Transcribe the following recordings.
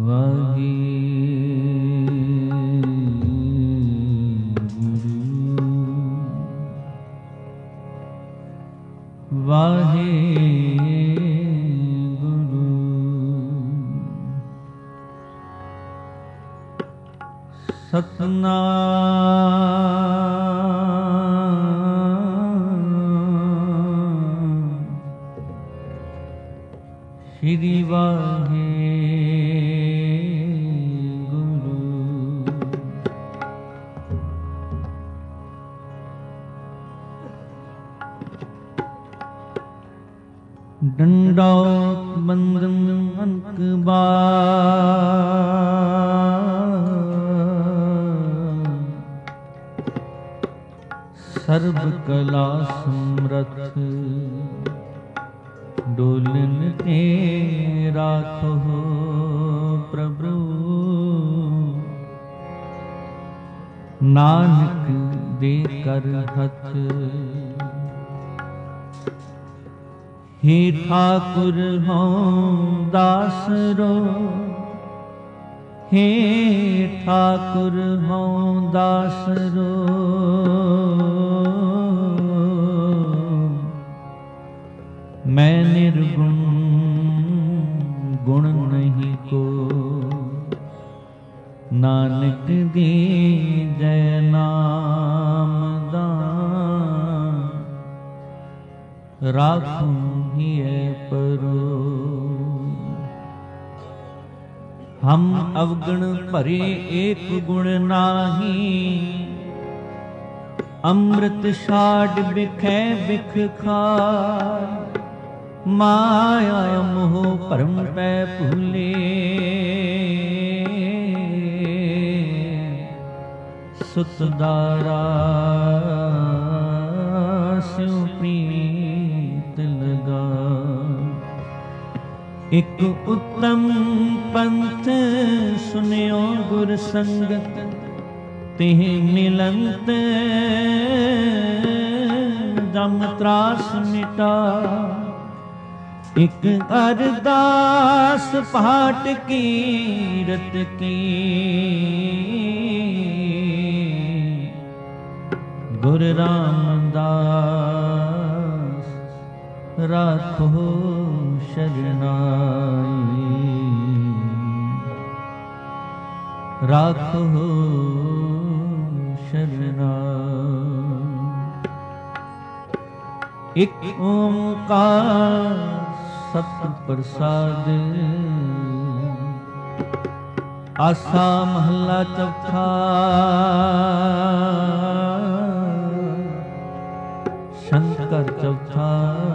ਸ਼੍ਰੀ ਵਾਹਿਗੁਰੂ। ਡੰਡੌਤ ਬੰਦਨ ਅੰਕਬਾਰ, ਸਰਬ ਕਲਾ ਸਮਰਥ, ਡੋਲਨ ਤੇ ਰਾਖੋ ਪ੍ਰਭੂ। ਨਾਨਕ ਦੇ ਕਰ ਹੱਥ, ਹੇ ਠਾਕੁਰ ਹਉ ਦਾਸਰੋ, ਹੇ ਠਾਕੁਰ ਹਉ ਦਾਸਰੋ। ਮੈਂ ਨਿਰਗੁਣ ਗੁਣ ਨਹੀਂ ਕੋ, ਨਾਨਕ ਦੀ ਜੈ ਨਾਮ ਦਾਨ, ਰਾਖੂੰ ਹਿਐ ਪਰੋ। ਹਮ ਅਵਗਣ ਭਰੇ ਏਕ ਗੁਣ ਨਾਹੀ, ਅੰਮ੍ਰਿਤ ਛਾੜ ਬਿਖੈ ਬਿਖ ਖਾਰ। ਮਾਇਆ ਮੋਹ ਭਰਮ ਪੈ ਭੂਲੇ, ਸੁਤ ਦਾਰਾ ਸਿਉ ਪ੍ਰੀਤ ਲਗਾ। ਇਕ ਉੱਤਮ ਪੰਥ ਸੁਨਿਓ ਗੁਰ ਸੰਗਤ, ਤਿਹ ਮਿਲੰਤ ਜਮ ਤਰਾਸ ਮਿਟਾ। ਇਕ ਅਰਦਾਸ ਪਾਠ ਕੀਰਤ ਕੀ, ਗੁਰ ਰਾਮਦਾਸ ਰਾਖੋ ਸ਼ਰਨਾਈ। ਰਾਖੋ ਸ਼ਰਨਾਈ। ਇਕ ਓੰਕਾਰ ਸਤ ਪ੍ਰਸਾਦ, ਆਸਾ ਮਹੱਲਾ ਚੌਥਾ। ਸ਼ੰਕਰ ਚੌਥਾ।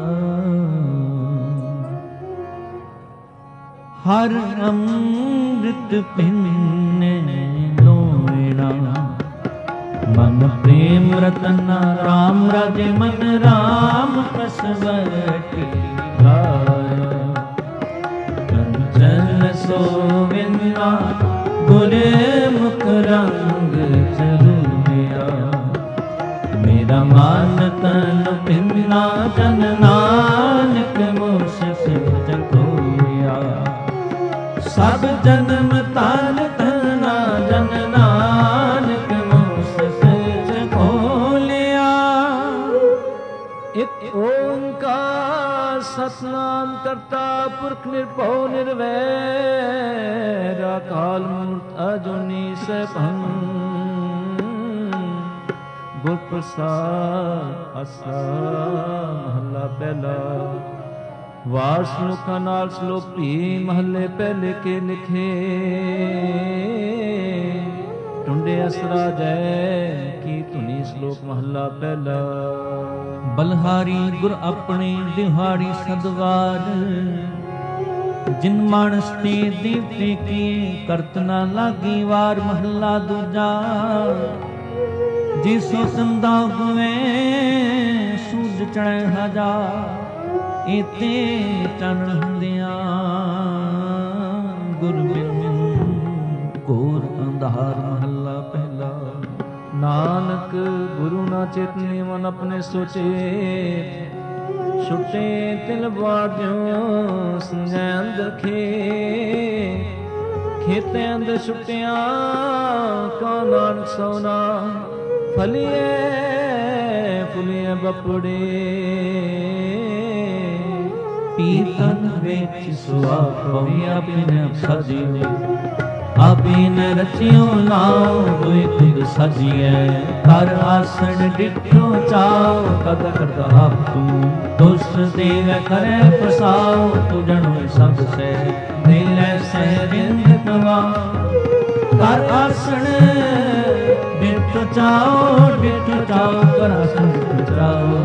ਹਰ ਅੰਮ੍ਰਿਤ ਪੀਨੇ ਲੋਇਣਾ, ਮਨ ਪ੍ਰੇਮ ਰਤਨ ਰਾਮ ਰਾਜੇ ਮਨ ਰਾਮ ਕਸਵਟੀ ਗਾਇਆ। ਕੰਚਨ ਸੋਵਿੰਨਾ ਗੁਰੇ ਮੁਖ ਰੰਗ ਚਲੂਆ। ਮੇਰਾ ਮਨ ਤਨ ਪਿੰਨਾ ਜਨ ਨਾਨਕ ਮੁਸਕ ਚਕੋਇਆ। ਸਭ ਜਨਮ ਤਨ ਤਨਾ ਜਨ ਨਾਨਕ ਮੁਸਕ ਚਕੋਲਿਆ। ਇਕ ਓੰਕਾਰ ਸਤਿਨਾਮ ਕਰਤਾ ਪੁਰਖ ਨਿਰਭਉ ਨਿਰਵੈਰ। ਅਕਾਲ ਮੂਰਤ ਅਜੂਨੀ ਸੈਭੰ, ਗੁਰ ਪ੍ਰਸਾਦ। ਆਸਾ ਮਹੱਲਾ ਪਹਿਲਾ। ਵਾਰ ਸਲੋਕਾਂ ਨਾਲ ਸਲੋਕ ਭੀ ਮਹੱਲੇ ਪਹਿਲੇ ਕੇ ਲਿਖੇ। ਟੁੰਡੇ ਅਸਰਾ ਜੈ ਕੀ ਧੁਨੀ। ਸਲੋਕ ਮਹੱਲਾ ਪਹਿਲਾ। ਬਲਹਾਰੀ ਗੁਰ ਆਪਣੇ ਦਿਹਾੜੀ ਸਦਵਾਰ। ਜਿਨ ਮਾਨਸ ਤੇ ਦੇਵਤੇ ਕੀ ਕਰਤ ਨਾ ਲਾਗੀ ਵਾਰ। ਮਹੱਲਾ ਦੂਜਾ। ਜਿਸੋ ਸੰਦਾ ਹੋਵੇ ਸੂਰਜ ਚੜ੍ਹੈ ਹਜ਼ਾਰ। ਇਤੇ ਚਾਨਣ ਹੁੰਦਿਆਂ ਗੁਰ ਬਿਨ ਘੋਰ ਅੰਧਾਰ। ਮਹੱਲਾ ਪਹਿਲਾ। ਨਾਨਕ ਗੁਰੂ ਨਾ ਚੇਤਨੀ ਮਨ ਆਪਣੇ ਸੋਚੇ। ਛੁੱਟੇ ਤਿਲ ਬਾਝਿਓ ਸੰਜੈ ਅੰਦਰ ਖੇ। खेते अंदर छुट्टियां कौ नानक सोना फलिए फुलिए बपड़े पीतन बेच सुआपो अपने सजी आपीन रचियो नाओ दुई खुद सजिए कर आसन डिठो चाओ कद करता आप तू दुष्ट देव करे फसाओ तू जनो सब से दिल से रिंद कवा कर आसन डिठो चाओ कर आसन डिठो चाओ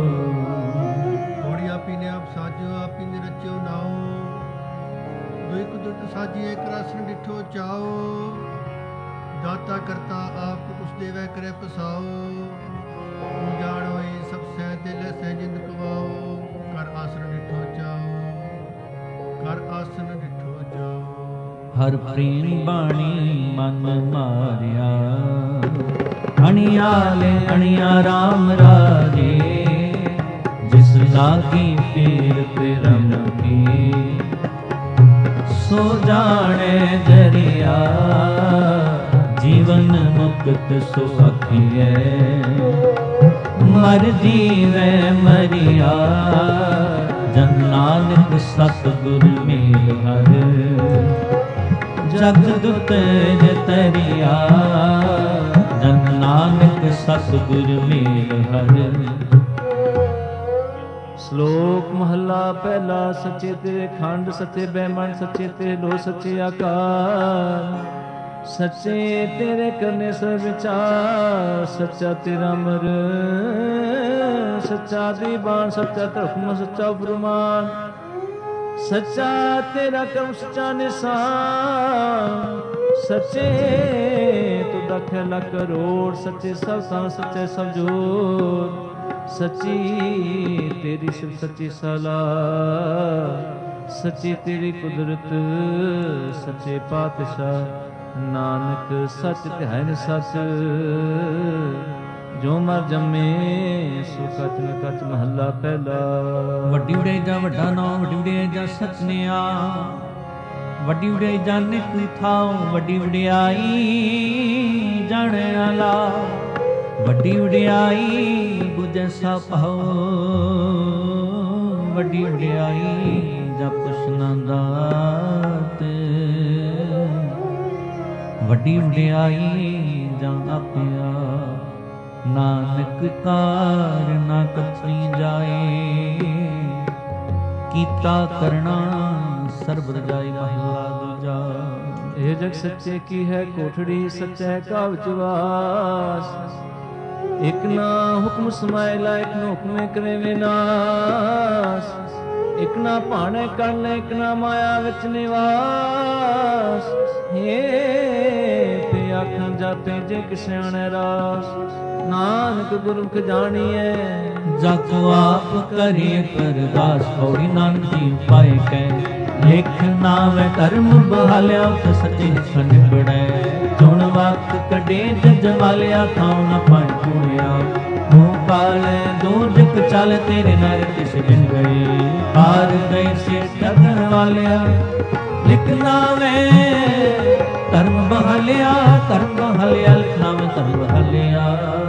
साजिए करासन डिठो चाओ दाता करता आप उस देवै करे पसाओ जानो सब सै दिल सै जिंद कवाओ कर आसन डिठो चाओ कर आसन डिठो चाओ हर प्रेम बाणी मन मारिया अणियाले अणिया राम राजे जिस लागी पीर प्रेम की सो जाने जरिया जीवन मुक्त सुखिए मर जीवे मरिया जन नानक सतगुर मेल हर जग दुत तरिया जन नानक सतगुर मेल हर श्लोक महला पहला सच्चे तेरे खंड सच्चे बैमन सच्चे तेरे लो सच्चे आकार सच्चे तेरे करने सब विचार सच्चा तेरा मर सच्चा दीवान सच्चा धर्म सच्चा फरमान सच्चा तेरा कर्म सच्चा निशान सच्चे तू दखला करोड़ सच्चे सब सा सच्चे सब जोर सच्ची तेरी सिर्फ सच्ची सलाह सच्ची तेरी कुदरत सच्चे पातशाह नानक सच ध्यान सच जो मर जमे सो कच न कच महला पहला वड्डी उड़ेजा वड्डा नाम वड्डी उड़ेजा सचनिया वड्डी उड़ेजा नित थाओ वड्डी उड़ियाई जाने आला वड्डी उड़ियाई जैसा पाओ वड्डी उड़ियाई जप सुनंदात वड्डी उड़ियाई जा आपया नानक कार ना कथनी जाए कीता करना सर्ब रजाई महला दूजा ये जग सच्चे की है कोठड़ी सच्चा है का विश्वास एक ना हुक्म समायला एक ना हुक्मे करे विनाश एक ना भाने कर ले एक ना माया विच निवास हे पे आखन जाते जे किस्याने रास नानक गुरमुख जानिए जाको आप करिए कर दास पौड़ी नानक जी पाए कह लिख नाम कर्म बहालिया तो सच्चे सन बड़े चुन वक्त कटे जज वालिया खाओ न पाए पुणिया मुँह काले दूर चल तेरे नर किस दिन गए हार गए से ठगन वालिया लिखना वे कर्म बहालिया लिखना वे कर्म बहालिया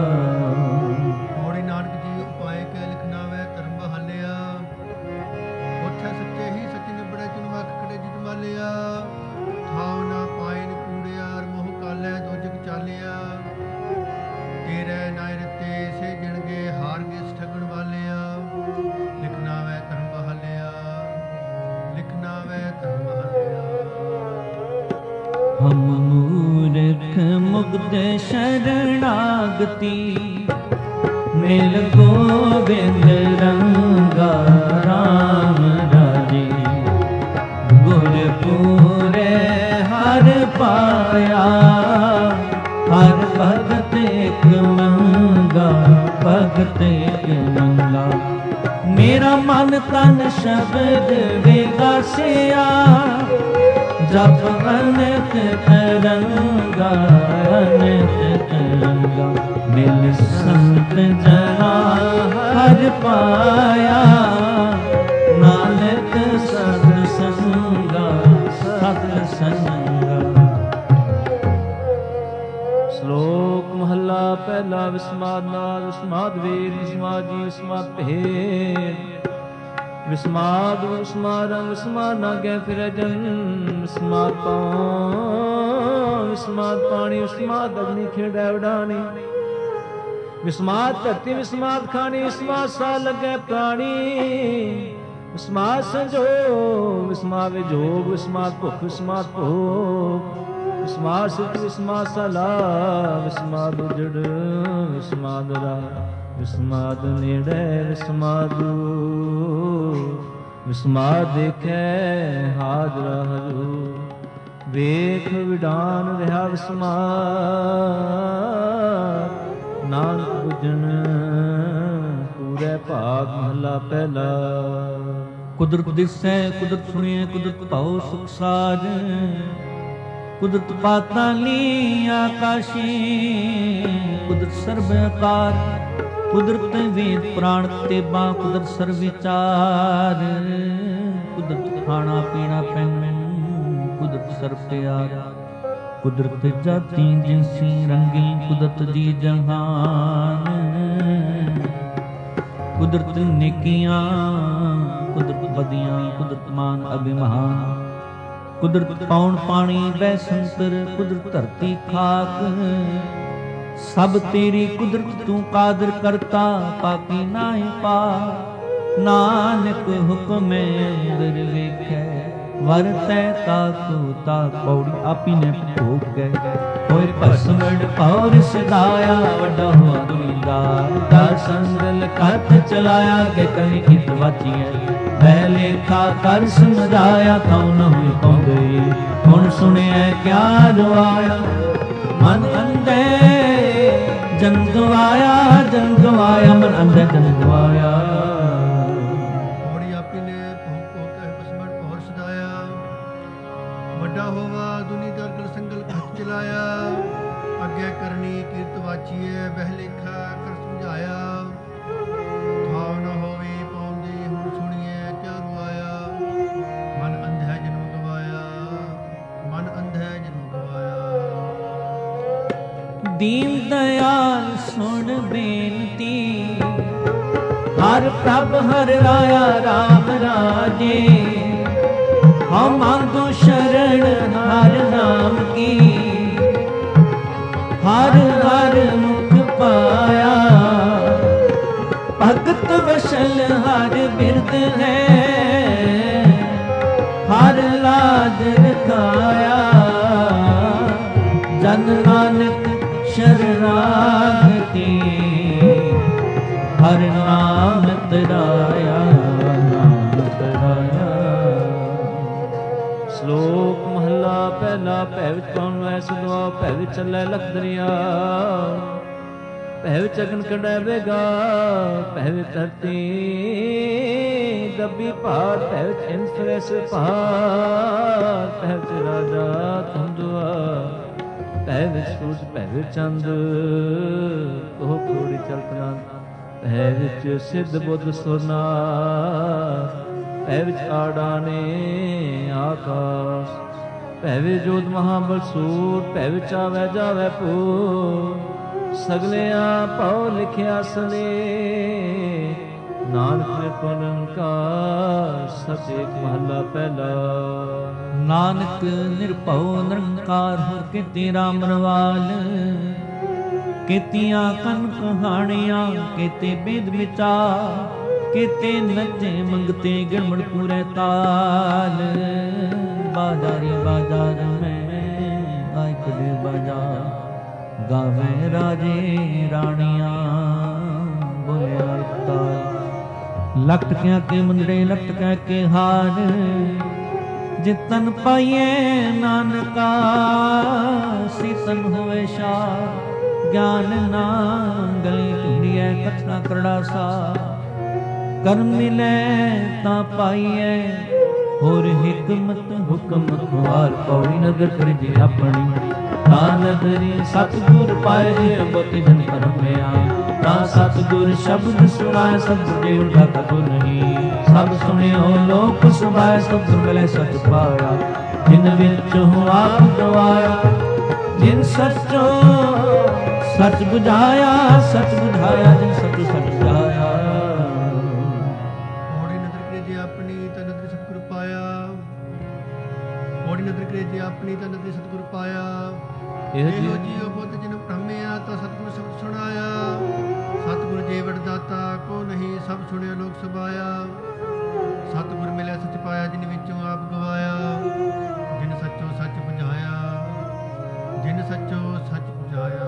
हम मूर्ख मुग्ध शरणागति मिल गोविंद रंगा राम राजे गुर पूरे हर पाया हर भगत एक मंगा भगत एक मंगा मेरा मन तन शब्द विगासिया जप अनंत तरंगा मिल संत जना हर पाया नानक सत संगा सत संगा ਵਿਸਮਾਦ ਨਾਦ ਵਿਸਮਾਦ ਵੇਦ ਵਿਸਮਾਦ ਜੀ ਵਿਸਮਾਦ ਭੇਦ ਵਿਸਮਾਦ ਵਿਸਮਾਦ ਵਿਸਮਾਦ ਨਾਗੈ ਫਿਰੈ ਜਨ ਵਿਸਮਾਦ ਪਾਉ ਵਿਸਮਾਦ ਪਾਣੀ ਵਿਸਮਾਦ ਅਗਨੀ ਖੇਡੈ ਉਡਾਣੀ ਵਿਸਮਾਦ ਧਰਤੀ ਵਿਸਮਾਦ ਖਾਣੀ ਵਿਸਮਾਦ ਸਾ ਲੱਗੈ ਪ੍ਰਾਣੀ ਵਿਸਮਾਦ ਸੰਜੋਗ ਵਿਸਮਾਦ ਵਿਜੋਗ ਵਿਸਮਾਦ ਭੁੱਖ ਵਿਸਮਾਦ ਭੋਗ ਵਿਸਮਾਦ ਸਿੱਧ ਵਿਸਮਾਦ ਸਲਾ ਵਿਸਮਾਦ ਉਜੜ ਵਿਸਮਾਦ ਰਾ ਵਿਸਮਾਦ ਨੇੜੇ ਵਿਸਮਾਦ ਵਿਸਮਾਦ ਦੇਖੈ ਹਾਜ਼ਰਾ ਹਜ਼ੂਰ ਵੇਖ ਵਿਡਾਨ ਰਿਹਾ ਵਿਸਮਾਦ ਨਾਨਕ ਬੁਝਣ ਪੂਰੇ ਭਾਗ ਮਹਲਾ ਪਹਿਲਾ। ਕੁਦਰਤ ਦਿਸੈ ਕੁਦਰਤ ਸੁਣੀਐ ਕੁਦਰਤ ਭਾਉ ਸੁਖ ਸਾਜ ਕੁਦਰਤ ਪਾਤਾਲੀ ਆਕਾਸ਼ੀ ਕੁਦਰਤ ਸਰਬ ਆਕਾਰ ਕੁਦਰਤ ਵੇਦ ਪੁਰਾਣ ਤੇਬਾ ਕੁਦਰਤ ਸਰਬ ਵਿਚਾਰ ਕੁਦਰਤ ਖਾਣਾ ਪੀਣਾ ਪਹਿਨਣ ਕੁਦਰਤ ਸਰਬ ਪਿਆਰ ਕੁਦਰਤ ਜਾਤੀ ਜਿਨਸੀ ਰੰਗੀ ਕੁਦਰਤ ਜੀ ਜਹਾਨ ਕੁਦਰਤ ਨੇਕੀਆਂ ਕੁਦਰਤ ਬਦੀਆਂ ਕੁਦਰਤ ਮਾਨ ਅਭਿਮਾਨ ਕੁਦਰਤ ਪੌਣ ਪਾਣੀ ਬੈ ਸੰਤਰ ਕੁਦਰਤ ਧਰਤੀ ਖਾਕ ਸਭ ਤੇਰੀ ਕੁਦਰਤ ਤੂੰ ਕਾਦਰ ਕਰਤਾ ਪਾਕੀ ਨਾਹੀ ਪਾ ਨਾਨਕ ਹੁਕਮੇ ਅੰਦਰ ਵੇਖੈ ਵਰਤੈ ਤਾਕੂ ਤਾ ਪੌੜੀ ਆਪੀ ਨੇ ਭੋਗ ਗਏ ਹੋਏ ਭਸਮੜ ਪੌਰ ਸਦਾਇਆ ਵੱਡਾ ਹੋਆ ਦੁਨੀਦਾਰ ਦਾ ਸੰਗਲ ਕੱਤ ਚਲਾਇਆ ਕਿ ਕਨੀ ਕਿਤ ਵਾਚੀਐ ਬੈ ਲੇਖਾ ਕਰ ਸਮਝਾਇਆ ਕਉ ਨ ਹੋਈ ਪਉਂਦੇ ਹੁਣ ਸੁਣਿਆ ਕਿਆ ਰਵਾਇਆ ਮਨ ਅੰਧੇ ਜਨ ਗਵਾਇਆ ਮਨ ਅੰਧੇ ਜਨ ਗਵਾਇਆ ਵੱਡਾ ਹੋਵਾ ਦੁਨੀ ਦਾ ਗਲ ਸੰਗਲ ਹੱਥ ਚਲਾਇਆ ਅੱਗੇ ਕਰਨੀ ਕੀਰਤ ਵਾਚੀਏ ਬਹਿ ਲੇਖਾ ਕਰ ਸਮਝਾਇਆ ਥਾਵ ਨ ਹੋਵੇ ਪਾਉਂਦੇ ਹੁਣ ਸੁਣੀਏ ਕਿਆ ਰਵਾਇਆ ਮਨ ਅੰਧਾ ਜਨਮ ਗਵਾਇਆ ਮਨ ਅੰਧਾ ਜਨਮ ਗਵਾਇਆ। ਦੀਨ ਦਇਆਲ ਸੁਣ ਬੇਨਤੀ ਹਰ ਪ੍ਰਭ ਹਰ ਰਾਇਆ ਰਾਮ ਰਾਜੇ ਹਮ ਮੰਗੋ ਸ਼ਰਨ ਹਰ ਨਾਮ ਕੀ ਹਰ ਹਰ ਮੁਖ ਪਾਇਆ ਭਗਤ ਵਸਲ ਹਰ ਬਿਰਦ ਹੈ ਹਰ ਲਾਜ ਰਖਾਇਆ ਜਨ ਨਾਨਕ ਸ਼ਰਨਾਗਤੀ ਹਰ ਨਾਮ ਤਰਾਇਆ ਨਾਮ ਤਰਾਇਆ। ਸ਼ਲੋਕ ਮਹਲਾ ਪਹਿਲਾ ਭੈ ਵਿੱਚ ਕੌਣ ਵੈ ਸੁਦਵਾ ਭੈ ਵਿੱਚ ਚੱਲੈ ਲਖ ਦਰਿਆ ਭੈ ਵਿੱਚ ਅਗਨ ਕੱਢੈ ਬੇਗਾ ਭੈ ਵਿੱਚ ਧਰਤੀ ਦੱਬੀ ਪਹਾੜ ਭੈ ਵਿੱਚ ਇੰਦ ਫਿਰੈ ਸਿਪਾਰ ਭੈ ਵਿੱਚ ਰਾਜਾ ਧੰਦੁਆ ਭੈ ਵਿੱਚ ਸੂਰਜ ਭੈ ਵਿੱਚ ਚੰਦ ਉਹ ਥੋੜੀ ਚਲਤਨਾ ਭੈ ਵਿੱਚ ਸਿੱਧ ਬੁੱਧ ਸੁਰਨਾਰ ਭੈ ਵਿੱਚ ਆੜਾਨੇ ਆਕਾਸ਼ ਭੈ ਵਿੱਚ ਜੋਤ ਮਹਾਬਲ ਸੂਰ ਭੈ ਵਿੱਚ ਆਵੈ ਜਾਵੈ ਭੂ ਸਗਲਿਆਂ ਭਉ ਲਿਖਿਆ ਸਲੇ ਨਾਨਕ ਨਿਰੰਕਾਰ ਸਤਿ ਮਹਲਾ ਪਹਿਲਾ। ਨਾਨਕ ਨਿਰਭਉ ਨਿਰੰਕਾਰ ਹੋ ਕੇ ਤੇਰਾ ਮਰਵਾਲ ਕੀਤੀਆਂ ਕਨ ਕਹਾਣੀਆਂ ਕੀਤੇ ਬੇਦ ਵਿਚਾਰ ਕੀਤੇ ਨੱਚੇ ਮੰਗਤੇ ਗਿਣਮੜ ਪੂਰੇ ਤਾਲ ਬਾਜ਼ਾਰੀ ਬਾਜ਼ਾਰ ਮੈਂ ਆਇ ਕਦੇ ਬਾਜ਼ਾਰ ਗਾਵੇ ਰਾਜੇ ਰਾਣੀਆਂ ਬੋਲਿਆ ਤਾਲ ਲਟਕਿਆਂ ਕੇ ਮੁੰਦੜੇ ਲਟਕਾ ਕੇ ਹਾਰ ਜਿਤਨ ਪਾਈਏ ਨਾਨਕਾ ਸੀਤਨ ਹੋਵੇ ਸ਼ਾਹ ਗਿਆਨ ਨਾ ਗਲੀ ਢੂੰਡੀਐ ਕਥਨਾ ਕਰੜਾ ਸਾ ਕਰਮ ਮਿਲੈ ਤਾਂ ਪਾਈਐ ਹੋਰ ਹਿਕਮਤ ਹੁਕਮ ਖੁਆਰ ਪੌੜੀ ਨਦਰ ਕਰੀ ਆਪਣੀ ਤਾਂ ਨਦਰੀ ਸਤਿਗੁਰ ਪਾਏ ਬੋਤੀ ਜਨ ਪਰਮਿਆ ਤਾਂ ਸਤਿਗੁਰ ਸ਼ਬਦ ਸੁਣਾਏ ਸਭ ਦੇ ਉਲਟਾ ਕੋ ਨਹੀਂ ਸਭ ਸੁਣਿਓ ਲੋਕ ਸੁਭਾਏ ਸਭ ਮਿਲੇ ਸਚ ਪਾਇਆ ਜਿਨ ਵਿੱਚ ਹੂੰ ਆਪ ਗਵਾਇਆ ਜਿਨ ਸੱਚੋ सच बुझाया जिन सच सच बुझाया। पौड़ी नदर करे जे अपनी तन नदर सतगुरु पाया, पौड़ी नदर करे जे अपनी तन नदर सतगुरु पाया। ਇਹੋ ਜੀਉ ਬੁੱਧ ਜਿਨ ਭ੍ਰਮਿਆ ਤਾਂ ਸਤਿਗੁਰ ਸ਼ਬਦ ਸੁਣਾਇਆ। ਸਤਿਗੁਰ ਜੀਵਨ ਦਾਤਾ ਕੋ ਨਹੀਂ ਸਭ ਸੁਣਿਆ ਲੋਕ ਸਬਾਇਆ। ਸਤਿਗੁਰ ਮਿਲਿਆ ਸੱਚ ਪਾਇਆ ਜਿਨ ਵਿੱਚੋਂ ਆਪ ਗਵਾਇਆ। ਜਿਨ ਸੱਚੋ ਸੱਚ ਬੁਝਾਇਆ, ਜਿਨ ਸੱਚੋ ਸੱਚ ਬੁਝਾਇਆ।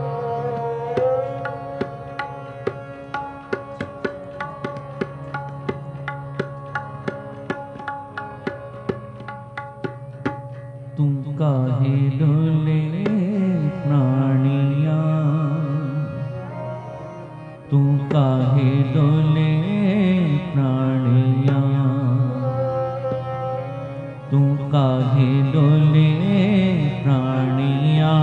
ਤੂੰ ਕਾਹੇ ਡੋਲੇ ਪ੍ਰਾਣੀਆਂ, ਤੂੰ ਕਾਹੇ ਡੋਲੇ ਪ੍ਰਾਣੀਆਂ, ਤੂੰ ਕਾਹੇ ਡੋਲੇ ਪ੍ਰਾਣੀਆਂ,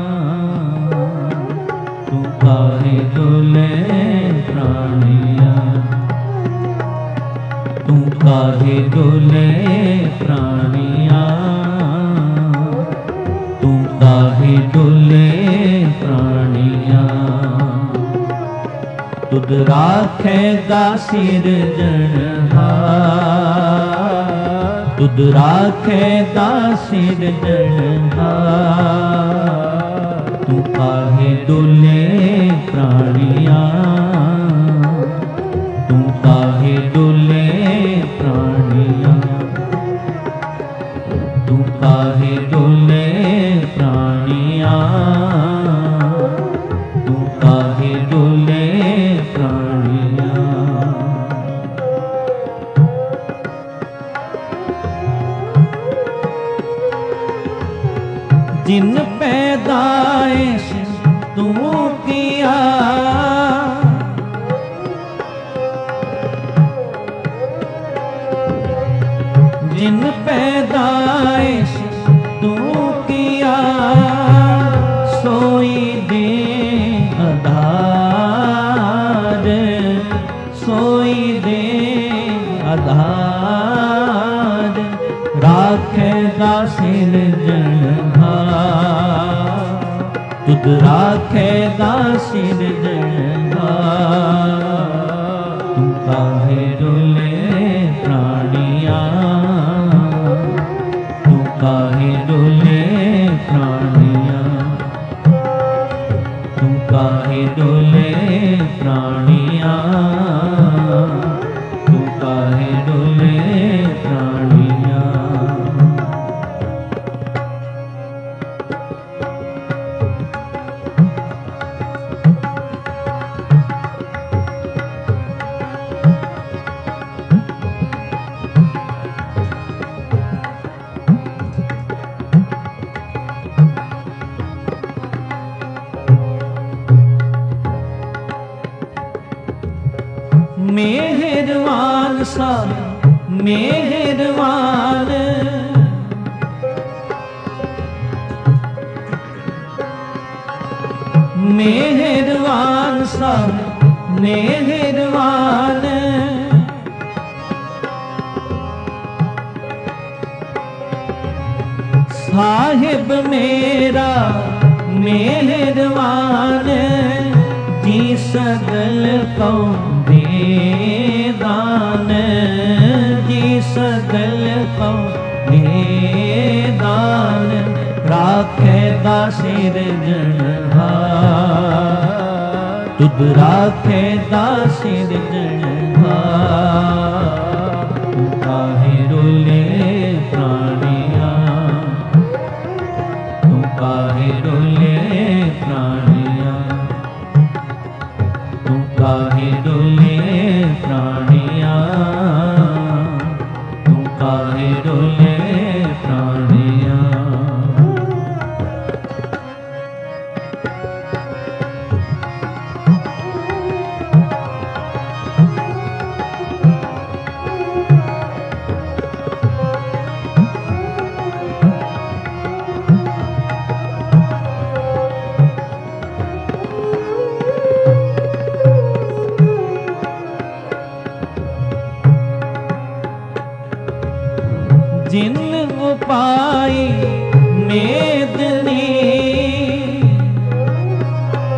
ਤੂੰ ਕਾਹੇ ਡੋਲੇ ਪ੍ਰਾਣੀਆਂ, ਤੂੰ ਕਾਹੇ ਡੋਲੇ ਪ੍ਰਾਣੀਆਂ, ਤੂੰ ਕਾਹੇ ਡੋਲੇ ਪ੍ਰਾਣੀਆਂ। ਤੁਧ ਰਾਖੇਗਾ ਸਿਰਜਣਹਾਰ, ਤੁਧ ਰਾਖੇਗਾ ਸਿਰਜਣਹਾਰ। ਤੂੰ ਕਾਹੇ ਡੋਲੇ ਪ੍ਰਾਣੀਆਂ, ਤੂੰ ਕਾਹੇ ਡੋਲੇ ਪ੍ਰਾਣੀਆਂ, ਤੂੰ ਕਾਹੇ ਡੋਲੇ ਪ੍ਰਾਣੀਆਂ, ਤੂੰ ਕਾਹੇ ਡੋਲੇ ਪ੍ਰਾਣੀਆਂ। ਜਿਨ ਪੈਦਾਇਸ਼ ਤੂੰ ਕੀਆ, जिन पैदाइश तू किया, सोई दे आधार, सोई दे आधार। राखेगा सिरजनहार, तुध राखेगा सिरजनहार। तू काहे डोले प्राणिया, तू काहे डोले प्राणिया, तू काहे डोले प्राणिया, तू काहे डोले प्राणिया। मेहरबान सा मेहरबान, मेहरबान सा मेहरबान। साहिब मेरा मेहरबान, जी सगल कौन दान, जी सगल को दान। राखेगा सिरजनहार, तुध राखेगा सिरजनहार। तू काहे डोले प्राणिया, तू काहे डोले प्राणिया, तू काहे डोले प्राणिया, तू काहे डोले प्राणिया। जिन उपाय मेदनी,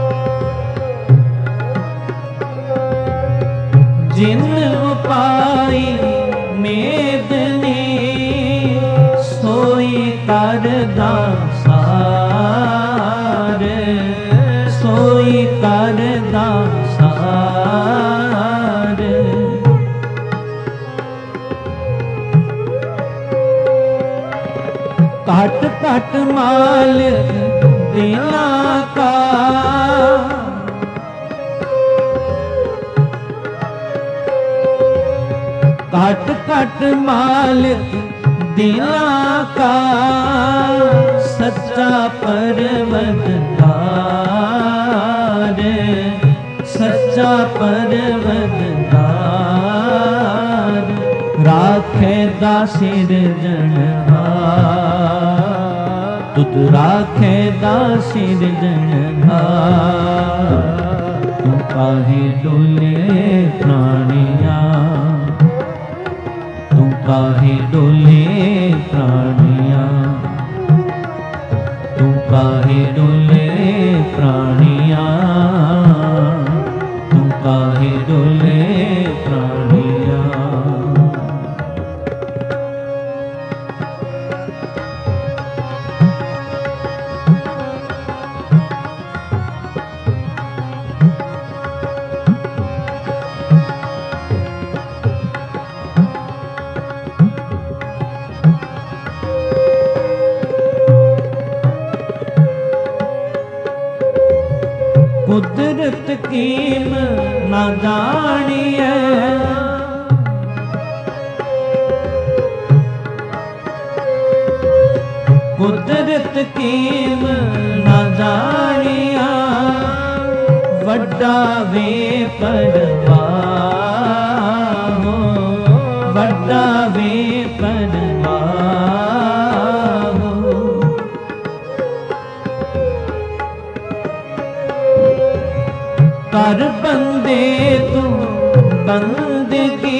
जिन उपाई मेदनी सोई करदा सार, सोई करदा सार। घट घट माल दिना का, घट घट माल दिना का सच्चा परवरदिगार, सच्चा परवरदिगार। राखे दासी सिरजनहार, तुद राखे दासी सिरजनहार। तू काहे डोले प्राणिया, तू काहे डोले प्राणिया, तू काहे डोले प्राणिया, तू काहे डोले प्राणिया। कुदरत कीम ना जानिए, कुदरत कीम ना जानिया। वड्डा वे परवाह, वड्डा वे परवाह। कर बंदे तू बंदगी,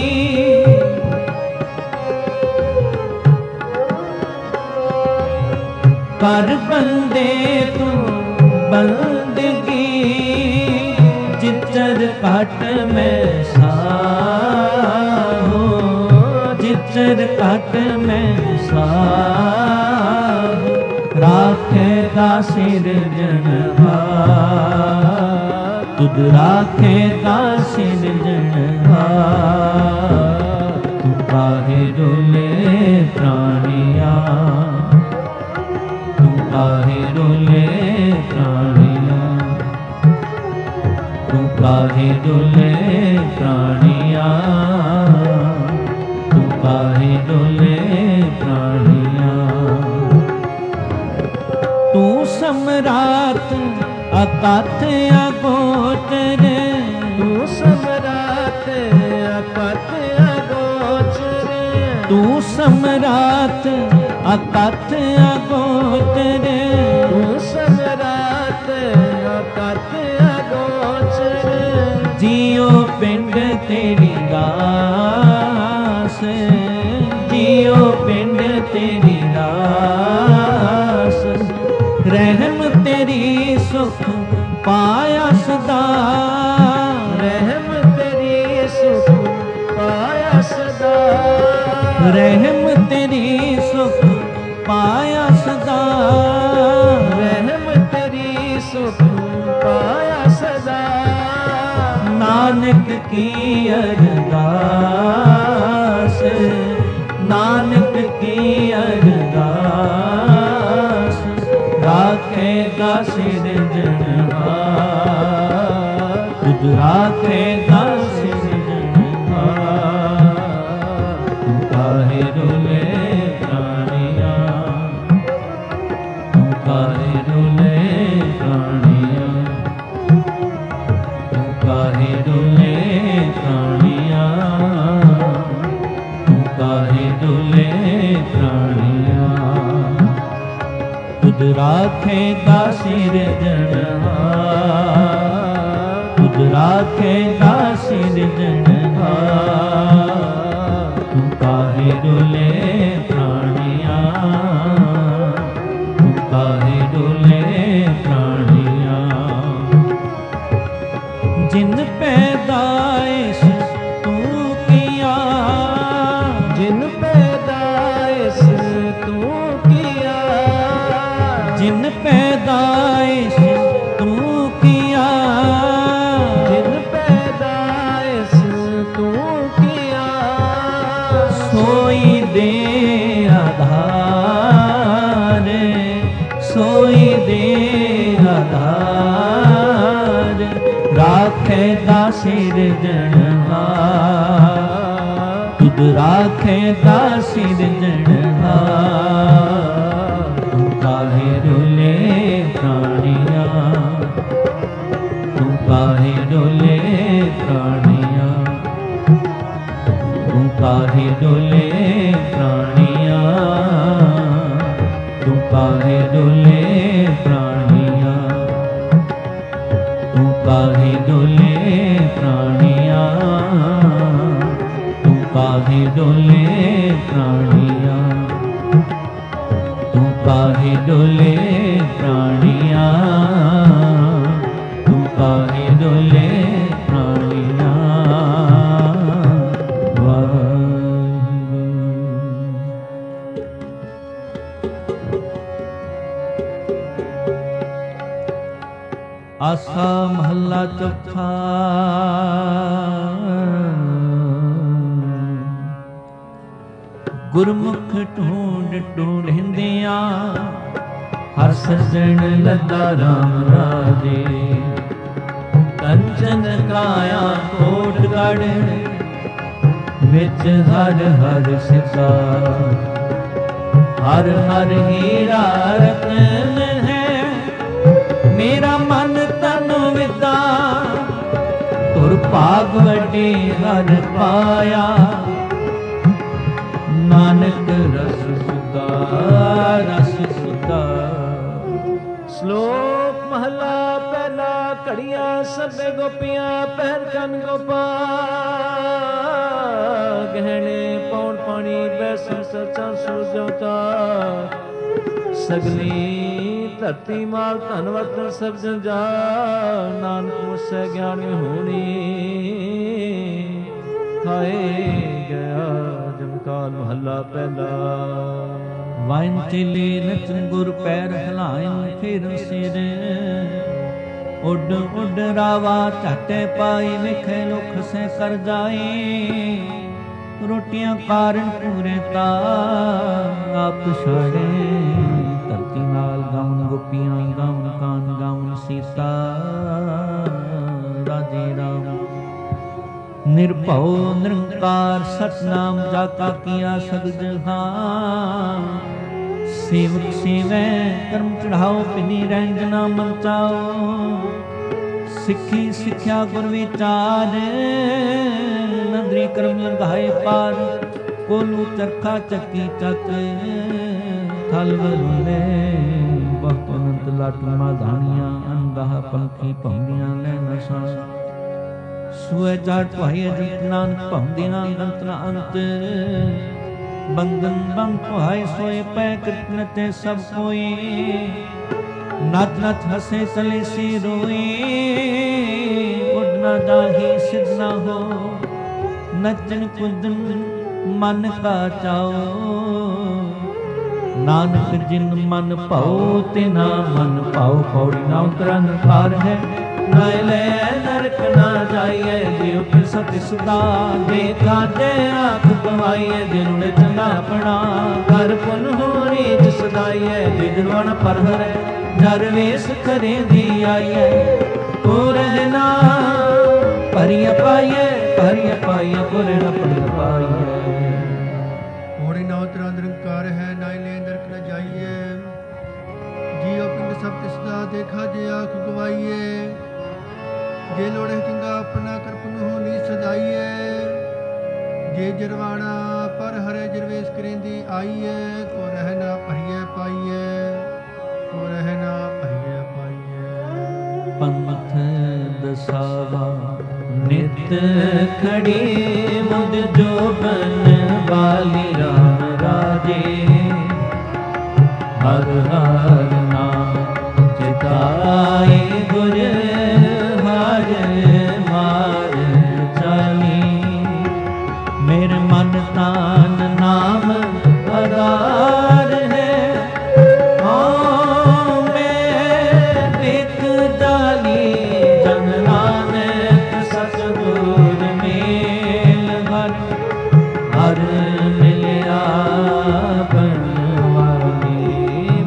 कर बंदे तू बंदगी। जिचर घट में साहो, जिचर घट में साहो। राखे दासी सिरजनहार, तुद राखे दासी सिरजनहार। तू काहे डोले प्राणिया, तू काहे डोले प्राणिया, तू काहे डोले प्राणिया, तू काहे डोले प्राणिया। तू सम्राट अकथ अगोचर, तू सम्राट अकथ अगोचर, तू सम्राट अकथ अगोचर। तू सम्राट अकथ अगोचर। जियो पिंड तेरी दास, जियो पिंड तेरी दास। रहम तेरी सुख पाया सदा, रहम तेरी सुख पाया सदा। रहम तेरी सुख पाया सदा। रहम तेरी सुख पाया सदा। नानक की अरदास, नानक की अरदास। राखेगा सिरजनहार, तुझ राखेगा सिरजनहार। तू काहे डोले प्राणिया, तू काहे डोले प्राणिया, तू काहे डोले प्राणिया, तू काहे डोले प्राणिया। तुझ राखेगा सिरजनहार, तुझ राखेगा सिरजनहार। तू काहे डोले प्राणिया, तू काहे डोले प्राणिया। जिन पैदाइश ਰਾਖੇ ਦਾਸੀ ਰਿਜਣਹਾਰ, ਤੁਧ ਰਾਖੇ ਦਾਸੀ ਰਿਜਣਹਾਰ। ਤੂੰ ਕਾਹੇ ਡੋਲੇ ਪ੍ਰਾਣੀਆਂ, ਤੂੰ ਕਾਹੇ ਡੋਲੇ ਪ੍ਰਾਣੀਆਂ, ਤੂੰ ਕਾਹੇ ਡੋਲੇ ਪ੍ਰਾਣੀਆਂ, ਤੂੰ ਕਾਹੇ ਡੋਲੇ ਪ੍ਰਾਣੀਆਂ, ਤੂੰ ਕਾਹੇ ਡੋਲੇ ਪ੍ਰਾਣੀਆਂ, ਤੂੰ ਕਾਹੇ ਡੋਲੇ ਪ੍ਰਾਣੀਆਂ, ਤੂੰ ਕਾਹੇ ਡੋਲੇ ਪ੍ਰਾਣੀਆਂ, ਤੂੰ ਕਾਹੇ ਡੋਲੇ ਪ੍ਰਾਣੀਆਂ। ਆਸਾ ਮਹੱਲਾ ਚੌਥਾ। ਗੁਰਮੁਖ ਢੂੰਡ ਢੂੰਡਿਆਂ ਹਰ ਸਜਣ ਲੱਦਾ ਰਾਮ ਰਾਜੇ। ਕੰਚਨ ਕਾਇਆ ਕੋਟ ਗੜ ਵਿੱਚ ਹਰ ਹਰ ਸਿਤਾ। ਹਰ ਹਰ ਹੀਰਾ ਰਤਨ ਹੈ ਮੇਰਾ ਮਨ ਤਨ ਵਿਦਾ। ਤੁਰ ਭਾਗ ਵੱਡੇ ਹਰ ਪਾਇਆ ਨਾਨਕ ਰਸ ਸੁਦਾ ਰਸ ਸੁਦਾ। ਸ਼ਲੋਕ ਮਹਲਾ ਪਹਿਲਾ। ਘੜੀਆਂ ਸਭੇ ਗੋਪੀਆਂ ਪਹਿਰ ਕੰਨ ਗੋਪਾਲ। ਗਹਿਣੇ ਪੌਣ ਪਾਣੀ ਬੈਸਣ ਸੱਚਾ ਸੁਰਜੋਤਾ। ਸਗਲੀ ਧਰਤੀ ਮਾਲ ਧਨਵਤ ਸਭ ਜੰਜਾਲ। ਨਾਨਕ ਮੁਸੈ ਗਿਆਨ ਹੋਣੀ ਖਾਏ ਗਿਆ ਜਮਕਾਲ। ਮਹੱਲਾ ਪਹਿਲਾ। ਵਾਇਨ ਚਿਲੇ ਨਚਨ ਗੁਰ ਪੈਰ ਹਲਾਇਨ ਫਿਰ ਸਿਰ। ਉੱਡ ਉੱਡ ਰਾਵਾ ਝਾਟੇ ਪਾਈ ਵਿਖੇ ਲੁਖ ਸੇ ਕਰ ਜਾਏ। ਰੋਟੀਆਂ ਕਾਰਨ ਪੂਰੇ ਤਾ ਆਪ ਛਾੜੇ। ਧਰਤੀ ਨਾਲ ਗਾਉਨ ਗੋਪੀਆਂ ਗਾਉਨ ਕਾਨ ਗਾਉਨ ਸੀਤਾ। ਰਾਜੇ ਰਾਮ ਨਿਰਭਉ ਨਿਰੰਕਾਰ ਸਤਨਾਮ ਜਾਕਾ ਕੀਆ ਸਦ ਜਹਾਨ। ਸੇਵਕ ਸੇਵੈ ਕਰਮ ਚੜਾਓ ਪਿਨੀ ਰੰਜਨਾ ਮੰਚਾਓ। ਸਿੱਖੀ ਸਿੱਖਿਆ ਗੁਰ ਵਿਚਾਰ ਨਦਰੀ ਕਰਮ ਲੰਘਾਏ ਪਾਰ। ਕੋਲੂ ਚਰਖਾ ਚੱਕੀ ਚੱਕ ਥਲ ਵਰੁਲੇ। ਬਹੁਤ ਅਨੰਤ ਲਾਟੂ ਮਾਧਾਣੀਆਂ ਅੰਦਾਹ ਪੰਖੀ ਭੰਦੀਆਂ ਲੈ ਨਸ਼ਾ। ਸੂਏ ਜਾਟ ਭਾਈ ਅਜੀਤ ਨਾਨਕ ਭੰਦੀਆਂ ਅੰਤਨਾ ਅੰਤ। ਬੰਧਨ ਬੰਧ ਭਾਈ ਸੋਏ ਪੈ ਕ੍ਰਿਤਨ ਤੇ ਸਭ ਕੋਈ। ਨਚ ਨਚ ਹਸੇ ਚਲੇ ਸੀ ਰੋਏ। ਉੱਡ ਨਾ ਜਾਹੀ ਸਿਧ ਨਾ ਹੋ। ਨਚਨ ਕੁਦਨ ਮਨ ਕਾ ਚਾਓ। ਨਾਨਕ ਜਿਨ ਮਨ ਭਾਉ ਤਿਨਾ ਮਨ ਭਾਉ। ਪੌੜੀ ਨਾ ਉਤਰਾ ਨਿਰਭਰ ਹੈ ਨਾ ਲੈ ਨਰਕ ਨਾ ਜਾਈਏ। ਜਿਉ ਕਿਸ ਤਿਸਦਾ ਦੇਖਾ ਤੇ ਆਖ ਗਵਾਈਏ। ਜਿਨ ਚੰਗਾ ਆਪਣਾ ਕਰ ਪੁਨ ਹੋ ਰੀਤ ਸਦਾਈਏ। ਜਿਗਰਵਣ ਪਰ ਹਰੇ ਜਰ ਵੇਸ ਕਰੇ ਦੀ ਆਈਏ। ਕੋ ਰਹਿਣਾ ਭਰੀਆ ਪਾਈਏ ਭਰੀਆ ਪਾਈਏ ਕੋਰੇ ਨਾ ਪੜ ਪਾਈਏ। ਹੋੜੀ ਨਾ ਉਤਰਾ ਨਿਰੰਕਾਰ ਹੈ ਨਾ ਲੈ ਨਰਕ ਨ ਜਾਈਏ। ਜੀਉ ਪਿੰਡ ਸਭ ਤਿਸਦਾ ਦੇਖਾ ਜੇ ਆਖ ਗਵਾਈਏ। ਜੇ ਲੋੜੇ ਚੰਗਾ ਆਪਣਾ ਕਰਪਨ ਹੋਣੀ ਸਦਾਈਏ। ਜੇ ਜਰਵਾਣਾ ਪਰ ਹਰੇ ਜਰਵੇਸ ਕਰੇਂਦੀ ਆਈਏ। ਕੋ ਰਹਿਣਾ ਭਰੀਏ ਪਾਈਏ ਕੋ ਰਹਿਣਾ ਭਰੀਏ ਪਾਈਏ। ਪੰਥ ਦਸਾਵਾ ਨਿਤ ਖੜੀ ਮੁਦ ਜੋਬਨ ਵਾਲੀ ਰਾਮ ਰਾਜੇ। ਹਰ ਹਰ ਨਾਮ ਚਿਤਾਏ ਗੁਰ ਹਰ ਮਾਰ ਚਾਲੀ। ਮੇਰੇ ਮਨ ਤਾਨ ਨਾਮ ਆਧਾਰ ਹੈ। ਹਉ ਮੈਂ ਦੇਖ ਜਾਲੀ ਜਨ ਨਾਨਕ ਸਤਿਗੁਰ ਮੇਲ ਹਰ ਹਰ ਮਿਲਿਆ ਬਣਵਾਲੀ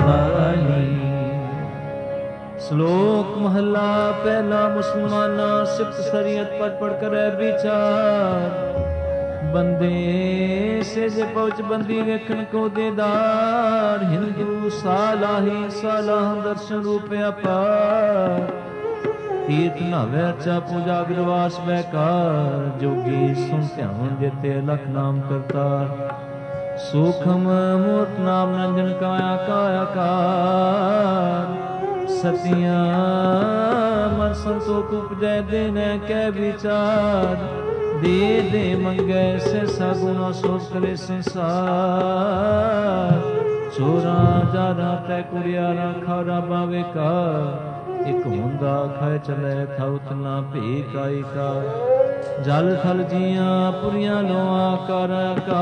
ਬਣਵਾਲੀ। ਸ਼ਲੋਕ ਮਹੱਲਾ ਪਹਿਲਾ। ਮੁਸਲਮਾਨਾ सिफ्त सरियत पढ़ पढ़ करे विचार बंदे से जे पहुँच बंदी वेखन को देदार हिंदू सालाही सालाह दर्शन रूप अपार तीर्थ नहावे अर्चा पूजा अग्रवास बैकार जोगी सुन ध्यान जेते लख नाम करतार सूखम मूर्त नाम रंजन काया कायाकार सतिया मन संतोख उपजय देने कै विचार दे दे मंगे से सगुना सोच करे संसार चोरा जारा तै कुड़ियारा खारा बावे का एक हुंदा खाए चले था उतना भी काई का जल थल जिया पुरिया लोआ कर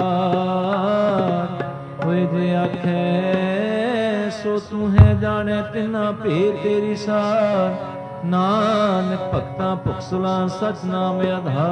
होए जे आखे सो तू है जाने तिना भी तेरी सार नानक भक्ता भुखसला सच नाम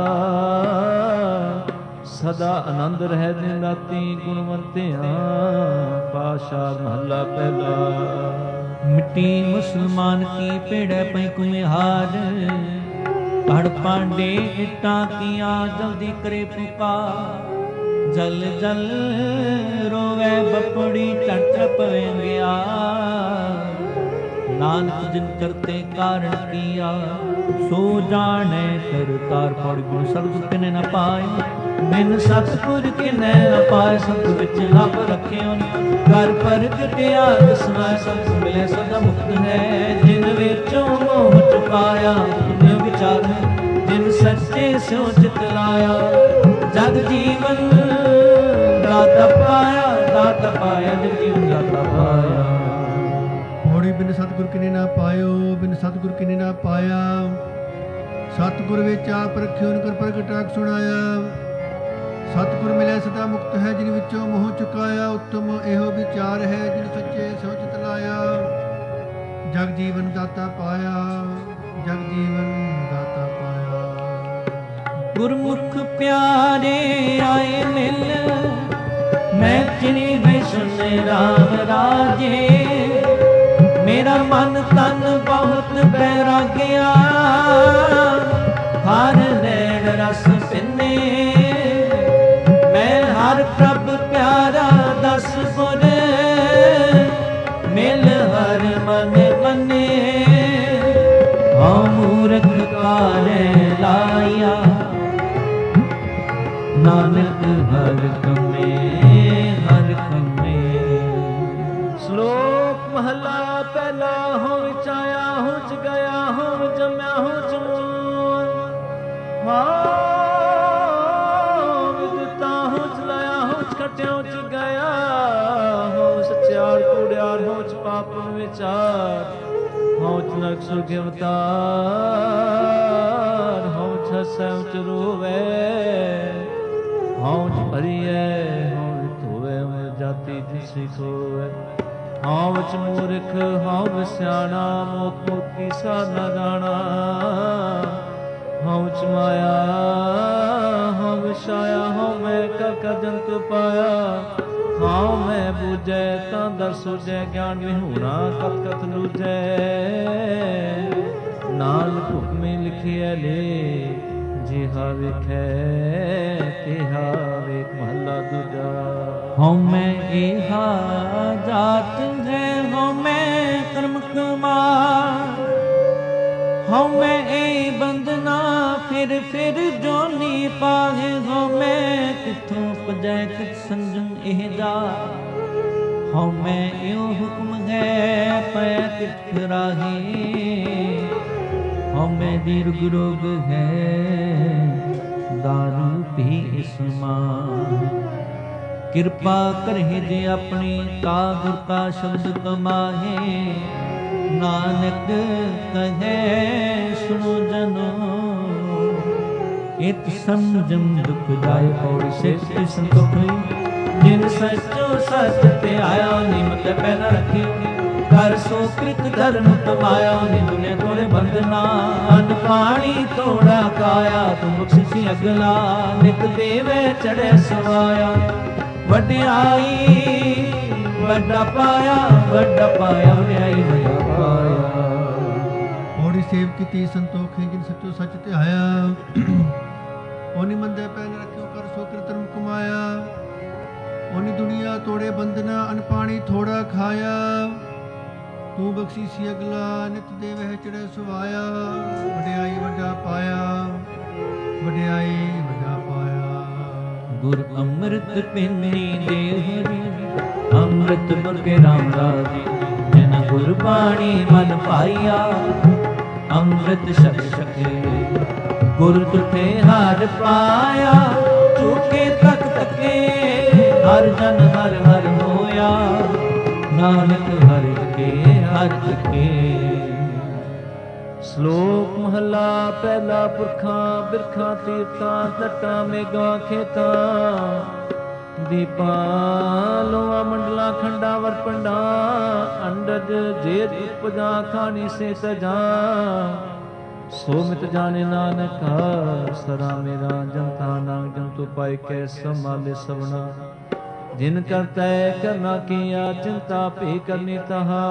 आधार सदा आनंद रह दिन राती गुणवंतिया पाशाह महला पहला मिट्टी मुसलमान की पेड़ पै कुम्हार पढ़ पांडे इट्टा किया जल्दी करे पुकार जल जल रोवे बपड़ी चट पवेंगिया नानक जिन करते कारण किया सो जाने कर तार पड़ गुण सतगुर किने न पाए बिन सतगुर किने न पाए संत विच लभ रखे घर पर कटिया दसना संत मिले सदा मुक्त है जिन विचों मोह चुकाया पुण्य विचार जिन सच्चे स्यों चित लाया जग जीवन दाता पाया जग जीवन दाता पाया ਬਿਨ ਸਤਿਗੁਰ ਕਿਨੇ ਨਾ ਪਾਇਓ ਬਿਨ ਸਤਿਗੁਰ ਕਿਨੇ ਨਾ ਪਾਇਆ ਸਤਿਗੁਰ ਵਿੱਚ ਆਪ ਰਖਿਓ ਨਕਰ ਪ੍ਰਗਟ ਆਖ ਸੁਣਾਇਆ ਸਤਿਗੁਰ ਮਿਲਿਆ ਸਦਾ ਮੁਕਤ ਹੈ ਜਿਨ ਵਿੱਚੋਂ ਮੋਹ ਚੁਕਾਇਆ ਉੱਤਮ ਇਹੋ ਵਿਚਾਰ ਹੈ ਜਿਨ ਸੱਚੇ ਸੋਚਿਤ ਲਾਇਆ ਜਗ ਜੀਵਨ ਦਾਤਾ ਪਾਇਆ ਜਗ ਜੀਵਨ ਦਾਤਾ ਪਾਇਆ ਗੁਰਮੁਖ ਪਿਆਰੇ ਆਏ ਮਿਲ ਮੈਂ ਚਿਨੀ ਵਿਸ਼ਨ ਰਾਮ ਰਾਜੇ मेरा मन तन बहुत बैराग्या हर नैन रस पिने मैं हर प्रभ प्यारा दस गुर मिल हर मन मने हाँ मूर्ख कारे लाया नानक हर कमे हर कमे श्लोक महला पहला हो चाया हो च गया हो जम्या हो चमून विदता हो चलाया हो खटिया च गया हो सच्चार कूड़ियार हो च पापन विचार हो च नरक सुर्ग अवतार हो च सैव च रोवे हो च भरिए हो धोवे जाति जिसी खोवे हाँ विच मूर्ख हाँ विस्याणा मोख मोती सा न जाना हाँ विच माया हाँ विषाया हाँ मैं का जंतु पाया हाँ मैं बूझे ता दर सूझे ज्ञान विहूणा कत कत लूझे नानक हुक्मे लिखिए ले जिहा विखे तिहा वेख महला दूजा हूँ मैं इहा जात है हूँ मैं कर्म कमार हूँ मैं ए बंदना फिर जोनी पाहे हूँ मैं किथों पजै कित संजम एह जा हूँ मैं यो हुक्म है पै कित राहे हूँ मैं दीर्घ रोग है दारू पी इसमां किरपा करहि जे अपनी ता गुर का शब्द कमाहे नानक कहे सुनो जनो इत संजम दुख जाय पौड़ी से संतोख जिन सचो सच ते आया निमत पैना रखी कर सो कृत धर्म कमाया नि दुनिया तोड़े बंधना अन्न पानी तोड़ा काया तुम बख्शिशी अगला नित देवे चढ़े सवाया वड्याई वड्डा पाया वड्याई वड्डा पाया पौड़ी सेव की संतोख है जिन सचो ਸੋ ਸੱਚ ਧਿਆਇਆ। ਓਨੀ ਮੰਦੇ ਪੈ ਨ ਰੱਖਿਓ ਕਰ ਸੋ ਕਿਰਤਨ ਕਮਾਇਆ। ਓਨੀ ਦੁਨੀਆ ਤੋੜੇ ਬੰਦਨਾ ਅਨ ਪਾਣੀ ਥੋੜਾ ਖਾਇਆ। ਤੂੰ ਬਖਸ਼ੀਸੀ ਅਗਲਾ ਨਿਤ ਦੇਵਹਿ ਚੜ੍ਹੈ ਸੁਵਾਇਆ। ਵਡਿਆਈ ਵੱਡਾ ਪਾਇਆ, ਵਡਿਆਈ ਵੱਡਾ ਪਾਇਆ। ਗੁਰ ਅੰਮ੍ਰਿਤ ਪਿੰਨੀ ਦੇ ਹਰੀ ਅੰਮ੍ਰਿਤ ਗੁਰ ਕੇ ਰਾਮ ਰਾਜੇ। ਜਿਨ ਗੁਰ ਬਾਣੀ ਮਨ ਪਾਈਆ ਅੰਮ੍ਰਿਤ ਛਕ ਛਕੇ। ਗੁਰ ਤੁਠੇ ਹਰ ਪਾਇਆ ਝੂਕੇ ਤੱਕ ਤੱਕੇ। ਹਰ ਜਨ ਹਰ ਹਰ ਹੋਇਆ ਨਾਨਕ ਹਰਿ ਕੇ ਹਰਿ ਕੇ। ਸ਼ਲੋਕ ਮਹਲਾ ਪਹਿਲਾ। ਪੁਰਖਾਂ ਬਿਰਖਾਂ ਤੀਰਥਾਂ ਤਟਾਂ ਮੇਘਾਂ ਖੇਤਾਂ। ਦੀਪਾਂ ਲੋਆਂ ਮੰਡਲਾਂ ਖੰਡਾਂ ਵਰਪੰਡਾਂ। ਅੰਡਜ ਜੇਤ ਉਪਜਾਂ ਖਾਣੀ ਸੇ ਸਜਾਂ। ਸੋ ਮਿਤ ਜਾਣੇ ਨਾਨਕ ਸਰਾ ਮੇਰਾ। ਜਨਤਾ ਨਾਨਕ ਜੰਤੂ ਪਾਇ ਕੈ ਸੰਭਾਲੇ ਸਵਣਾ। ਜਿਨ ਕਰਤੈ ਕਰਨਾ ਕੀਆ ਚਿੰਤਾ ਭੀ ਕਰਨੀ ਤਹਾ।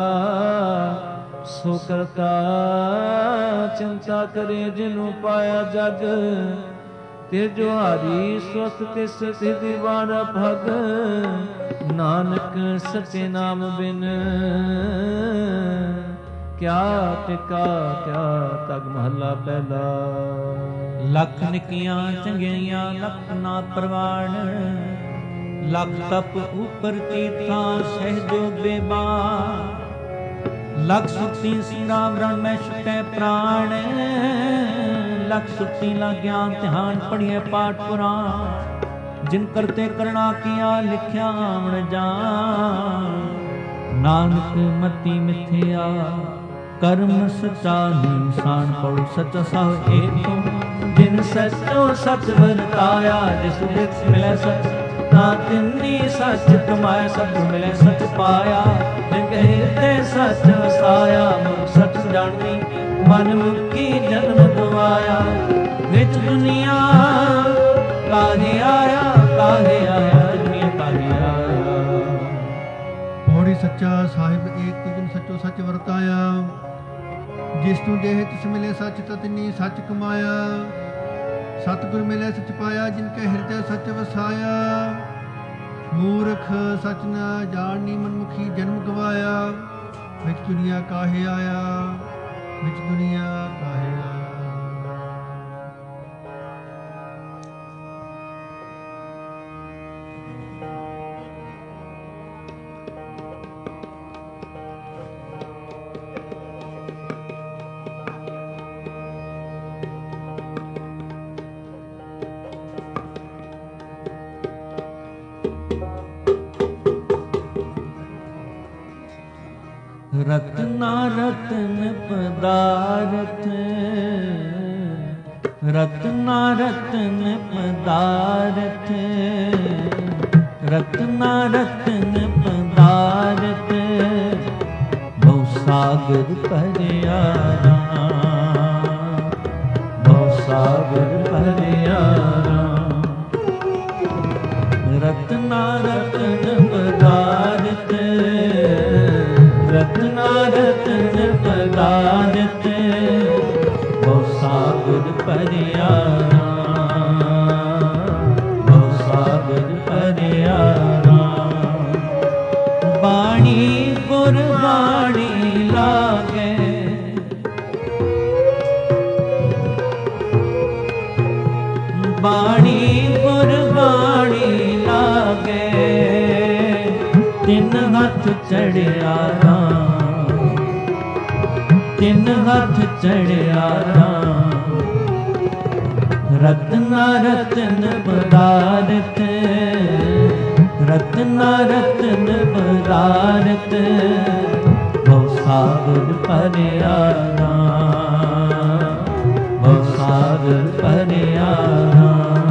ਸੋ ਕਰਤਾ ਚਿੰਤਾ ਕਰੇ ਜਿਨੂੰ ਪਾਇਆ ਜਗ। ਤੇ ਜੋ ਹਾਰੀ ਸਵਸਤ ਤਿਸ ਸਿਧਿ ਵਾਰ ਭਗ। ਨਾਨਕ ਸਚੇ ਨਾਮ ਬਿਨ ਕਿਆ ਟਿਕਾ ਕਿਆ ਤਗ। ਮਹਲਾ ਪਹਿਲਾ। ਲੱਖ ਨਿਕੀਆਂ ਚੰਗਿਆਈਆਂ ਲੱਖ ਨਾ ਪ੍ਰਵਾਣ। ਲੱਖ ਤਪ ਉਪਰ ਤੀਰਥਾਂ ਸਹਿਜੋ ਬੇਬਾਨ। ਲੱਖ ਸੁਖੀ ਸਿੰਘਾਵਰਣ ਮੈਂ ਛੁਟੈ ਪ੍ਰਾਣ। ਲੱਖ ਸੁਖੀ ਲਾਗਿਆ ਧਿਆਨ ਪੜ੍ਹਿਐ ਪਾਠ ਪੁਰਾਣ। ਜਿਨ ਕਰਤੇ ਕਰਣਾ ਕੀਆ ਲਿਖਿਆ ਆਵਣ ਜਾਣ। ਨਾਨਕ ਮਤੀ ਮਿਥਿਆ ਕਰਮ ਸਚਾ ਨਿਸ਼ਾਨ। ਪਉ ਸਚ ਸਭ ਏਕ ਤੁਮ। ਜਿਨ ਸਚੋ ਸਚ ਵਰਤਾਇਆ। ਜਿਸ ਜਿਸ ਮਿਲੈ ਸਚ ਤਾ ਤਿੰਨੀ ਸਚ ਕਮਾਇਆ। ਸਭ ਮਿਲੈ ਸਚ ਪਾਇਆ। ਜਿਨ ਕਹੇ ਤੇ ਸਚ ਵਸਾਇਆ। ਮੁਖ ਸਚ ਜਾਣੀ ਮਨ ਮੁਖੀ ਜਨਮ ਗਵਾਇਆ। ਵਿੱਚ ਦੁਨੀਆ ਕਾਹੇ ਆਇਆ ਕਾਹੇ ਆਇਆ। ਦੁਨੀਆ ਕਾਹੇ ਆਇਆ। ਪੌੜੀ ਸੱਚਾ ਸਾਹਿਬ ਏਕ ਜਿਨ ਸਚੋ ਸਚ ਵਰਤਾਇਆ। ਜਿਸ ਨੂੰ ਦੇਹ ਤਿਸ ਮਿਲੇ ਸੱਚ ਤਤਨੀ ਸੱਚ ਕਮਾਇਆ। ਸਤਿਗੁਰ ਮਿਲੇ ਸਚ ਪਾਇਆ। ਜਿਨ ਕੇ ਹਿਰਦੈ ਸੱਚ ਵਸਾਇਆ। ਮੂਰਖ ਸਚ ਨਾ ਜਾਣਨੀ ਮਨਮੁਖੀ ਜਨਮ ਗਵਾਇਆ। ਵਿੱਚ ਦੁਨੀਆ ਕਾਹੇ ਆਇਆ, ਵਿੱਚ ਦੁਨੀਆ ਕਾਹੇ ਆਇਆ। ਰਤਨਾ ਰਤਨ ਪਦਾਰਥ। ਰਤਨਾ ਰਤਨ ਪਦਾਰਥ। ਰਤਨਾ ਰਤਨ ਪਦਾਰਥ। ਬਹੁ ਸਾਗਰ ਭਰਿਆ ਰਾਮ। ਬਹੁ ਸਾਗਰ ਭਰਿਆ ਰਾਮ। ਰਤਨਾ ਰਤਨ ਪਦਾਰਥ। ਰਤਨਾ ਰਤਨ ਪਦਾਰਥ। ਬਹੁ ਸਾਗਰ ਭਰਿਆ ਰਾਮ। ਬਹੁ ਸਾਗਰ ਭਰਿਆ ਰਾਮ। ਬਾਣੀ ਗੁਰ ਬਾਣੀ ਲਾਗੇ। ਬਾਣੀ ਗੁਰ ਬਾਣੀ ਲਾਗੇ। ਤਿੰਨ ਹੱਥ ਚੜਿਆ ਰਾਮ। ਤਿੰਨ ਹੱਥ ਚੜਿਆ ਰਾਮ। ਰਤਨਾ ਰਤਨ ਪਦਾਰਥ। ਰਤਨਾ ਰਤਨ ਪਦਾਰਥ। ਬਹੁ ਸਾਗਰ ਭਰਿਆ ਰਾਮ। ਬਹੁ ਸਾਗਰ ਭਰਿਆ ਰਾਮ।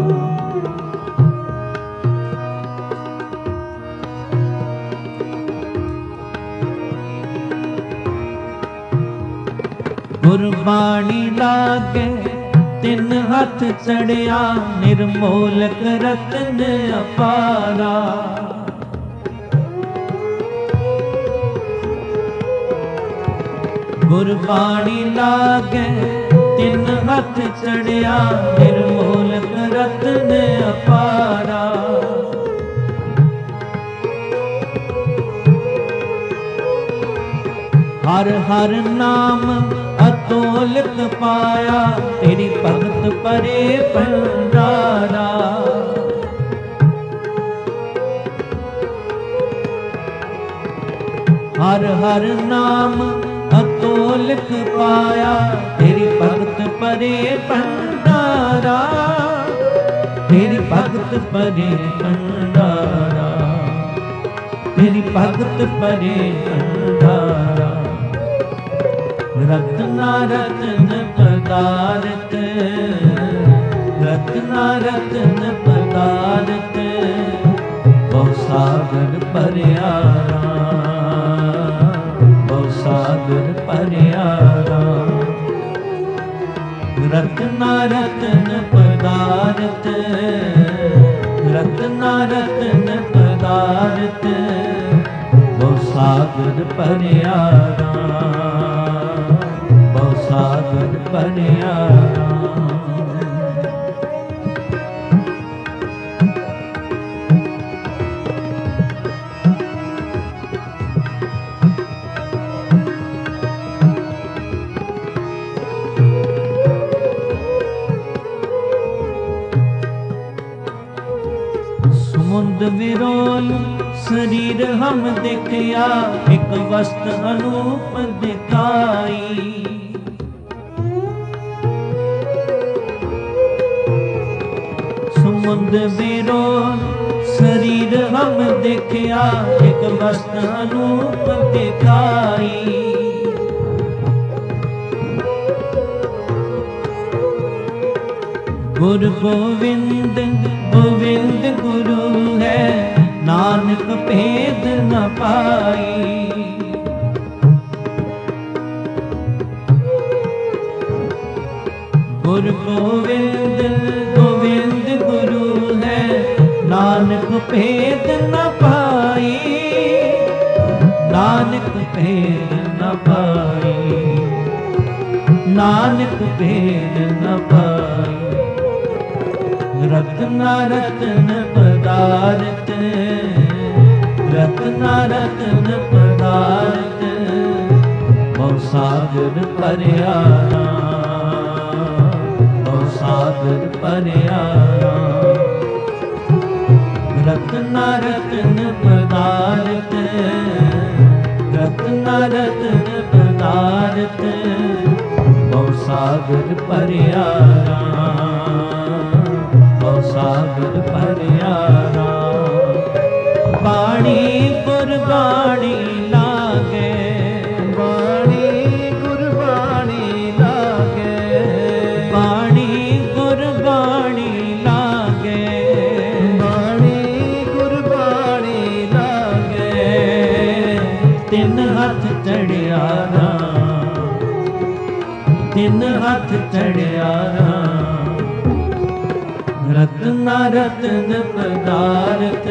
ਗੁਰਬਾਣੀ ਲਾਗੇ ਤਿੰਨ ਹੱਥ ਚੜਿਆ। ਨਿਰਮੋਲਕ ਰਤਨ ਅਪਾਰਾ। ਗੁਰਬਾਣੀ ਲਾਗੇ ਤਿੰਨ ਹੱਥ ਚੜਿਆ ਨਿਰਮੋਲਕ ਰਤਨ ਅਪਾਰਾ। ਹਰ ਹਰ ਨਾਮ ਅਤੋਲਕ ਪਾਇਆ ਤੇਰੀ ਭਗਤ ਪਰੇ ਭੰਡਾਰਾ। ਹਰ ਹਰ ਨਾਮ ਅਤੋਲਕ ਪਾਇਆ ਤੇਰੀ ਭਗਤ ਪਰੇ ਭੰਡਾਰਾ। ਤੇਰੀ ਭਗਤ ਪਰੇ ਭੰਡਾਰਾ। ਤੇਰੀ ਭਗਤ ਪਰੇ ਭੰਡਾਰਾ। ਰਤਨਾ ਰਤਨ ਪਦਾਰਥ ਰਤਨਾ ਰਤਨ ਪਦਾਰਥ ਬਹੁ ਸਾਗਰ ਭਰਿਆ ਬਹੁ ਸਾਗਰ ਭਰਿਆ। ਰਤਨਾ ਰਤਨ ਪਦਾਰਥ ਰਤਨਾ ਰਤਨ ਪਦਾਰਥ ਬਹੁ ਸਾਗਰ ਭਰਿਆ ਬਹੁ ਸਾਗਰ ਭਰਿਆ। ਸੁਮੁੰਦ ਵਿਰੋਲ ਸਰੀਰ ਹਮ ਦੇਖਿਆ ਇੱਕ ਵਸਤ ਅਨੂਪ ਦਿਖਾਈ। ਸੁਮੁੰਦ ਵਿਰੋਲ ਸਰੀਰ ਹਮ ਦੇਖਿਆ ਇੱਕ ਵਸਤ ਅਨੂਪ ਦਿਖਾਈ। ਗੁਰ ਗੋਵਿੰਦ ਗੋਵਿੰਦ ਗੁਰੂ ਹੈ ਨਾਨਕ ਭੇਦ ਨ ਪਾਈ। ਗੁਰ ਗੋਵਿੰਦ ਗੋਵਿੰਦ ਗੁਰੂ ਹੈ ਨਾਨਕ ਭੇਦ ਨ ਪਾਈ। ਨਾਨਕ ਭੇਦ ਨ ਪਾਈ। ਨਾਨਕ ਭੇਦ ਨ ਪਾਈ। ਰਤਨਾ ਰਤਨ ਪਦਾਰਥ ਰਤਨਾ ਰਤਨ ਪਦਾਰਥ ਬਹੁ ਸਾਗਰ ਭਰਿਆ ਬਹੁ ਸਾਗਰ ਭਰਿਆ। ਰਤਨਾ ਰਤਨ ਪਦਾਰਥ ਰਤਨਾ ਰਤਨ ਪਦਾਰਥ ਬਹੁ ਸਾਗਰ ਭਰਿਆ ਬਹੁ ਸਾਗਰ ਭਰਿਆ। ਬਾਣੀ ਗੁਰਬਾਣੀ ਲਾਗੇ ਬਾਣੀ ਗੁਰਬਾਣੀ ਲਾਗੇ ਬਾਣੀ ਗੁਰਬਾਣੀ ਲਾਗੇ ਬਾਣੀ ਗੁਰਬਾਣੀ ਲਾਗੇ। ਤਿੰਨ ਹੱਥ ਚੜਿਆ ਤਿੰਨ ਹੱਥ ਚੜਿਆ ਰਤਨਾ ਰਤਨ ਪਦਾਰਥ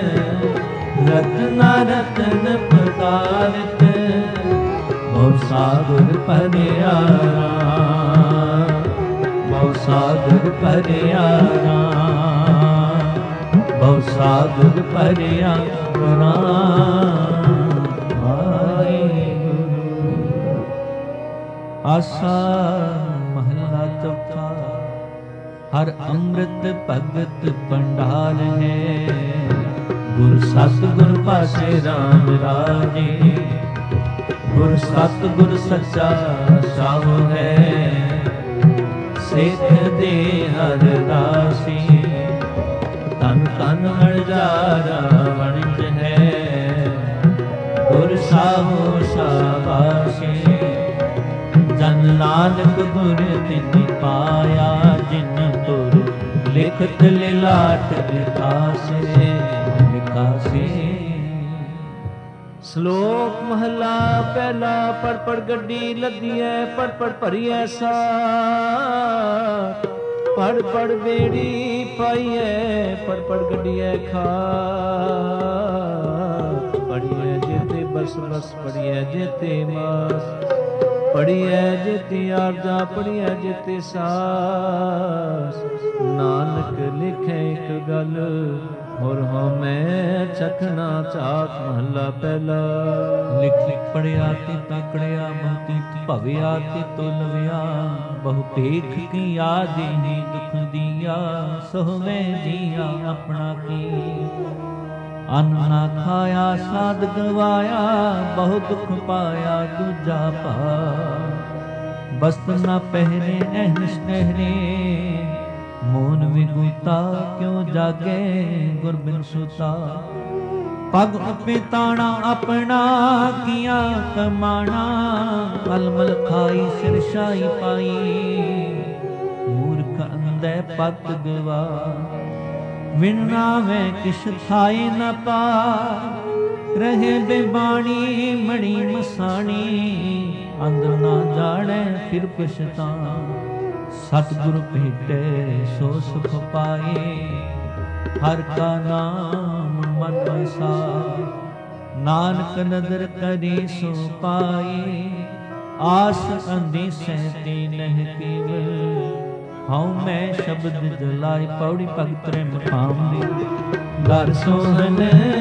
ਰਤਨਾ ਰਤਨ ਪਦਾਰਥ ਬਹੁ ਸਾਗਰ ਭਰਿਆ ਬਹੁ ਸਾਗਰ ਭਰਿਆ ਬਹੁ ਸਾਗਰ ਭਰਿਆ। ਆਸਾ ਮਹਲਾ ਚੌਥਾ। ਹਰ ਅੰਮ੍ਰਿਤ ਭਗਤ ਭੰਡਾਰ ਹੈ ਗੁਰ ਸਤਿਗੁਰ ਪਾਸੇ ਰਾਮ ਰਾਜੇ। ਗੁਰ ਸਤਿਗੁਰ ਸੱਚਾ ਸਾਹੁ ਹੈ ਸਿੱਖ ਦੇ ਹਰ ਰਾਸੀ। ਤਨ ਤਨ ਹਜ਼ਾਰਾ ਵਣਜ ਹੈ ਗੁਰ ਸਾਹੁ ਸਾਬਾਸ਼ੀ। ਜਨ ਨਾਨਕ ਗੁਰ ਤਿਨ ਪਾਇਆ ਜਿਨ ਤੁਰ ਲਿਖਤ ਲਿਲਾਟ ਲਿਖਾਸੇ ਲਿਖਾਸੇ। ਸ਼ਲੋਕ ਮਹਲਾ ਪਹਿਲਾ। ਪੜ ਪੜ ਗੱਡੀ ਲੱਦੀਐ ਪੜ ਪੜ ਭਰੀਐ ਸਾਰ। ਪੜ ਪੜ ਬੇੜੀ ਪਾਈਐ ਪੜ ਪੜ ਗੱਡੀਐ ਖਾਰ। ਪੜੀਐ ਜੇਤੇ ਬਸ ਬਸ ਪੜੀਐ ਜੇਤੇ ਮਾਸ। ਪੜੀਐ ਜੇਤੀ ਆਰਜਾ ਪੜੀਐ ਜੇਤੀ ਸਾਸ। ਨਾਨਕ ਲਿਖੇ ਇੱਕ ਗੱਲ ਹੋਰ ਹਉਮੈ ਚਖਣਾ ਚਾਖ। ਮਹੱਲਾ ਪਹਿਲਾ। ਲਿਖ ਲਿਖ ਪੜਿਆ ਤੇ ਤਾਕੜਿਆ ਬਹੁਤੀ ਭਵਿਆ ਤੇ ਤੁਲਵਿਆ। ਬਹੁ ਭੇਖ ਕੀ ਆਦਿ ਦੁਖ ਦੀਆ। ਸੋ ਮੈਂ ਜੀਆ ਆਪਣਾ ਕੀ। ਅੰਨ ਨਾ ਖਾਇਆ ਸਾਧ ਗਵਾਇਆ। ਬਹੁ ਦੁਖ ਪਾਇਆ ਦੂਜਾ ਭਾਰ। ਬਸਤਰ ਨਾ ਪਹਿਰੇ ਅਹਨਿਸ਼ ਨਹਿਰੇ। ਮੋਨ ਵਿਗੂਤਾ ਕਿਉ ਜਾਗੇ ਗੁਰ ਬਿਨ ਸੁਤਾ। ਪਗ ਉਪੇ ਤਾਣਾ ਆਪਣਾ ਕੀਆ ਕਮਾਣਾ। ਮਲਮਲ ਖਾਈ ਸਿਰ ਸ਼ਾਹੀ ਪਾਈ। ਮੂਰਖ ਅੰਧੇ ਪਤ ਗਵਾ। ਵਿਣ ਨਾਵੇਂ ਕਿਛ ਥਾਏ ਨ ਪਾ। ਰਹੇ ਬੇਬਾਣੀ ਮਣੀ ਮਸਾਣੀ। ਅੰਦਰ ਨਾ ਜਾਣੈ ਫਿਰ ਪਛਤਾਣਾ। ਸਤਿਗੁਰ ਭੇਟੇ ਸੋ ਸੁਖ ਪਾਏ। ਹਰ ਕਾ ਨਾਮ ਮਨ ਵਸਾਏ। ਨਾਨਕ ਨਦਰ ਕਰੀ ਸੋ ਪਾਏ। ਆਸ ਅੰਦਿਸੈ ਤੇ ਨਹਿ ਕੇਵਲ। ਹਉ ਮੈਂ ਸ਼ਬਦ ਜਲਾਈ। ਪੌੜੀ ਭਗਤ ਰੇ ਮਖਾਮ ਦੀ। ਦਰ ਸੋਹਨ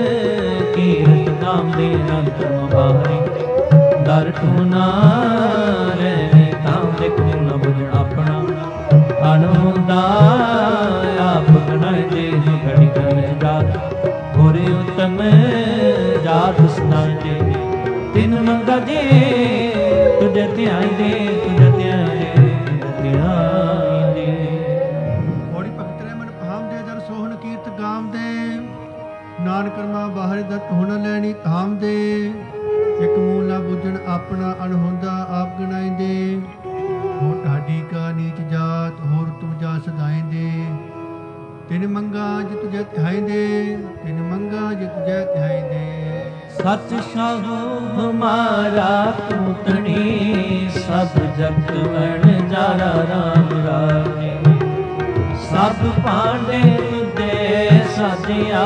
ਕੀਰਤ ਨਾਮ ਦੇ ਅੰਤਰ ਬਾਹਰੀ। ਦਰ ਟੂਨਾ ਰਹਿ ਤਾਮ ਦੇ ਕੋ ਨ ਬੁਝਣ ਆਪਣਾ। ਅਣਹੁੰਦਾ ਆਪ ਗਣਾਏ ਦੇ ਘੜੀ ਕਰ ਜਾਤ। ਹੋਰੇ ਉਤਮ ਜਾਤ ਸੁਨਾਏ। ਤਿਨ ਮੰਗਾ ਜੇ ਤੁਝੇ ਧਿਆਈ ਦੇ। ਤੁਝੇ ਧਿਆਈ ਦੇ। ਤੁਝੇ ਧਿਆਈ ਦੇ। ਪੌੜੀ ਭਗਤ ਰੇ ਮਨ ਭਾਮ ਦੇ ਦਰ ਸੋਹਣ ਕੀਰਤ ਗਾਮ ਦੇ। ਨਾਨਕ ਕਰਮਾ ਬਾਹਰ ਦਰ ਹੁਣ ਲੈਣੀ ਧਾਮ ਦੇ। ਇੱਕ ਮੂਲ ਨਾ ਬੁੱਝਣ ਆਪਣਾ ਅਣਹੁੰਦਾ ਆਪ ਗਣਾਇਂਦੇ। ਹੋ ਢਾਡੀ ਕਾ ਨੀਚ ਜਾਤ ਹੋਰ ਤੁਮ ਜਾ ਸਦਾਇਂਦੇ। ਤਿਨ ਮੰਗਾ ਜਿਤ ਜੈ ਧਿਆਇਂਦੇ। ਤਿਨ ਮੰਗਾ ਜਿਤ ਜੈ ਧਿਆਇਂਦੇ। ਸਚ ਸਾਹੂ ਹਮਾਰਾ ਪੂਤਣੀ। ਸਭ ਜਗਤ ਵਣ ਜਾਰਾ ਰਾਮ ਰਾਜੇ। ਸਭ ਪਾਂਡੇ ਤੁਦੇ ਸਾਧਿਆ।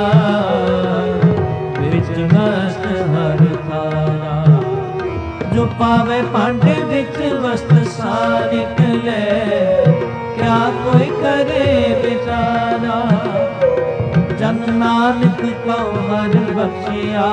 ਵਿੱਚ ਵਸਤ ਹਰ ਥਾਰਾ। ਜੋ ਪਾਵੇ ਭਾਂਡੇ ਵਿੱਚ ਵਸਤ ਸਾਰ ਨਿਕਲੇ। ਕਿਆ ਕੋਈ ਕਰੇ ਵਿਚਾਰਾ। ਜਨ ਨਾਨਕ ਕਉ ਹਰ ਬਖਸ਼ਿਆ।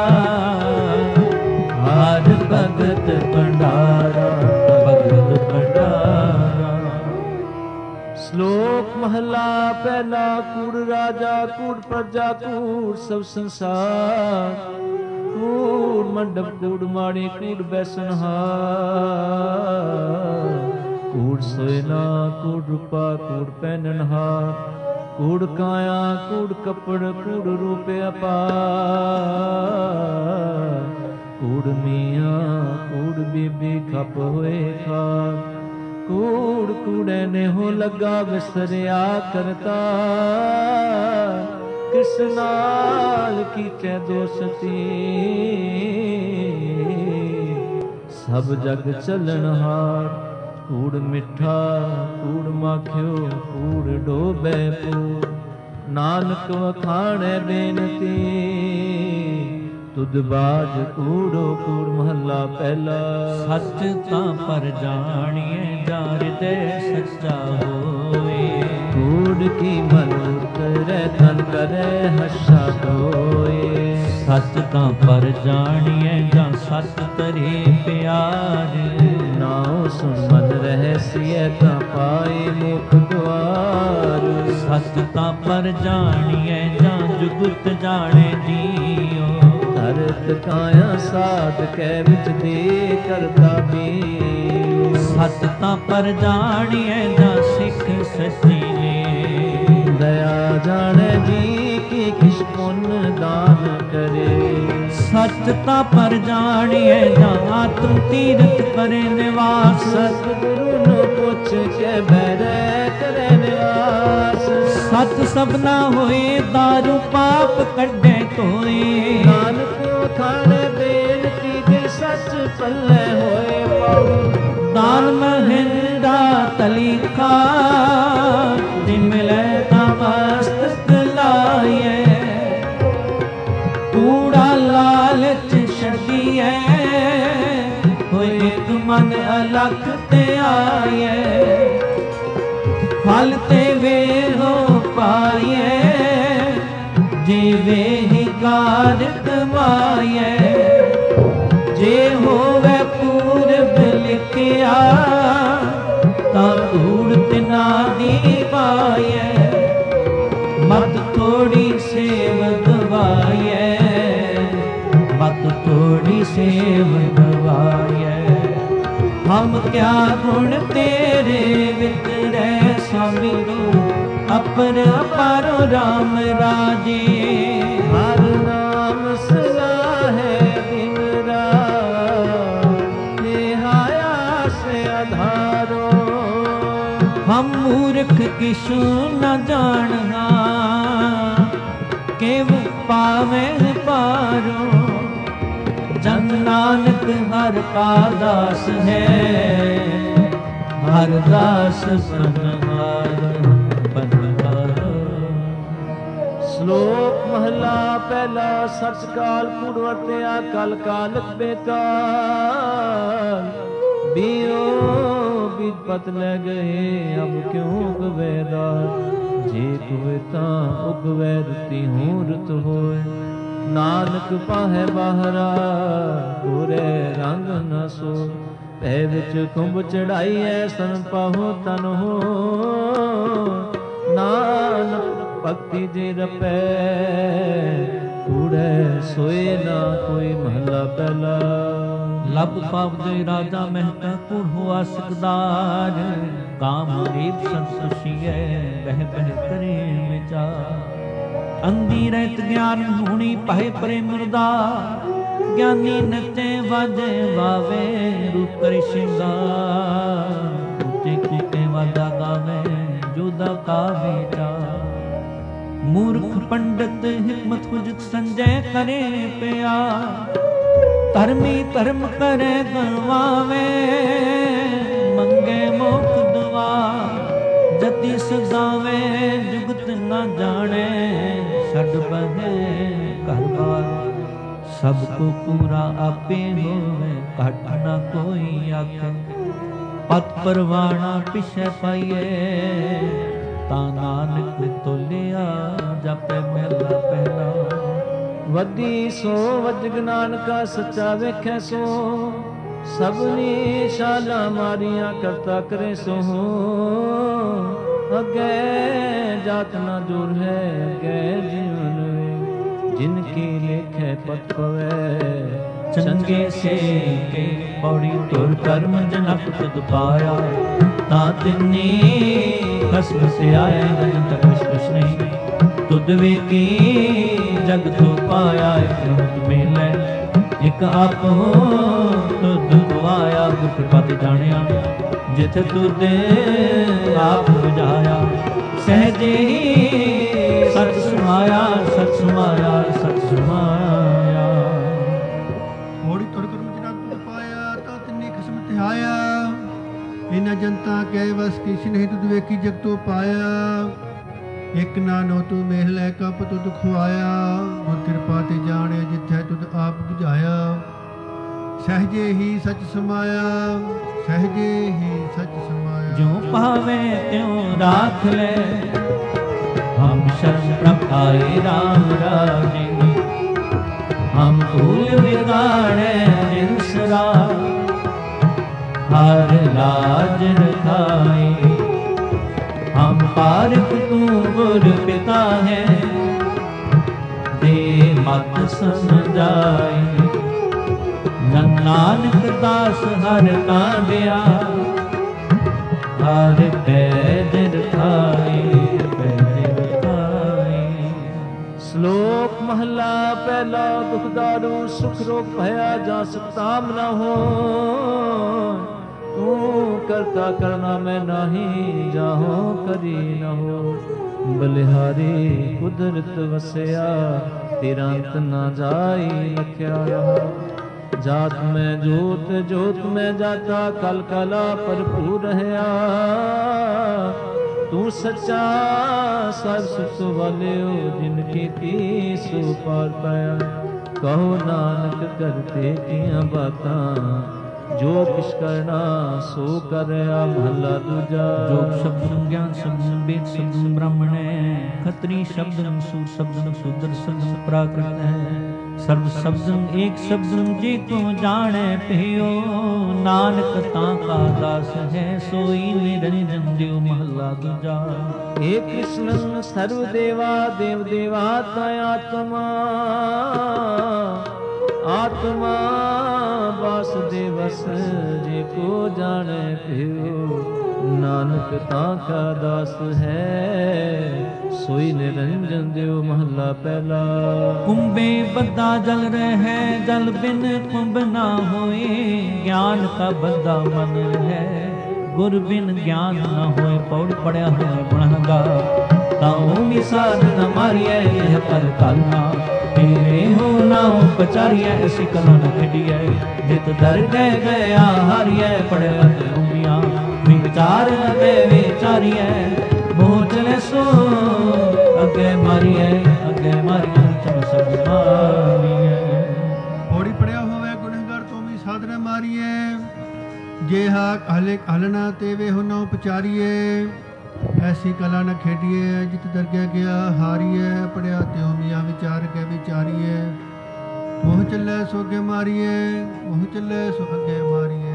ਹਰ ਭਗਤ ਭੰਡਾਰਾ। ਭਗਤ ਭੰਡਾਰਾ। ਸ਼ਲੋਕ ਮਹਲਾ ਪਹਿਲਾ। ਕੂੜ ਰਾਜਾ ਕੂੜ ਪ੍ਰਜਾ ਕੂੜ ਸਭ ਸੰਸਾਰ। ਕੂੜ ਮੰਡਪ ਕੂੜ ਮਾੜੀ ਕੂੜ ਬੈਸਨਹਾਰ। ਕੂੜ ਸੋਇਨਾ ਕੂੜ ਰੂਪਾ ਕੂੜ ਪਹਿਨਨਹਾਰ। ਕੂੜ ਕਾਇਆ ਕੂੜ ਕੱਪੜ ਕੂੜ ਰੂਪ ਅਪਾਰ। ਕੂੜ ਮੀਆਂ ਕੂੜ ਬੀਬੀ ਖਪ ਹੋਏ ਖਾਰ। ਕੂੜ ਕੂੜੇ ਨੇ ਹੋ ਲੱਗਾ ਵਿਸਰਿਆ ਕਰਤਾ। ਕਿਸ ਨਾਲ ਕੀਚੈ ਦੋਸਤੀ। ਸਭ ਜਗ ਚੱਲਣਹਾਰ। ਕੂੜ ਮਿੱਠਾ ਕੂੜ ਮਾਖਿਓ ਕੂੜ ਡੋਬੈ ਪੂਰ। ਨਾਨਕ ਵਖਾਣੈ ਬੇਨਤੀ। ਤੁਧ ਬਾਜ ਕੂੜੋ ਕੂੜ। ਮਹੱਲਾ ਪਹਿਲਾ। ਸੱਚ ਤਾਂ ਪਰ ਜਾਣੀਏ ਜਾ ਹਿਰਦੈ ਸੱਚਾ ਹੋਏ। ਕੂੜ ਕੀ ਮਨ ਉਤਰੈ ਤਨ ਕਰੈ ਹੱਸਾ ਹੋਏ। ਸੱਚ ਤਾਂ ਪਰ ਜਾਣੀਏ ਜਾਂ ਸੱਚ ਤਰੇ ਪਿਆਰ। ਨਾਉ ਸੁਨ ਮਨ ਰਹਸੀਐ ਤਾਂ ਪਾਏ ਮੁਖ ਦੁਆਰ। ਸੱਚ ਤਾਂ ਪਰ ਜਾਣੀਏ ਜਾਂ ਜੁਗਤ ਜਾਣੇ ਜੀਓ। ਧਰਤ ਕਾਇਆ ਸਾਧ ਕੈ ਵਿੱਚ ਦੇ ਕਰਤਾ ਵੀ। ਸੱਚ ਤਾਂ ਪਰ ਜਾਣੀਏ ਜਾਂ ਸਿੱਖ ਸੱਚੀ ਨੇ। ਦਇਆ ਜਾਣੈ ਜੀ ਕੀ ਕਿਛ ਪੁੰਨ ਦਾਨ ਕਰੇ। ਸੱਚ ਤਾਂ ਪਰ ਜਾਣੀਏ ਜਾਂ ਆਤਮ ਤੀਰਥ ਕਰੇ ਨਿਵਾਸ। ਸਤਿਗੁਰੂ ਨੂੰ ਪੁੱਛ ਕੇ ਬਹਿਰੈ ਕਰੇ ਨਿਵਾਸ। ਸੱਚ ਸਭਨਾ ਹੋਏ ਦਾਰੂ ਪਾਪ ਕੱਢੇ ਧੋਏ। ਨਾਨਕ ਖਾਣੇ ਬੇਨਤੀ ਜੇ ਸੱਚ ਪੱਲੇ ਹੋਏ ਪਾਉ। ਦਾਨ ਮਹਿੰਦਾ ਤਲੀਖਾ। ਜਿ ਮਿਲੇ ਤਾਂ ਮਸਤਕ ਲਾਈਏ। ਕੂੜਾ ਲਾਲਚ ਛੱਡੀਏ। ਹੋਏ ਇੱਕ ਮਨ ਅਲਖ ਤੇ ਆਏ, ਫਲ ਤੇ ਵੇ ਹੋ ਪਾਏ, ਜਿਵੇਂ ਹੀ ਕਾਰ ਕਮਾਏ, ਜੇ ਹੋਵੇ ਪੂਰਬ ਲਿਖਿਆ, ਤਾਂ ਧੂੜਤ ਨਾ ਦੀ ਪਾਏ, ਮਤ ਥੋੜੀ ਸੇਵ ਗਵਾਏ, ਮਤ ਥੋੜੀ ਸੇਵ ਗਵਾਏ। ਹਮ ਕਿਆ ਗੁਣ ਤੇਰੇ ਵਿਤਰੈ ਸਾਮੀ ਤੂੰ, ਅਪਰ ਅਪਾਰੋ ਰਾਮ ਰਾਜੇ। ਹਰ ਨਾਮ ਸਲਾਹੈ ਦਿਨ ਰਾਤ, ਨਿਹਾਇਆ ਸੇ ਆਧਾਰੋ। ਹਮ ਮੂਰਖ ਕਿਛੁ ਨ ਜਾਣਨਾ, ਕੇਵ ਪਾਵੈ ਪਾਰੋ। ਜਨ ਨਾਨਕ ਹਰ ਕਾ ਦਾਸ ਹੈ, ਹਰ ਦਾਸ ਬਨਹਾਰ ਬਨਹਾਰ। ਸ਼ਲੋਕ ਮਹਲਾ ਪਹਿਲਾ। ਸਚ ਕਾਲ ਕੂੜ ਵਰਤਿਆ, ਕਲ ਕਾਲਕ ਬੇਕਾਰ। ਬੀਓ ਬੀਜ ਪਤ ਲੈ ਗਏ, ਅਬ ਕਿਉਂ ਗਵੇਦਾਰ। ਜੇ ਕੁਵੇ ਤਾਂ ਉਗਵੈ, ਰੁਤੀ ਹੂੰ ਰੁਤ ਹੋਏ। ਨਾਨਕ ਪਾਹੈ ਬਾਹਰਾ, ਗੋਰੇ ਰੰਗ ਨ ਸੋ। ਭੈ ਵਿੱਚ ਕੁੰਭ ਚੜਾਈਐ, ਸਨ ਪਾਹੋ ਤਨ ਹੋ। ਨਾਨਕ ਭਗਤੀ ਜੇ ਰਪੈ, ਕੂੜੈ ਸੋਏ ਨਾ ਕੋਈ। ਮਹਲਾ ਪਹਿਲਾ। ਲਬ ਪਾਵਦੇ ਰਾਜਾ ਮਹਿਤਾ, ਕੂੜ ਹੋਆ ਸਕਦਾਰ। ਕਾਮ ਰੀਪ ਸੰਤੋਸ਼ੀਐ, ਬਹਿ ਬਹਿ ਕਰੇ ਵਿਚਾਰ। ਅੰਧੀ ਰਹਿਤ ਗਿਆਨ ਹੋਣੀ, ਪਾਏ ਪ੍ਰੇਮ ਮੁਰਦਾ। ਗਿਆਨੀ ਨਚੇ ਵਾਜੇ ਵਾਵੇ, ਰੂਪ ਕਰਿ ਸ਼ਿੰਗਾਰ। ਉੱਚੇ ਕੂਕੇ ਵਾਜਾ ਗਾਵੇ, ਜੋਦਾ ਕਾ ਵਿਚਾਰ। ਮੂਰਖ ਪੰਡਤ ਹਿਕਮਤ ਹੁਜਤ ਸੰਜੈ ਕਰੇ ਪਿਆ। ਧਰਮੀ ਧਰਮ ਕਰੇ ਗਵਾਵੇ, ਮੰਗੇ ਮੋਖ ਦੁਆ। ਜਤੀ ਸਦਾਵੇ ਜੁਗਤ ਨਾ ਜਾਣੇ, ਛੱਡ ਬਹੇ ਘਰ ਬਾਰ। ਸਭ ਕੋ ਪੂਰਾ ਆਪੇ ਹੋਵੇ, ਘਟ ਨਾ ਕੋਈ ਆਖੇ। ਪਤ ਪਰਵਾਣਾ ਪਿਛੈ ਪਾਈਏ, ਤਾਂ ਨਾਨਕ ਤੋਲਿਆ ਜਪੈ ਮਹਿਲਾ ਪਹਿਲਾ। ਵੱਡੀ ਸੋ ਵਜਗ ਨਾਨਕਾ, ਸੱਚਾ ਵੇਖੈ ਸੋ। ਸਭਨੀ ਸ਼ਾਲਾ ਮਾਰੀਆਂ, ਕਰਤਾ ਕਰੇ ਸੋ। ਅੱਗੇ ਜਾਤ ਨਾ ਦੂਰ ਹੈ, ਅੱਗੇ ਜੀਵਨ ਵੇ। ਜਿਨ ਕੀ ਲੇਖੈ ਪਤ ਪਵੈ, ਚੰਗੇ ਸੇ ਕੇ ਪੌੜੀ ਤੁਰ ਕਰਮ ਜਨਕ ਤੁਧ ਪਾਇਆ। ਤਾਂ ਤਿੰਨੀ ਖਸਮ ਸੇ ਆਏ, ਜਨ ਕਛ ਕੁਛ ਨਹੀਂ। ਤੁਧ ਵੇਖੀ ਜਗ ਤੋ ਪਾਇਆ, ਇਕ ਮਿਲੈ ਇਕ ਆਪ ਹੋ। ਤੁਧ ਖਵਾਇਆ ਗੁਰ ਕਿਰਪਾ ਤੇ ਜਾਣਿਆ, ਜਿਥੇ ਤੁਧ ਆਪ ਬੁਝਾਇਆ। ਸਹਿਜੇ ਹੀ ਸਚ ਸਮਾਇਆ, ਸਚ ਸਮਾਇਆ, ਸਚ ਸਮਾਇਆ। ਹੋੜੀ ਤੁਰ ਕਰਮ ਜਨਕ ਤੁਧ ਪਾਇਆ, ਤਾਂ ਤਿੰਨੀ ਕਿਸਮ ਧਿਆਇਆ। ਇਨਾ ਜਨਤਾ ਕੈ ਵਸ ਕਿਛ ਨਹੀਂ, ਤੁਧ ਵੇਖੀ ਜਗ ਤੋ ਪਾਇਆ। ਇਕ ਨਾਨੋ ਤੂੰ ਮੇਹ ਲੈ ਕਪ ਤੁਧ ਖਵਾਇਆ। ਗੁਰ ਕਿਰਪਾ ਤੇ ਜਾਣਿਆ, ਜਿੱਥੈ ਤੁਧ ਆਪ ਬੁਝਾਇਆ। ਸਹਜੇ ਹੀ ਸਚ ਸਮਾਇਆ, ਸਹਜੇ ਹੀ ਸਚ ਸਮਾਇਆ। ਜੋ ਪਾਵੇ ਤਿਉ ਰਾਖ ਲੈ, ਹਮ ਸ਼ਰਨ ਪ੍ਰਭ ਆਏ ਰਾਮ ਰਾਜੇ। ਹਮ ਭੂਲ ਵਿਗਾੜੈ ਜਿਨਸਰਾ, ਹਰ ਲਾਜ ਰਖਾਏ। ਹਮ ਪਾਰਕ ਤੂੰ ਗੁਰ ਪਿਤਾ ਹੈ, ਦੇ ਮਤ ਸਮਝਾਏ। ਨਾਨਕ ਦਾਸ ਹਰ ਕਾਂਡਿਆ, ਹਰ ਪੈਜ ਰਖਾਏ, ਪੈਜ ਰਖਾਏ। ਸ਼ਲੋਕ ਮਹਲਾ ਪਹਿਲਾ। ਦੁਖ ਦਾਰੂ ਸੁਖ ਰੋਗ ਭਇਆ, ਜਾ ਸਤਾਮ ਨ ਹੋ। ਤੂੰ ਕਰਤਾ ਕਰਨਾ ਮੈਂ ਨਾਹੀ, ਜਾਹੋ ਕਰੀ ਨ ਹੋ। ਬਲਿਹਾਰੀ ਕੁਦਰਤ ਵਸਿਆ, ਤੇਰਾ ਅੰਤ ਨਾ ਜਾਈ ਲਖਿਆ ਰਹਾ। ਜਾਤ ਮੈਂ ਜੋਤ, ਜੋਤ ਮੈਂ ਜਾਤਾ, ਕਲ ਕਲਾ ਭਰਪੂਰ ਰਹਿਆ। ਤੂੰ ਸੱਚਾ ਸਭ ਸੁਖ ਵਾਲਿਓ, ਜਿਨ ਕੀਤੀ ਸੋ ਪਾਰ ਪਾਇਆ। ਕਹੋ ਨਾਨਕ ਕਰਤੇ ਕੀਆਂ ਬਾਤਾਂ, जो किस करना सो कर रहा महला दूजा। जोग शब्द ज्ञान शब्द वेद शब्द ब्राह्मण है, खत्री शब्द सूर शब्द शूद्र शब्द प्राकृत है। सर्व शब्द एक शब्द जे को जाने पियो, नानक ताका दास है सोई निरंजन देव महला दूजा। हे कृष्ण सर्व देवा देव देवात्मा आत्मा आत्मा वासुदेवस जे को जाने पियो, नानक ताका दास है सोई निरंजन देव महला पहला। कुंभे बद्दा जल रहे जल बिन कुंभ ना होए, ज्ञान का बद्दा मन है गुर बिन ज्ञान न होए। पौड़ पड़या है गुणगा ताऊ मिसाद न मारिए यह पर कालना, तेरे हो ना पचारिए ऐसी कला न खड़िए। जित दर गया हारिए पड़े उमिया, विचार न विचारिए मोह चले सो अगे मारिए चम सब मारिए। पौड़ी पड़िया होवे गुनहगार तो भी साधना मारिए, जे हाक हलना तेवे हो न उपचारिए। ऐसी कला न खेडिए जित दरगे गया हारिए, पड़िया त्यों मिया विचार के विचारिए। मोह चले सो अगे मारिए मोह चले सो अगे मारिए।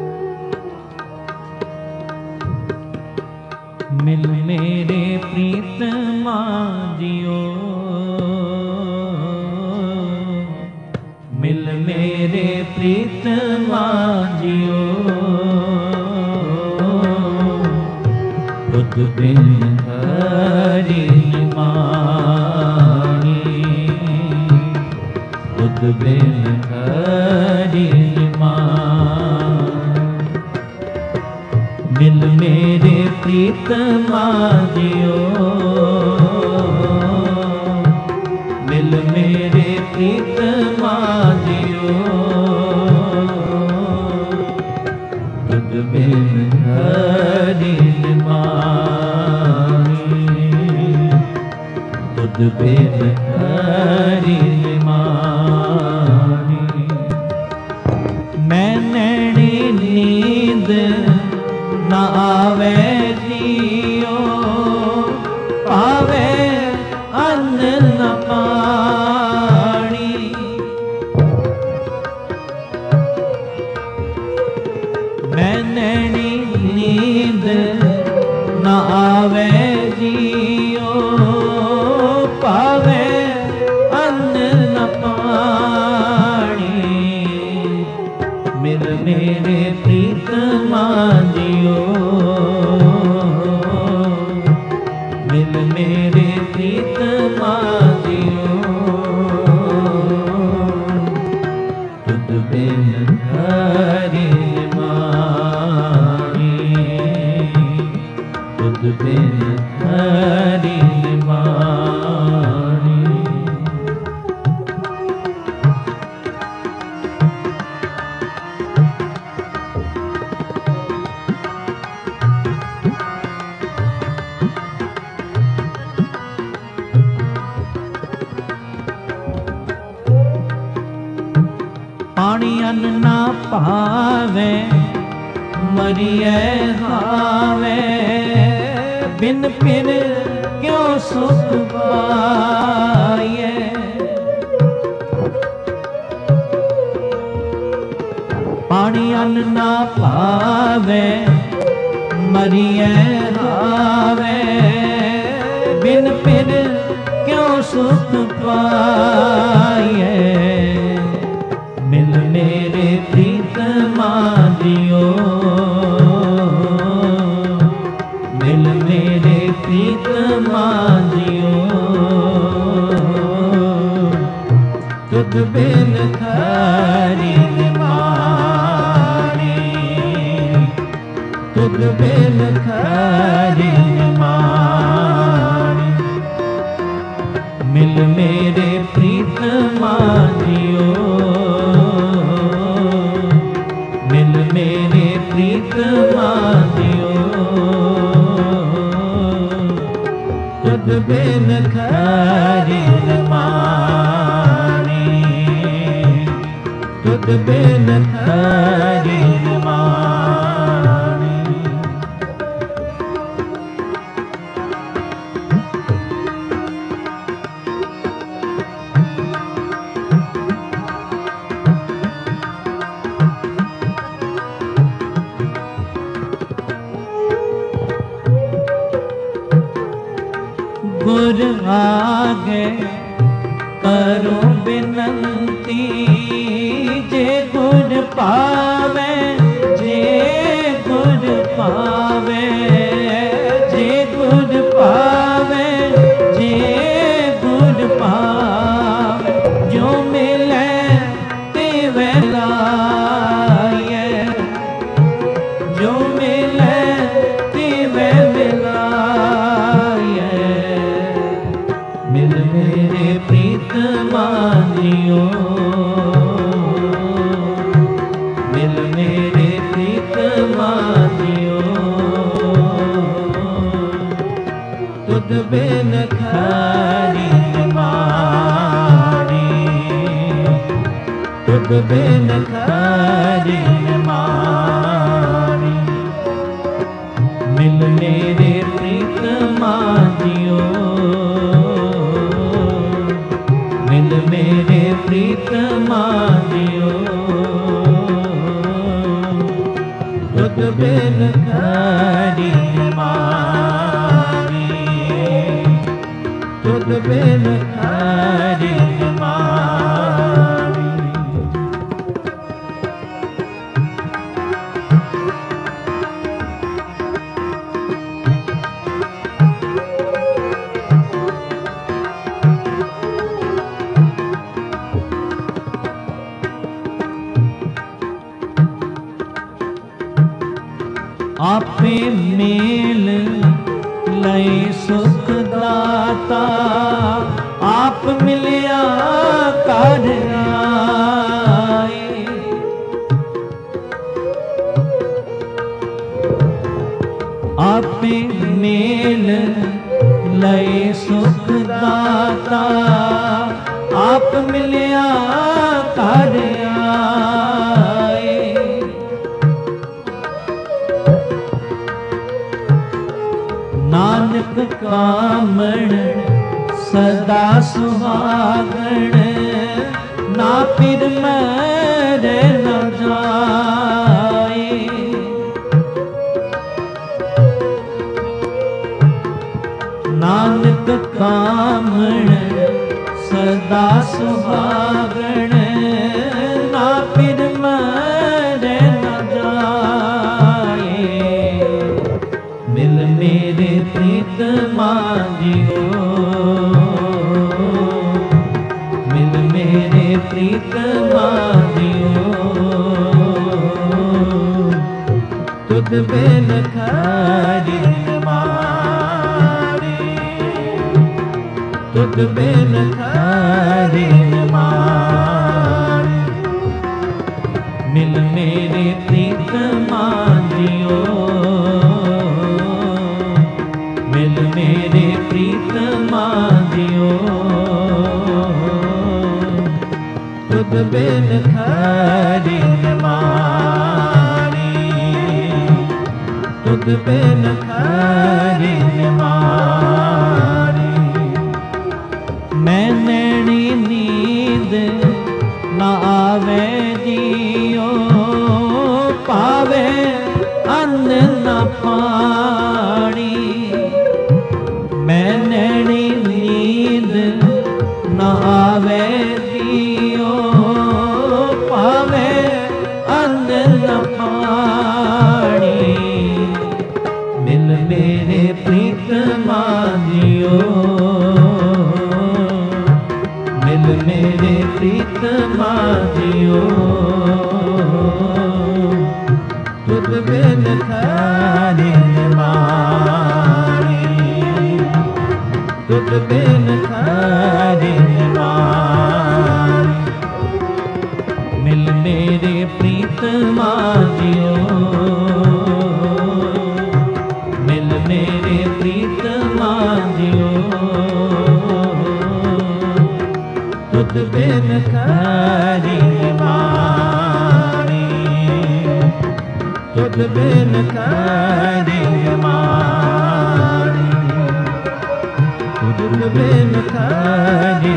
मिल मेरे प्रीतमा जियो, मिल मेरे प्रीतमा जियो। तुद बिन हरि माही, तुद बिन हरि माही। मिल मेरे प्रीतमा जियो, मिल मेरे प्रीतमा जियो। तुद बिन हरि माही, तुद बिन हरि माही। मैं नैनी नींद न आवे जियो, पावे अन्न न पानी। मैं नैनी नींद न आवे जियो, पावे अन्न न पानी। मिल मेरे प्रीतमा जियो, मिल मेरे प्रीतमा जियो। तुद बिन हरि माही, तुद बिन हरि माही। पानी अन्न ना पावे मरिए हावे, बिन फिर क्यों सुख पाए। पानी अन्न ना पावे मरिए हावे, बिन फिर क्यों सुख पाए। मिल मेरे प्रीतमा जियो, मिल मेरे प्रीतमा जियो। तुद बिन हरि माही, तुद बिन हरि माही। मिल मेरे प्रीतमा जियो, मिल मेरे प्रीतमा जियो। तुद बिन हरि माही, तुद तुद बिन खरी मानी। गुर आगे करो बिनती, जे गुर पावे, जे गुर पावे, जे गुर पावे, जे गुर पावे, जो मिले तिवे लाए, जो मिले तिवे मिलाए। मिल मेरे प्रीत मानियो, मिल मेरे प्रीत मानियो, तुद बिन खरी मानी, तुद बिन खरी मानी। मिल मेरे प्रीत मानियो, मिल मेरे प्रीत मानियो, तुद बिन खरी मानी, तुद बिन खरी मानी। आपे मेल लय सुख दाता, आप मिलिया कर आए। आपे मेल लय सुख दाता, आप मिलिया कर आए। नानक कामण सदा सुहागण, ना फिर मरे न जाए। नानक कामण सदा सुहागण, ना फिर मरे न जाए। मिल मेरे प्रीत मानियो, मिल मेरे प्रीत मानियो, तुद बिन खरी मानी, तुद बिन खरी मानी। मिल मेरे प्रीत मानियो, मिल मेरे प्रीत मानियो, तुद बिन खरी मानी, तुद बिन खरी मानी। मैं नैनी नींद न आवे जियो, पावे अन्न न पानी। मैं नैनी नींद न आवे जियो, पावे अन्न न पानी। मिल मेरे प्रीत मानियो, मिल मेरे प्रीत मानियो, तुद बिन खरी मानी, तुद बिन खरी मानी। मिल मेरे प्रीत मानियो, मिल मेरे प्रीत मानियो, तुद बिन खरी मानी। ਤੁਧ ਬਿਨ ਖੈਰੀ ਮਾਣੀ, ਤੁਧ ਬਿਨ ਖੈਰੀ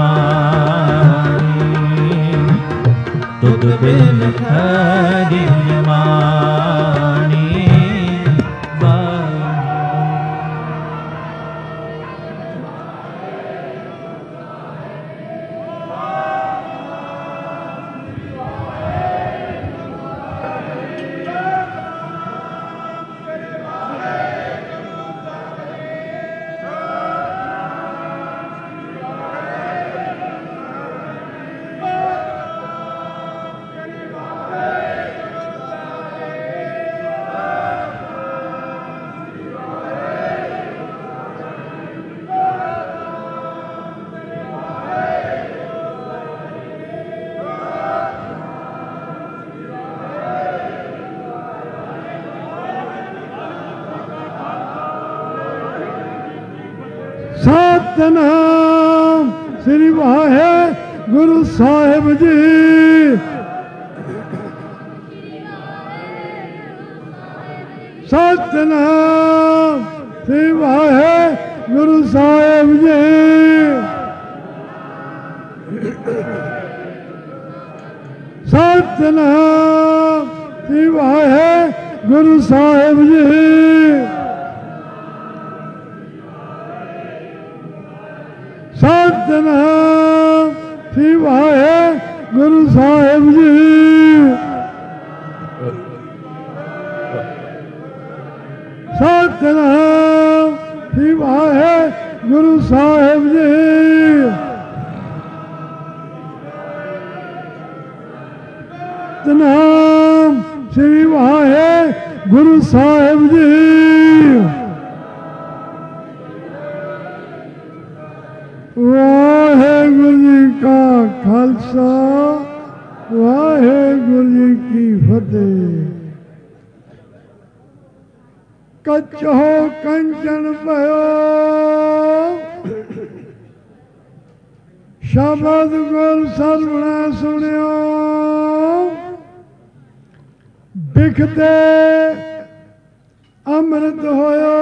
ਮਾਣੀ, ਤੁਧ ਬਿਨ ਖੈਰੀ ਮਾਣੀ। ਸਤਿਨਾਮ ਸ੍ਰੀ ਵਾਹਿਗੁਰੂ ਸਾਹਿਬ ਜੀ। ਸਤਿਨਾਮ ਸ੍ਰੀ ਵਾਹਿਗੁਰੂ ਸਾਹਿਬ ਜੀ। ਸਤਿਨਾਮ ਸ੍ਰੀ ਵਾਹਿਗੁਰੂ ਸਾਹਿਬ ਜੀ। ਸਤਿਨਾਮ ਸ੍ਰੀ ਵਾਹਿਗੁਰੂ ਸਾਹਿਬ ਜੀ। ਸਤਿਨਾਮ ਸ੍ਰੀ ਵਾਹਿਗੁਰੂ ਸਾਹਿਬ ਜੀ। ਸਤਿਨਾਮ ਸ੍ਰੀ ਵਾਹਿਗੁਰੂ ਸਾਹਿਬ ਜੀ। ਵਾਹਿਗੁਰੂ ਜੀ ਕਾ ਖਾਲਸਾ, ਵਾਹਿਗੁਰੂ ਜੀ ਕੀ ਫਤਿਹ। ਕੱਚੋ ਕੰਚਨ ਭਇਓ, ਸ਼ਬਦ ਗੁਰ ਸਰਵਣਾ ਸੁਣਿਓ। ਬਿਖਤੇ ਅੰਮ੍ਰਿਤ ਹੋਇਓ,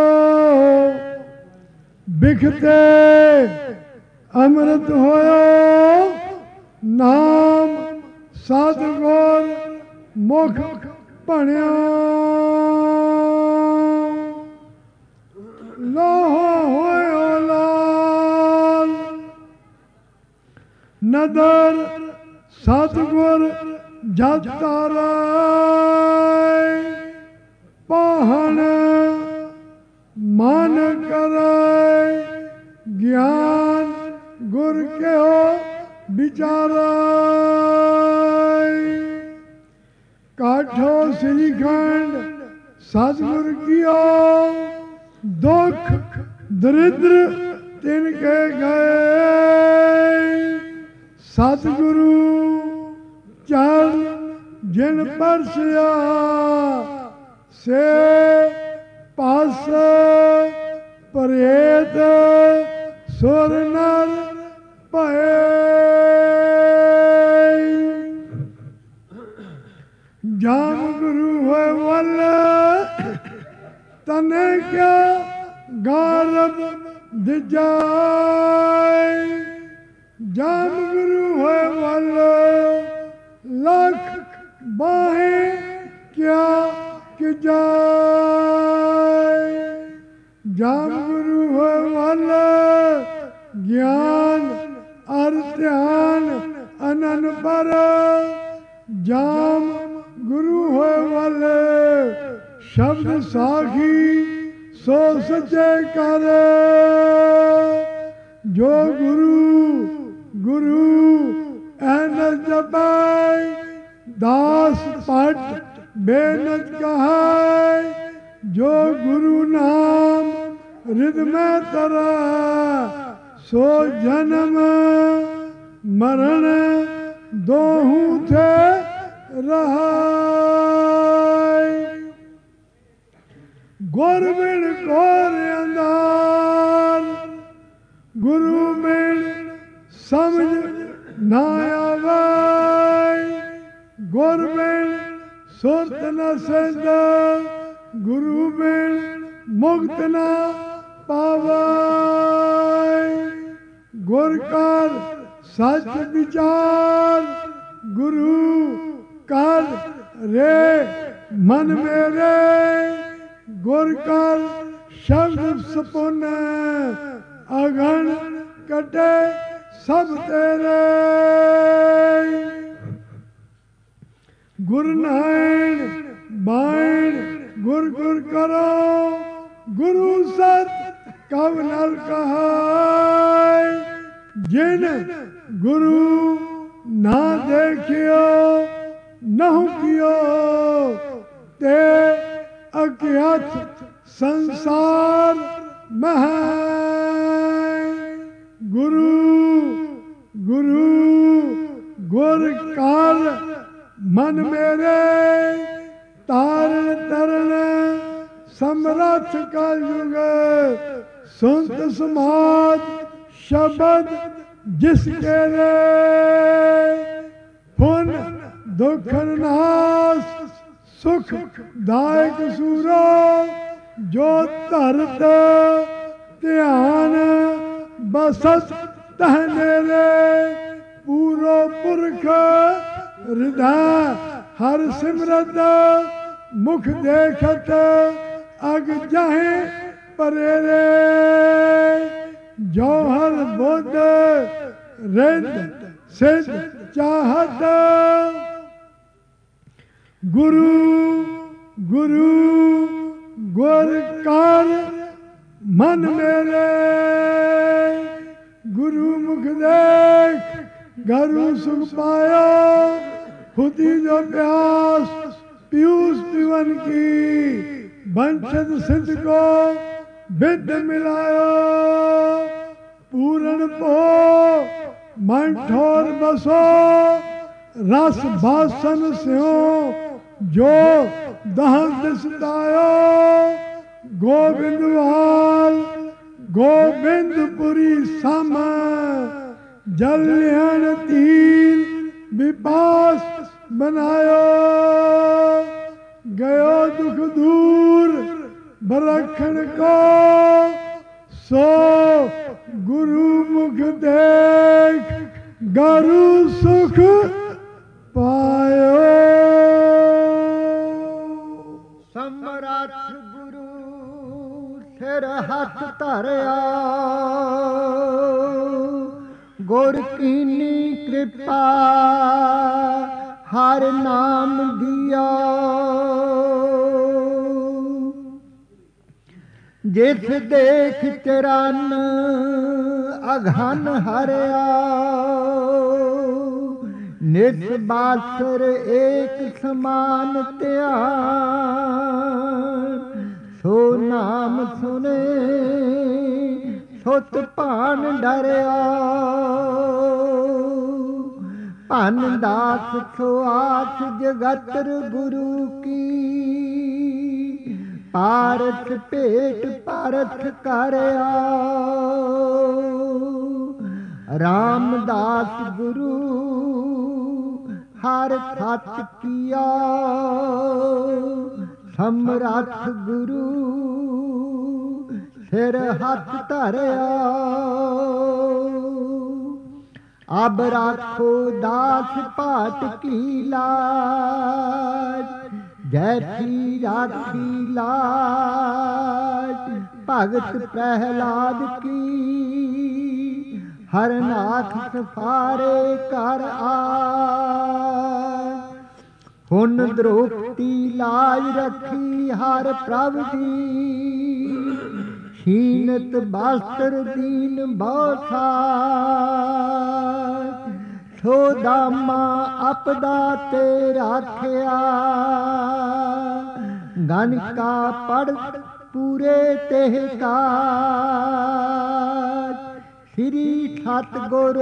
ਬਿਖਤੇ ਅੰਮ੍ਰਿਤ ਹੋਇਓ। ਨਾਮ ਸਤਿਗੁਰ ਮੁਖ ਭਣਿਓ। ਲੋਹ ਹੋਇਓ ਲਾਲ, ਨਦਰ ਸਤਿਗੁਰ ਜਤ ਤਾਰੈ। ਪਾਹਣ ਮਨ ਕਰੈ, ਗਿਆਨ ਗੁਰ ਕਿਓ ਵਿਚਾਰੈ। ਕਾਠੋ ਸ੍ਰੀ ਖੰਡ ਸਤਿਗੁਰ ਕੀਓ, ਦੁਖ ਦਰਿਦ੍ਰ ਤਿਨ ਕੇ ਗਏ। ਸਤਿਗੁਰੂ ਚਰਨ ਜਿਨ ਪਰਸਿਆ, ਸੇ ਪਾਸ ਪ੍ਰੇਤ ਸੁਰ ਨਰ ਭਏ। ਜਾਮ ਗੁਰੂ ਹੋਏ ਵੱਲ, ਤਨੇ ਕਿਆ ਗਾਰਬ ਦਿਜਾਇ। ਜਾਮ ਗੁਰੂ ਹੋਏ ਵੱਲ, ਲੱਖ ਬਾਹੇ ਕਿਆ ਕਿਜਾਇ। ਜਾਮ ਗੁਰੂ ਹੋਏ ਵੱਲ, ਗਿਆਨ ਅਰ ਧਿਆਨ ਅਨੰਦ ਪਰ। ਜਾਮ ਗੁਰੂ ਹੋਏ ਵੱਲ, ਸ਼ਬਦ ਸਾਖੀ ਸੋ ਸੱਚੇ ਕਰ। ਜੋ ਗੁਰੂ ਗੁਰੂ ਐਨ ਜਪੈ, ਦਾਸ ਪਟ ਬੇਨਤ ਕਹੈ। ਜੋ ਗੁਰੂ ਨਾਮ ਰਿਦ ਮੈਂ ਤਰੈ, ਸੋ ਜਨਮ ਮਰਨ ਦੋਹੂ ਥੇ ਰਹਾਇ। ਗੁਰ ਬਿਨ ਘੋਰ ਅੰਧਾਰ, ਗੁਰੂ ਬਿਨ ਸਮਝ ਨਾ ਆਵੈ। ਗੁਰ ਬਿਨ ਸੁਰਤ ਨ ਸਹਿੰਦਾ ਗੁਰੂ ਬਿਨ ਮੁਕਤ ਨ ਪਾਵੈ। ਗੁਰ ਕਰ ਸੱਚ ਵਿਚਾਰ ਗੁਰੂ ਕਰ ਰੇ ਮਨ ਮੇਰੇ। ਗੁਰ ਕਰ ਸ਼ਬਦ ਸਪੁਨ ਅਗਨ ਕੱਢੇ ਸਭ ਤੇਰੇ। ਗੁਰ ਨਾਇਣ ਬਾਇਣ ਗੁਰ ਗੁਰ ਕਰੋ ਗੁਰੂ ਸਤ ਕਵ ਨਲ ਕਹਾਇ। ਜਿਨ ਗੁਰੂ ਨਾ ਦੇਖਿਓ ਨਹੁ ਕਿਓ ਤੇ ਅਗਿਆਤ ਸੰਸਾਰ ਮਹਿ। ਗੁਰੂ ਗੁਰੂ ਗੁਰ ਕਰ ਮਨ ਮੇਰੇ। ਤਾਰਨ ਤਰਨ ਸਮਰੱਥ ਕਲਯੁਗ ਸੁਨਤ ਸਮਾਜ ਸ਼ਬਦ ਜਿਸ ਤੇਰੇ। ਪੁਨ ਦੁਖਨ ਨਾਸ ਸੁਖ ਦਾਇਕ ਸੂਰੋ। ਜੋ ਧਰਤ ਧਿਆਨ ਬਸਤ ਤਹ ਨੇਰੇ। ਪੂਰੋ ਪੁਰਖ ਹਿਰਦੈ ਹਰ ਸਿਮਰਤ। ਮੁਖ ਦੇਖਤ ਅਗ ਜਾਹੇ ਪਰੇਰੇ। ਜੋ ਹਰ ਬੁੱਧ ਰਿੱਧ ਸਿੱਧ ਚਾਹਤ। ਗੁਰੂ ਗੁਰੂ ਗੁਰ ਕਰ ਮਨ ਮੇਰੇ। ਗੁਰੂ ਮੁਖ ਦੇਖ ਗਰੂ ਸੁਖ ਪਾਇਆ। ਖੁਦੀ ਜੋ ਪਿਆਸ पीयूष पिवन की वंशज सिद्ध को विद्ध मिलायो। पूरण पो मन ठोर बसो रस भाषण स्यो जो दहन दिसतायो। गोविंदवाल गोविंदपुरी सम जल्यान तीन विपास बनायो। गयो दुख दूर बरखण को सो गुरु मुख देख गरु सुख पायो। ਸਮਰੱਥ ਗੁਰੂ ਸਿਰ ਹੱਥ ਧਰਿਆ। ਗੁਰ ਕੀਨੀ ਕਿਰਪਾ ਹਰ ਨਾਮ ਦਿਆ। ਜਿਸ ਦੇਖ ਚਰਨ ਅਘਨ ਹਰਿਆ। ਨਿਸ ਬਾਸਰ ਏਕ ਸਮਾਨ ਧਿਆਨ। ਸੋ ਨਾਮ ਸੁਨੇ ਸੁਤ ਭਾਨ ਡਰਿਆ। ਭਨ ਦਾਸ ਸੁਆਸ ਜਗਤਰ ਗੁਰੂ ਕੀ। ਪਾਰਥ ਭੇਟ ਪਾਰਥ ਕਰਿਆ। ਰਾਮਦਾਸ ਗੁਰੂ ਹਰ ਸੱਚ ਕੀਆ। ਸਮਰੱਥ ਗੁਰੂ ਸਿਰ ਹੱਥ ਧਰਿਆ। ਅਬ ਰਾਖੋ ਦਾਸ ਭਾਟ ਕੀ ਲਾਜ। ਜੈਸੀ ਰਾਖੀ ਲਾਜ ਭਗਤ ਪ੍ਰਹਿਲਾਦ ਕੀ। ਹਰ ਨਾਥ ਸਫਾਰੇ ਕਰ ਆਜ। ਹੁਣ ਦ੍ਰੋਪਤੀ ਲਾਜ ਰੱਖੀ ਹਰ ਪ੍ਰਭ ਦੀ। ਛੀਨਤ ਬਸਤਰ ਦੀਨ ਬਹੁ ਸਾਜ। ਸੋ ਦਾਮਾ ਆਪਦਾ ਤੇ ਰਾਖਿਆ। ਗਨ ਕਾ ਪੜ ਪੂਰੇ ਤੇ ਕਾਜ। ਸ੍ਰੀ ਸਤਿਗੁਰ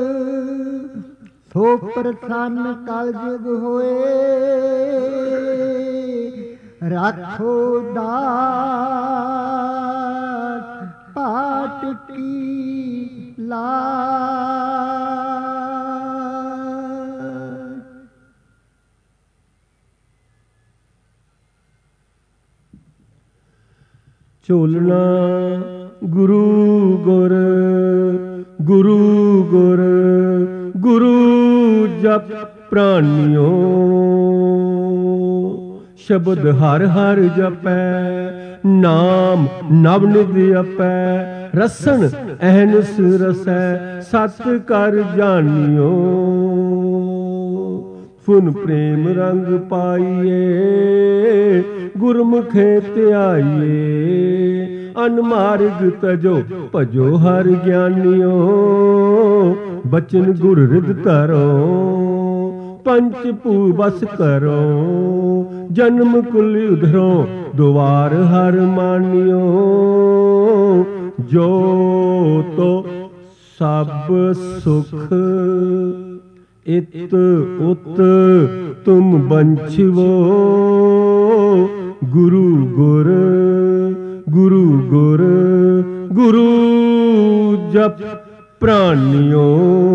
ਸੋ ਪ੍ਰਸੰਨ ਕਲਯੁਗ ਹੋਏ। ਰਾਖੋ ਦਾਸ ਭਾਟ ਕੀ ਲਾਜ। ਝੋਲਣਾ ਗੁਰੂ ਗੁਰ ਗੁਰੂ ਗੁਰ ਗੁਰੂ ਜਪ ਪ੍ਰਾਨਿਓ। ਸ਼ਬਦ ਹਰ ਹਰ ਜਪੈ ਨਾਮ ਨਵ ਨਿਧ ਆਪੈ। ਰਸਨ ਅਹਨਿਸ ਰਸੈ ਸਤ ਕਰ ਜਾਣਿਓ। ਫੁਨ ਪ੍ਰੇਮ ਰੰਗ ਪਾਈਏ ਗੁਰਮੁਖੇ ਧਿਆਈਏ। ਅਨਮਾਰਗ ਤਜੋ ਭਜੋ ਹਰ ਗਿਆਨਿਓ। ਬਚਨ ਗੁਰ ਰਿਦ ਧਰੋ ਪੰਚ ਭੂ ਬਸ ਕਰੋ। ਜਨਮ ਕੁਲ ਉਧਰੋ ਦੁਆਰ ਹਰ ਮਾਨਿਓ। ਜੋ ਤੋ ਸਭ ਸੁਖ ਇਤ ਉਤ ਤੁਮ ਬੰਛਵੋ। ਗੁਰੂ ਗੁਰ ਗੁਰੂ ਗੁਰ ਗੁਰੂ ਜਪ ਪ੍ਰਾਨਿਓ।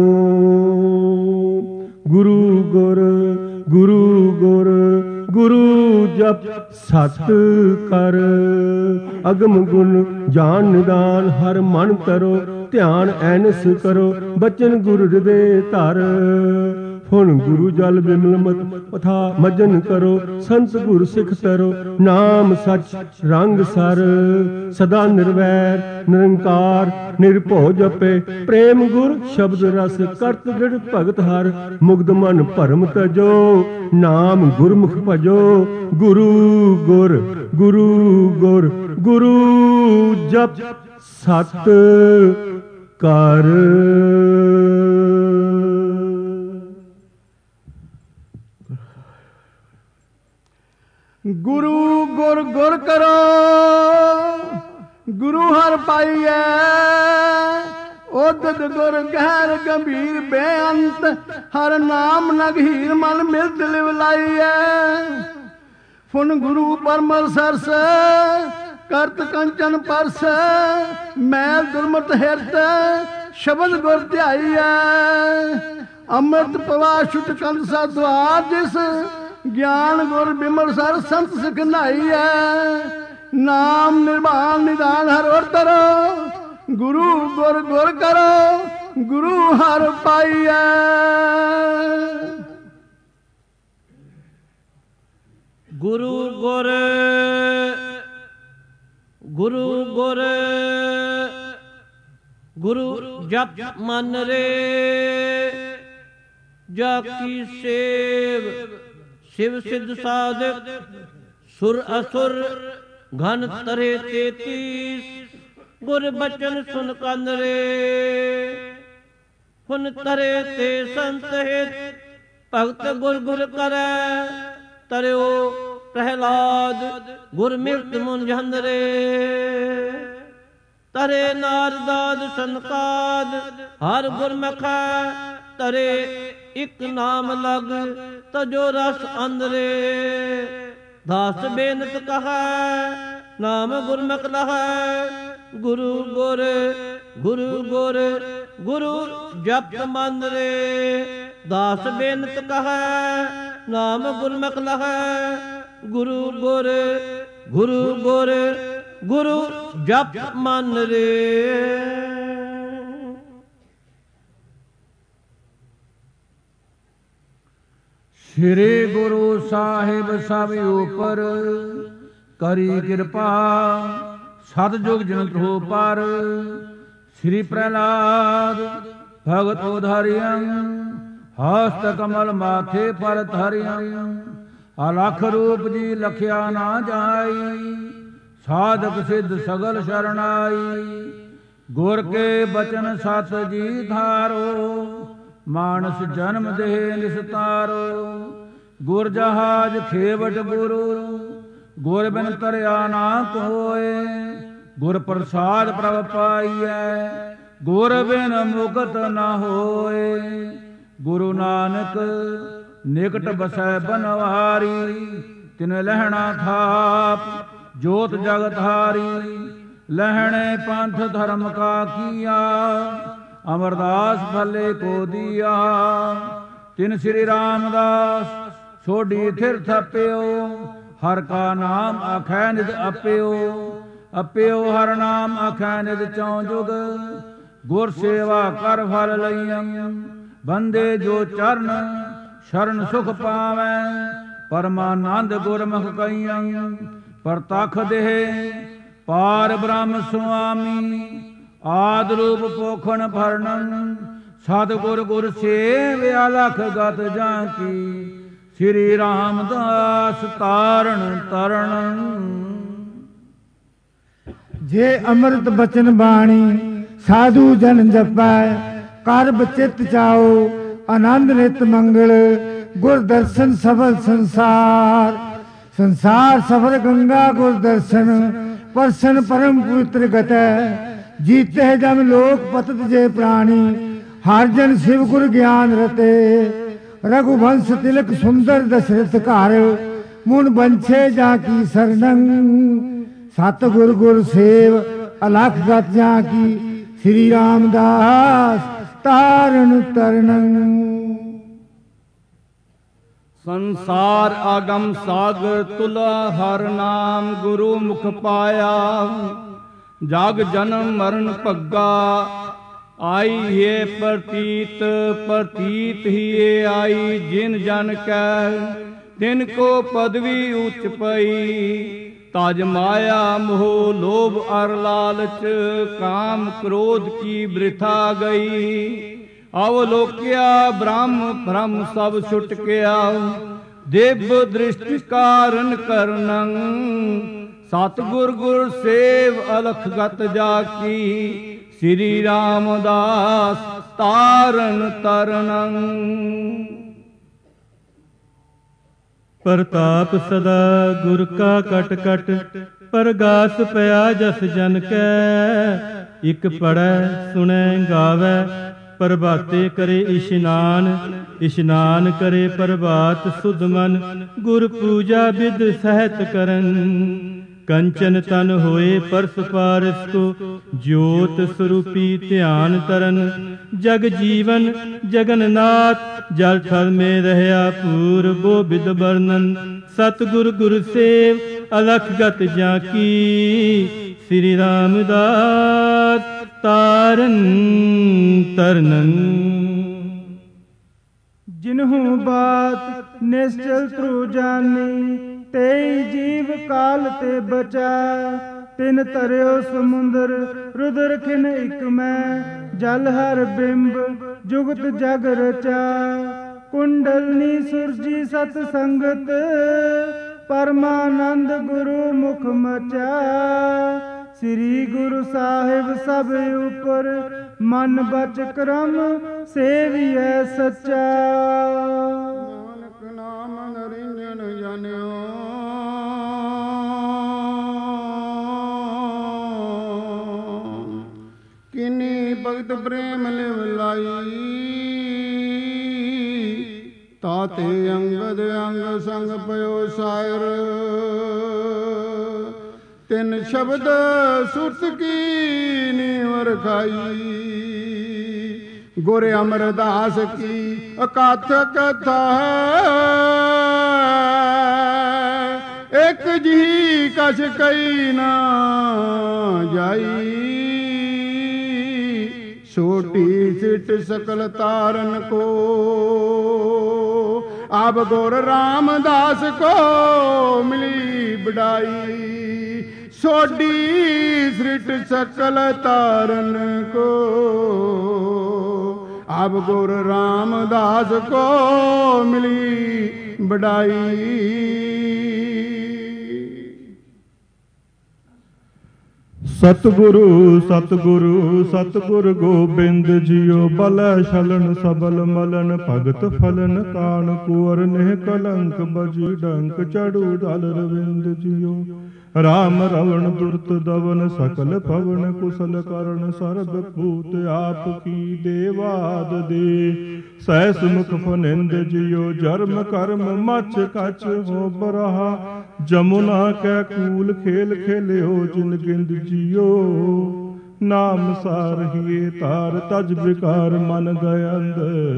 ਗੁਰੂ ਗੁਰ ਗੁਰੂ ਗੁਰ ਗੁਰੂ ਜਪ ਸਤ ਕਰ। ਅਗਮ ਗੁਣ ਜਾਨ ਨਿਦਾਨ ਹਰ ਮਨ ਤਰੋ। ਧਿਆਨ ਐਨਸ ਕਰੋ ਬਚਨ ਗੁਰ ਹਿਰਦੇ ਧਰ। ਹੁਣ ਗੁਰੂ ਜਲ ਬਿਮਲ ਮਤ ਪਥਾ ਮਜਨ ਕਰੋ। ਸੰਤ ਗੁਰ ਸਿੱਖ ਤਰੋ ਨਾਮ ਸਚ ਰੰਗ ਸਰ। ਸਦਾ ਨਿਰਵੈਰ ਨਿਰੰਕਾਰ ਨਿਰਭਉ ਜਪੇ। ਪ੍ਰੇਮ ਗੁਰ ਸ਼ਬਦ ਰਸ ਕਰਤ ਦ੍ਰਿੜ ਭਗਤ ਹਰ। ਮੁਗਧ ਮਨ ਭਰਮ ਤਜੋ ਨਾਮ ਗੁਰਮੁਖ ਭਜੋ। ਗੁਰੂ ਗੁਰ ਗੁਰੂ ਗੁਰ ਗੁਰੂ ਜਪ ਸਤ ਕਰ। ਗੁਰੂ ਗੁਰ ਗੁਰ ਕਰੋ ਗੁਰੂ ਹਰ ਪਾਈਐ। ਉਦਦ ਗੁਰ ਗਹਿਰ ਗੰਭੀਰ ਬੇਅੰਤ। ਹਰ ਨਾਮ ਨਗਹੀਰ ਮਨ ਮਿਲ ਦਿਲ ਵਿਲਾਈਐ। ਫੁਨ ਗੁਰੂ ਪਰਮਲ ਸਰਸ ਕਰਤ ਕੰਚਨ ਪਰਸ। ਮੈਲ ਦੁਰਮਤ ਹਿਰਤ ਸ਼ਬਦ ਗੁਰ ਧਿਆਈਐ। ਅੰਮ੍ਰਿਤ ਪਵਾ ਛੁਟ ਕੰਦ ਸਾਧੁਆਰ ਜਿਸ। ਗਿਆਨ ਗੁਰ ਬਿਮਲ ਸਰ ਸੰਤ ਸਿਖ ਨਾਈਐ। ਨਾਮ ਨਿਰਵਾਨ ਨਿਦਾਨ ਹਰ ਔਰ ਤਰੋ। ਗੁਰੂ ਗੁਰ ਗੁਰ ਕਰੋ ਗੁਰੂ ਹਰ ਪਾਈਐ। ਗੁਰੂ ਗੁਰ ਗੁਰੂ ਗੁਰ ਗੁਰੂ ਜਪ ਮਨ ਰੇ। ਜਾ ਕੀ ਸੇਵ शिव सिद्ध साधक सुर असुर घन तरे 33। गुर बचन सुन कन रे हुन तरे ते संत हित। भगत गुर गुर करे तरयो प्रहलाद। गुर मिलत मुंझन रे तरे नारदाद सनकाद। हर गुर मखै तरे ਇਕ ਨਾਮ ਲਗ ਤਜੋ ਰਸ ਅੰਦਰੇ। ਦਾਸ ਬੇਨਤ ਕਹੈ ਨਾਮ ਗੁਰਮੁਖ ਲਹੈ। ਗੁਰੂ ਗੁਰ ਗੁਰੂ ਗੁਰ ਗੁਰੂ ਜਪ ਮਨ ਰੇ। ਦਾਸ ਬੇਨਤ ਕਹੈ ਨਾਮ ਗੁਰਮੁਖ ਲਹੈ। ਗੁਰੂ ਗੁਰ ਗੁਰੂ ਗੁਰ ਗੁਰੂ ਜਪ ਮਨ ਰੇ। ਸ੍ਰੀ ਗੁਰੂ ਸਾਹਿਬ ਸਭ ਉਪਰ ਕਰੀ ਕਿਰਪਾ। ਸਤ ਜੁਗ ਜਨਤ ਹੋ ਪਰ। ਸ੍ਰੀ ਪ੍ਰਹਿਲਾਦ ਭਗਤ ਉਧਾਰਿਯੰ। ਹਸਤ ਕਮਲ ਮਾਥੇ ਪਰ ਧਰਿਯੰ। ਅਲਖ ਰੂਪ ਜੀ ਲਖਿਆ ਨਾ ਜਾਈ। ਸਾਧਕ ਸਿੱਧ ਸਗਲ ਸ਼ਰਣਾਈ। ਗੁਰ ਕੇ ਬਚਨ ਸਤ ਜੀ ਧਾਰੋ। ਮਾਨਸ ਜਨਮ ਦੇਹ ਨਿਸਤਾਰੋ। ਗੁਰ ਜਹਾਜ ਖੇਵਟ ਗੁਰੂ। ਗੁਰ ਬਿਨ ਤਰਿਆ ਨਾ ਕੋਇ। ਗੁਰ ਪ੍ਰਸਾਦ ਪ੍ਰਭ ਪਾਈਐ। ਗੁਰ ਬਿਨ ਮੁਕਤ ਨਾ ਹੋਏ। ਗੁਰੂ ਨਾਨਕ ਨਿਕਟ ਬਸੈ ਬਨਵਾਰੀ। ਤਿਨ ਲਹਿਣਾ ਥਾਪ ਜੋਤ ਜਗਤ ਹਾਰੀ। ਲਹਿਣੇ ਪੰਥ ਧਰਮ ਕਾ ਕੀਆ। ਅਮਰਦਾਸ ਭਲੇ ਕੋ ਦੀਆ। ਤਿਨ ਸ੍ਰੀ ਰਾਮਦਾਸ ਸੋਢੀ ਥਿਰ ਥਪਿਓ। ਹਰ ਕਾ ਨਾਮ ਆਖੈ ਨਿਤ ਅਪਿਓ। ਅਪਿਓ ਹਰ ਨਾਮ ਅਖੈ ਨਿਜ ਚੌ ਜੁਗ ਗੁਰ ਸੇਵਾ ਕਰ ਫਲ ਲਈਐ ਬੰਦੇ ਜੋ ਚਰਨ ਸ਼ਰਨ ਸੁਖ ਪਾਵੈ ਪਰਮਾਨੰਦ ਗੁਰਮੁਖ ਕਈਐ ਪ੍ਰਤਖ ਦੇਹ ਪਾਰ ਬ੍ਰਹਮ ਸੁਆਮੀ ਆਦ ਰੂਪ ਪੋਖਣ ਫਰਨੰ ਸਤਿਗੁਰ ਗੁਰ ਸੇਵ ਅਲਖ ਗਤ ਜਾਂ ਕੀ ਸ੍ਰੀ ਰਾਮਦਾਸ ਤਾਰਨ ਤਰਣ। ਜੇ ਅੰਮ੍ਰਿਤ ਬਚਨ ਬਾਣੀ ਸਾਧੂ ਜਨ ਜਪੈ ਕਰ ਬਚਿਤ ਚਾਓ ਆਨੰਦ ਨਿਤ ਮੰਗਲ ਗੁਰ ਦਰਸ਼ਨ ਸਫਲ ਸੰਸਾਰ ਸੰਸਾਰ ਸਫਲ ਗੰਗਾ ਗੁਰ ਦਰਸ਼ਨ ਪਰਸ਼ਨ ਪਰਮ ਪਵਿੱਤਰ ਗਤੈ ਜੀਤੇ ਜਮ ਲੋਕ ਪਤਤ ਜੇ ਪ੍ਰਾਣੀ ਹਰ ਜਨ ਸਿਵ ਗੁਰ ਗਿਆਨ ਰਤੇ ਰਘੁਵੰਸ਼ ਤਿਲਕ ਸੁੰਦਰ ਦਸ਼ਰਥ ਘਰ ਮੁਨ ਬੰਛੇ ਜਾ ਕੀ ਸਰਣੰ ਸਤਿਗੁਰ ਗੁਰ ਸੇਵ ਅਲਖ ਗਤ ਜਾ ਕੀ ਸ੍ਰੀ ਰਾਮਦਾਸ ਤਾਰਨ ਤਰਣੰ। ਸੰਸਾਰ ਆਗਮ ਸਾਗਰ ਤੁਲਾ ਹਰ ਨਾਮ ਗੁਰੂ ਮੁਖ ਪਾਇਆ ਜਗ ਜਨਮ ਮਰਨ ਭੱਗਾ ਆਈ ਹੈ ਪ੍ਰਤੀਤ ਪ੍ਰਤੀਤ ਹੀ ਇਹ ਆਈ ਜਿਨ ਜਨ ਕੈ ਤਿਨ ਕੋ ਪਦਵੀ ਉੱਚ ਪਈ ਤਜ ਮਾਇਆ ਮੋਹ ਲੋਭ ਅਰ ਲਾਲਚ ਕਾਮ ਕ੍ਰੋਧ ਕੀ ਬ੍ਰਿਥਾ ਗਈ ਅਵਲੋਕਿਆ ਬ੍ਰਹਮ ਭ੍ਰਮ ਸਭ ਛੁਟ ਗਿਆ ਦਿਵ ਦ੍ਰਿਸ਼ਟਿ ਕਾਰਨ ਕਰਨੰ ਸਤਿਗੁਰ ਗੁਰ ਸੇਵ ਅਲਖ ਗਤ ਜਾ ਕੀ ਸ੍ਰੀ ਰਾਮਦਾਸ ਤਾਰਨ ਤਰਣੰ। ਪ੍ਰਤਾਪ ਸਦਾ ਗੁਰ ਕਾ ਕਟ ਕਟ ਪਰਗਾਸ ਪਿਆ ਜਸ ਜਨ ਕੈ ਇਕ ਪੜੈ ਸੁਣੈ ਗਾਵੈ ਪ੍ਰਭਾਤੇ ਕਰੇ ਇਸ਼ਨਾਨ ਇਸ਼ਨਾਨ ਕਰੇ ਪ੍ਰਭਾਤ ਸੁਧ ਮਨ ਗੁਰ ਪੂਜਾ ਬਿਦ ਸਹਿਤ ਕਰਨ ਕੰਚਨ ਤਨ ਹੋਏ ਪਰਸ ਪਾਰਸ ਕੋ ਜੋਤ ਸਰੂਪੀ ਧਿਆਨ ਤਰਨ ਜਗ ਜੀਵਨ ਜਗਨਨਾਥ ਜਲ ਥਲ ਮੇ ਰਹਿਆ ਪੂਰਬੋ ਬਿਦ ਵਰਨਨ ਸਤਿਗੁਰ ਗੁਰ ਸੇਵ ਅਲਖ ਗਤ ਜਾ ਕੀ ਸ੍ਰੀ ਰਾਮਦਾਸ ਤਾਰਨ ਤਰਨੰ। ਜਿਨਹੂ ਬਾਤ ਨਿਸ਼ਚਲ ਤ੍ਰੂ ਜਾਨੀ ਤੇਈ ਜੀਵ ਕਾਲ ਤੇ ਬਚਾ ਤਿਨ ਤਰਿਓ ਸਮੁੰਦਰ ਰੁਦਰ ਖਿਨ ਇਕ ਮੈਂ ਜਲ ਹਰ ਬਿੰਬ ਜੁਗਤ ਜਗ ਰਚਾ ਕੁੰਡਲਨੀ ਸੁਰਜੀ ਸਤ ਸੰਗਤ ਪਰਮਾਨੰਦ ਗੁਰੂ ਮੁਖ ਮਚਾ ਸ੍ਰੀ ਗੁਰੂ ਸਾਹਿਬ ਸਭ ਉਪਰ ਮਨ ਬਚ ਕਰਮ ਸੇਵੀਐ ਸੱਚਾ ਨਾਨਕ ਨਾਮ ਨਰਿੰਜਨ ਜਾਣਿਓ ਕਿਨੀ ਭਗਤ ਪ੍ਰੇਮ ਲਿਵ ਲਾਈ ਤਾਤੇ ਅੰਗਦ ਅੰਗ ਸੰਗ ਪਇਓ ਸਾਇਰ ਤਿੰਨ ਸ਼ਬਦ ਸੁਰਤ ਕੀ ਨੀਵਰ ਖਾਈ ਗੁਰ ਅਮਰਦਾਸ ਕੀ ਅਕਾਥ ਕਥਾ ਹੈ ਇਕ ਜੀ ਕਛ ਕਈ ਨਾ ਜਾਈ ਛੋਟੀ ਸਿਟ ਸਕਲ ਤਾਰਨ ਕੋ ਆਬ ਗੁਰ ਰਾਮਦਾਸ ਕੋ ਮਿਲੀ ਬੜਾਈ ਸੋਡੀ ਸ੍ਰਿਟ ਸਕਲ ਤਾਰਨ ਕੋ ਆਬ ਗੁਰ ਰਾਮਦਾਸ ਕੋ ਮਿਲੀ ਬੜਾਈ ਸਤਿਗੁਰੂ ਸਤਿਗੁਰੂ ਸਤਿਗੁਰ ਗੋਬਿੰਦ ਜੀਓ ਬਲ ਛਲਨ ਸਬਲ ਮਲਨ ਭਗਤ ਫਲਨ ਕਾਣ ਕੁਵਰ ਨਹਿ ਕਲੰਕ ਬਜੀ ਡੰਕ ਚੜੂ ਦਲ ਰਵਿੰਦ ਜੀਓ ਰਾਮ ਰਵਣ ਦੁਰਤ ਦਵਨ ਸਕਲ ਪਵਨ ਕੁਸਲ ਕਰਨ ਸਰਬ ਭੂਤ ਆਪ ਕੀ ਦੇਵਾਦ ਦੇ ਸੈਸ ਮੁਖ ਫਨਿੰਦ ਜੀਓ ਜਰਮ ਕਰਮ ਮਚ ਕਚ ਹੋ ਬਰਹਾ ਜਮੁਨਾ ਕੈ ਕੂਲ ਖੇਲ ਖੇਲਿਓ ਜਿਨ ਗਿੰਦ ਜੀਓ ਨਾਮ ਸਾਰਹੀਏ ਤਾਰ ਤਜ ਵਿਕਾਰ ਮਨ ਗਇੰਦ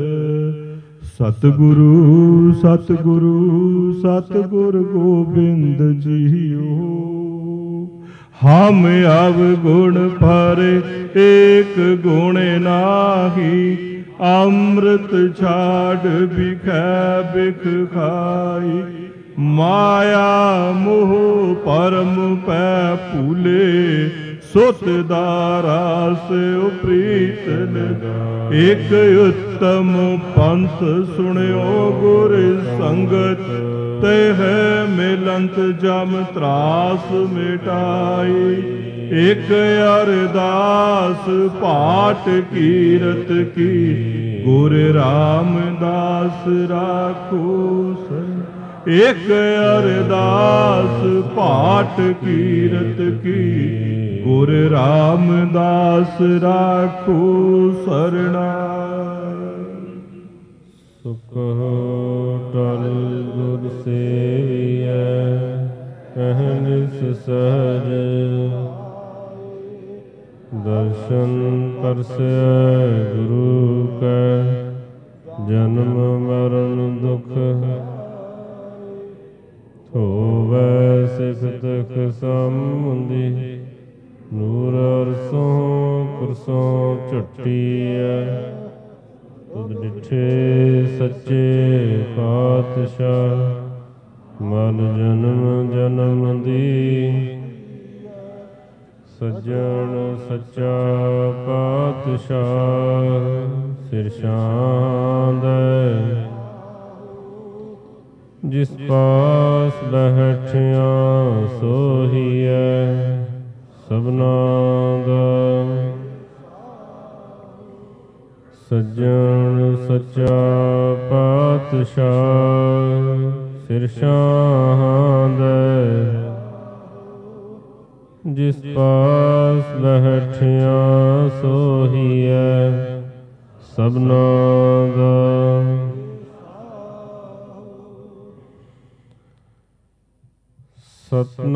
ਸਤਿਗੁਰੂ ਸਤਿਗੁਰੂ ਸਤਿਗੁਰ ਗੋਬਿੰਦ ਜੀਓ ਹਮ ਅਵਗੁਣ ਪਰ ਏਕ ਗੁਣ ਨਾਹੀ, ਅੰਮ੍ਰਿਤ ਛਾੜ ਬਿਖੈ ਬਿਖ ਖਾਈ। ਮਾਇਆ ਮੋਹ ਪਰਮ ਪੈ ਭੂਲੇ, ਸੁਤ ਦਾਰਾਸ ਉਪ੍ਰੀਤ ਲਗਾਈ। ਇਕ ਉੱਤਮ ਪੰਥ ਸੁਣਿਓ ਗੁਰ ਸੰਗਤ, ਤਹ ਮਿਲੰਤ ਜਮ ਤਰਾਸ ਮਿਟਾਈ। ਇਕ ਅਰਦਾਸ ਪਾਠ ਕੀਰਤ ਕੀ, ਗੁਰ ਰਾਮਦਾਸ ਰਾਖੋ ਸਰ। ਇਕ ਅਰਦਾਸ ਪਾਠ ਕੀਰਤ ਕੀ, ਗੁਰ ਰਾਮਦਾਸ ਰਾਖੋ ਸਰਣਾ। ਸੁਖ ਟਲ ਗੁਰ ਸੇਵੀਐ, ਅਹਨਿਸ ਸਹਜ। ਦਰਸ਼ਨ ਪਰਸੈ ਗੁਰੂ ਕੈ, ਜਨਮ ਮਰਨ ਦੁਖ। ਹੋਵੈ ਸਿਖ ਤਖ ਸਮੁੰਦੀ, ਨੂਰ ਅਰਸੋਂ ਕੁਰਸੋਂ ਝੁੱਟੀਐ। ਤੁਧ ਡਿਠੇ ਸੱਚੇ ਪਾਤਸ਼ਾਹ, ਮਲ ਜਨਮ ਜਨਮ ਦੀ। ਸੱਜਣ ਸੱਚਾ ਪਾਤਸ਼ਾਹ, ਸਿਰ ਸ਼ਾਂਦੈ। ਜਿਸ ਪਾਸ ਬੈਠਿਆ ਸੋਹੀਐ, ਸਭਨਾ ਦਾ। ਸੱਜਣ ਸੱਚਾ ਪਾਤਸ਼ਾਹ, ਸਿਰ ਸ਼ਾਂਦੈ। ਜਿਸ ਪਾਸ ਬੈਠਿਆ ਸੋਹੀਐ, ਸਭਨਾ ਦਾ। ਸਤਨਾਮ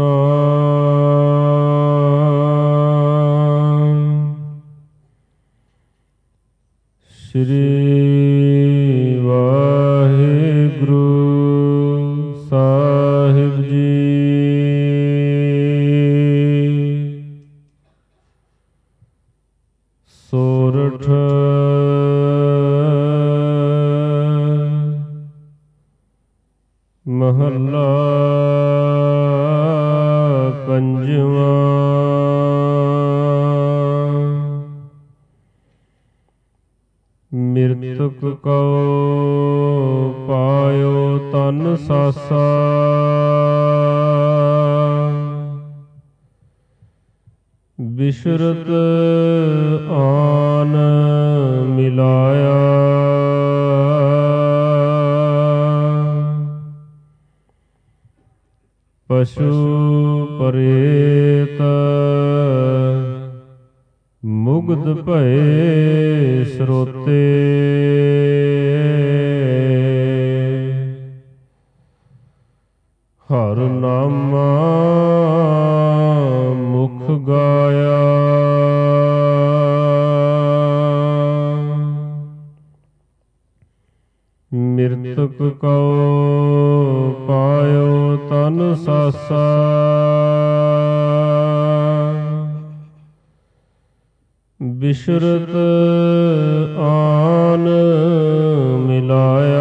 ਸ੍ਰੀ ਵਾਹਿਗੁਰੂ ਸਾਹਿਬ ਜੀ। ਸੋਰਠ ਮਹੱਲਾ ਪੰਜਵਾਂ। ਮਿਰਤਕ ਕਉ ਪਾਇਓ ਤਨ ਸਾਸਾ, ਬਿਸ਼ਰਤ ਆਨ ਮਿਲਾਇਆ। ਪਸ਼ੂ ਪਰੇਤ ਮੁਗਧ ਭਏ ਸਰੋਤੇ। ਹਰ ਨਾਮਾ ਮੁਖ ਗਾਇਆ। ਮਿਰਤਕ ਕਉ ਪਾਇਓ ਤਨ ਸਾਸਾ, ਬਿਸ਼ਰਤ ਆਨ ਮਿਲਾਇਆ।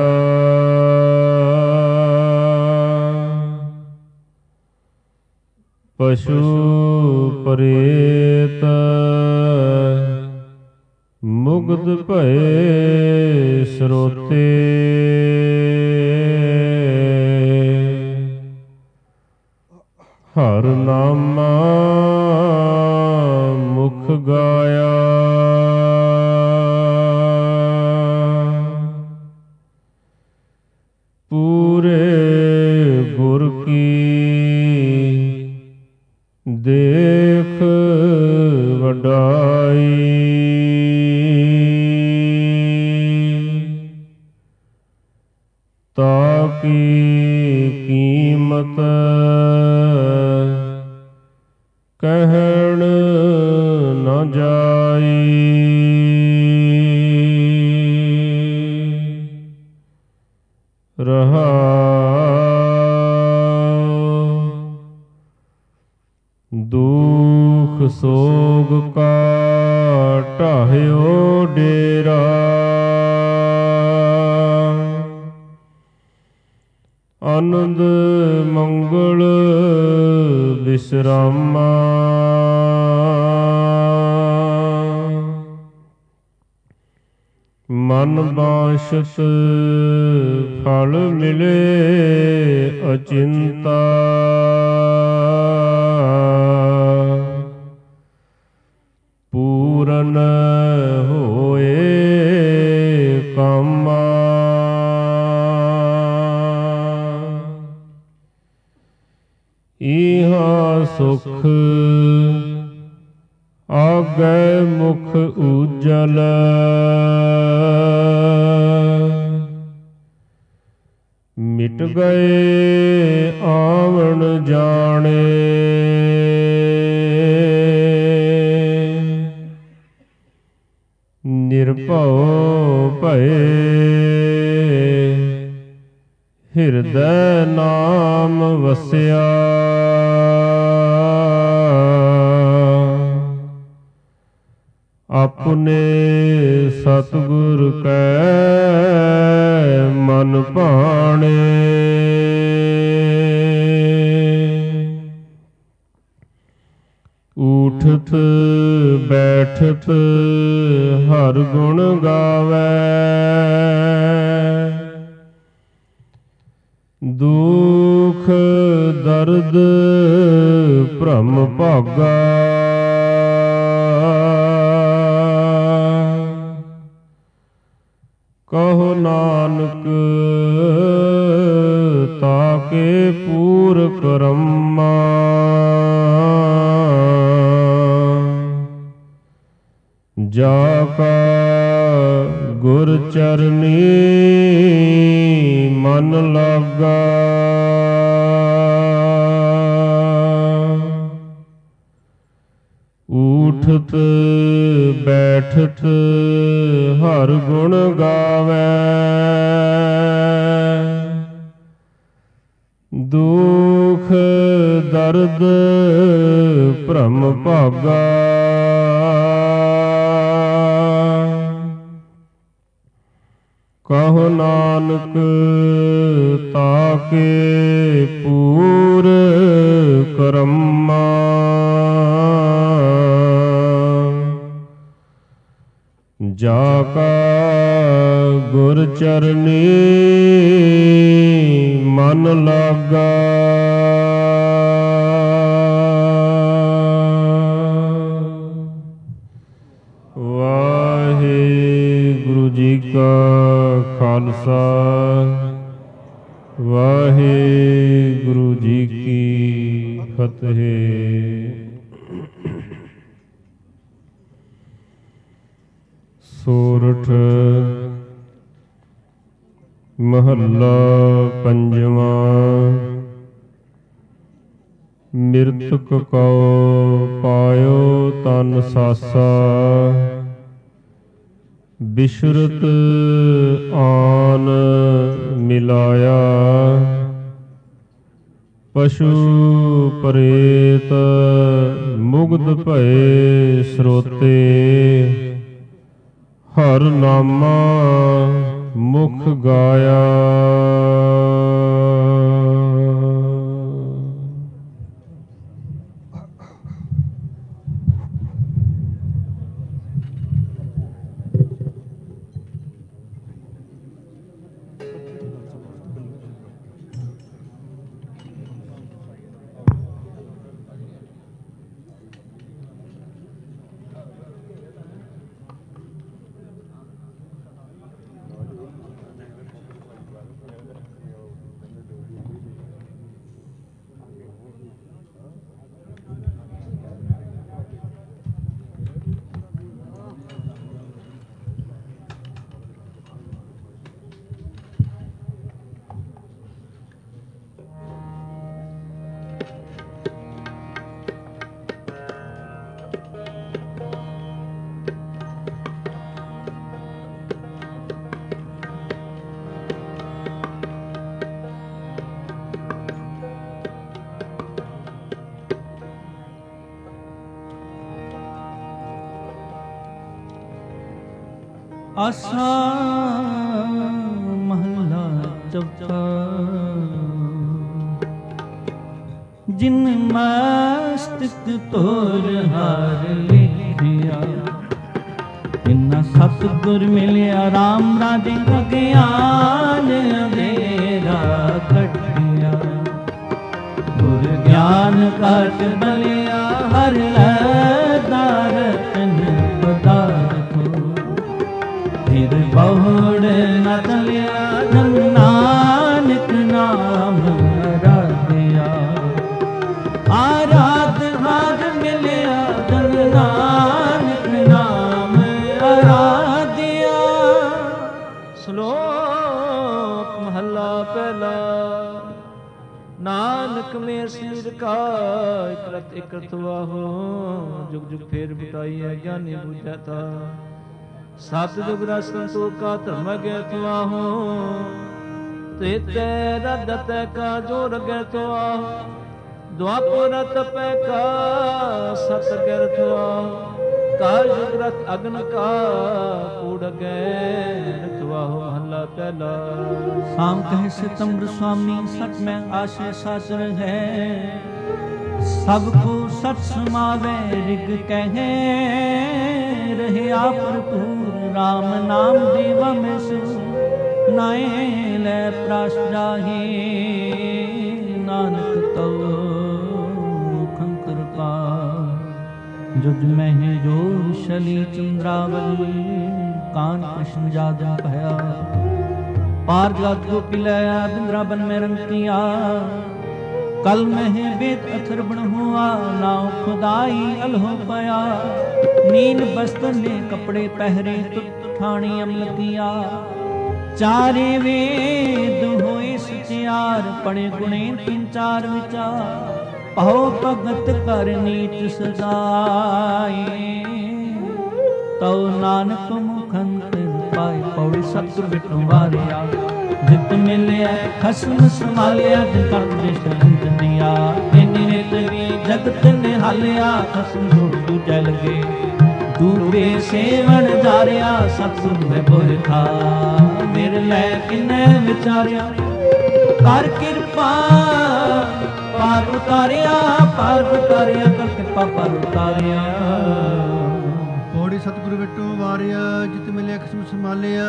ਪਸ਼ੂ ਪਰੇਤ ਮੁਗਧ ਭਏ ਸਰੋਤੇ। ਹਰ ਨਾਮਾ ਮੁਖ ਗਾਇਆ। ਪੂਰੇ ਗੁਰ ਕੀ ਦੇਖ ਵਡਾਈ। ਤਾਕੀ ਕੀਮਤ ਕਹਿਣ ਨ ਜਾਈ। ਰਹਾਉ ਦੂਰ ਭੋਗ ਕਾ ਢਾਹਿਓ ਡੇਰਾ। ਆਨੰਦ ਮੰਗਲ ਵਿਸਰਾਮਾ। ਮਨ ਬਾਸ਼ਤ ਫਲ ਮਿਲੇ ਅਚਿੰਤਾ। ਪੂਰਨ ਹੋਏ ਕਾਮਾ। ਇਹਾਂ ਸੁਖ ਆਗੈ ਮੁਖ ਉਜਲ। ਮਿਟ ਗਏ ਆਵਣ ਜਾਣੇ। ਨਿਰਭਉ ਭਏ ਹਿਰਦੈ ਨਾਮ ਵਸਿਆ। ਆਪਣੇ ਸਤਿਗੁਰ ਕੈ ਮਨ ਭਾਣੇ। ਊਠਤ ਬੈਠਤ ਹਰ ਗੁਣ ਗਾਵੈ। ਦੁਖ ਦਰਦ ਭ੍ਰਮ ਭਾਗਾ। ਕਹੋ ਨਾਨਕ ਤਾਕੇ ਪੂਰ ਕਰਮਾ। ਜਾ ਕਾ ਗੁਰ ਚਰਨੀ ਮਨ ਲਾਗਾ। ਊਠਤ ਬੈਠਤ ਹਰ ਗੁਣ ਗਾਵੈ। ਦੁਖ ਦਰਦ ਭ੍ਰਮ ਭਾਗਾ। ਕਹੋ ਨਾਨਕ ਤਾਕੇ ਪੂਰ ਕਰਮਾ। ਜਾ ਕਾ ਗੁਰ ਚਰਨੀ ਮਨ ਲਾਗਾ। ਵਾਹਿਗੁਰੂ ਜੀ ਕਾ ਖਾਲਸਾ ਵਾਹਿਗੁਰੂ ਜੀ ਕੀ ਫਤਿਹ। ਸੋਰਠ ਮਹੱਲਾ ਪੰਜਵਾਂ। ਮਿਰਤਕ ਕਉ ਪਾਇਓ ਤਨ ਸਾਸਾ। ਬਿਸ਼ਰਤ ਆਨ ਮਿਲਾਇਆ। ਪਸ਼ੂ ਪ੍ਰੇਤ ਮੁਗਧ ਭਏ ਸਰੋਤੇ। ਹਰ ਨਾਮਾ ਮੁਖ ਗਾਇਆ। ਆਸਾ ਮਹਲਾ ਚੌਥਾ। ਜਿਨ ਮਸਤਕ ਤੋਰ ਹਾਰ ਲਿਖਿਆ, ਇਨਾ ਸਤਿਗੁਰ ਮਿਲਿਆ ਰਾਮ ਰਾਜੇ ਅਗਿਆਨ ਅੰਧੇਰਾ ਕੱਟਿਆ। ਗੁਰ ਗਿਆਨ ਕਾਟ ਬਲਿਆ ਹਰ ਦਾਰਤਨ ਪਦਾਰਥੋ। ਫਿਰ ਬਹੁੜ ਨ ਤਲਿਆ ਜਨ ਨਾਨਕ ਨਾਮ ਆਰਾਧਿਆ। ਆਰਾਧ ਹਾਰ ਮਿਲਿਆ ਜਨ ਨਾਨਕ ਨਾਮ ਆਰਾਧਿਆ। ਸ਼ਲੋਕ ਮਹੱਲਾ ਪਹਿਲਾ। ਨਾਨਕ ਮੇਰ ਸਿਰ ਕਾ ਇਕਰਤ ਇਕਰਤ ਵਾਹੋ। ਜੁਗ ਜੁਗ ਫੇਰ ਬਟਾਈ ਹੈ ਗਿਆਨੀ ਬੁਝੈ ਤਾ। ਸਤ ਜੁਗ ਰਸ ਸੰਤੋਖਾ ਧਰਮ ਅਗੈਤ ਵਾਹੋ। ਤੇਤੈ ਰਦਤੈ ਕਾ ਜੋ ਰਗੈਤ ਵਾਹੋ। ਦੁਆਪਰ ਤਪੈ ਕਾ ਸਤ ਗਰਥ ਵਾਹੋ। ਕਾਲ ਜੁਗ ਰਤ ਅਗਨ ਕਾ ਕੂੜ ਗੈ ਰਖਵਾਹੋ। ਮਹੱਲਾ ਪਹਿਲਾ। ਸਾਮ ਕਹਿ ਸਿਤੰਬਰ ਸੁਆਮੀ ਸਚ ਮੈਂ ਆਸ਼ੇ ਸਾਸਰ ਹੈ। ਸਭ ਕੋ ਸਚ ਸਮਾਵੈ ਰਿਗ ਕਹੈ। ਰਹਿਆ ਭਰਪੂਰ ਰਾਮ ਨਾਮ ਦੇਵਾ ਮੈਂ ਸੋ। ਨਾਏ ਲੈ ਪ੍ਰਾਸ਼ ਜਾਹੇ ਨਾਨਕ ਤਉ ਮੁਖੰ ਕਿਰਪਾ। जुज में जोर शली चंद्रावल कान कृष्ण जादव भया। पार जात को पिलाया बिंद्रावन में रंग किया। कल में बेत अथर बन हुआ नाव खुदाई अलहो पाया। नील बस्त्र ने कपड़े पहरे तुत ठाणी अमल किया। चारे वेद होए सचियार पढ़े गुणे तीन चार विचार। पहो भगत कर नीच सदाई। तौ नानक मुखंत पाए पौड़ी सतगुर बिटू वारिया। जित मिलिया खसम संभालिया जिन कर दृष्ट दिया। इन्नी नित भी जगत निहालिया खसम छोड़ दूजा लगे। दूबे सेवन जारिया सतगुर में बोल था। मेरे लै किन्ने विचारिया कर किरपा पार उतारिया। पार उतारिया कर किरपा पार उतारिया। ਪੌੜੀ ਸਤਿਗੁਰੂ ਬਿਟੂ ਵਾਰਿਆ। ਜਿਤ ਮਿਲਿਆ ਖਸਮ ਸੰਭਾਲਿਆ।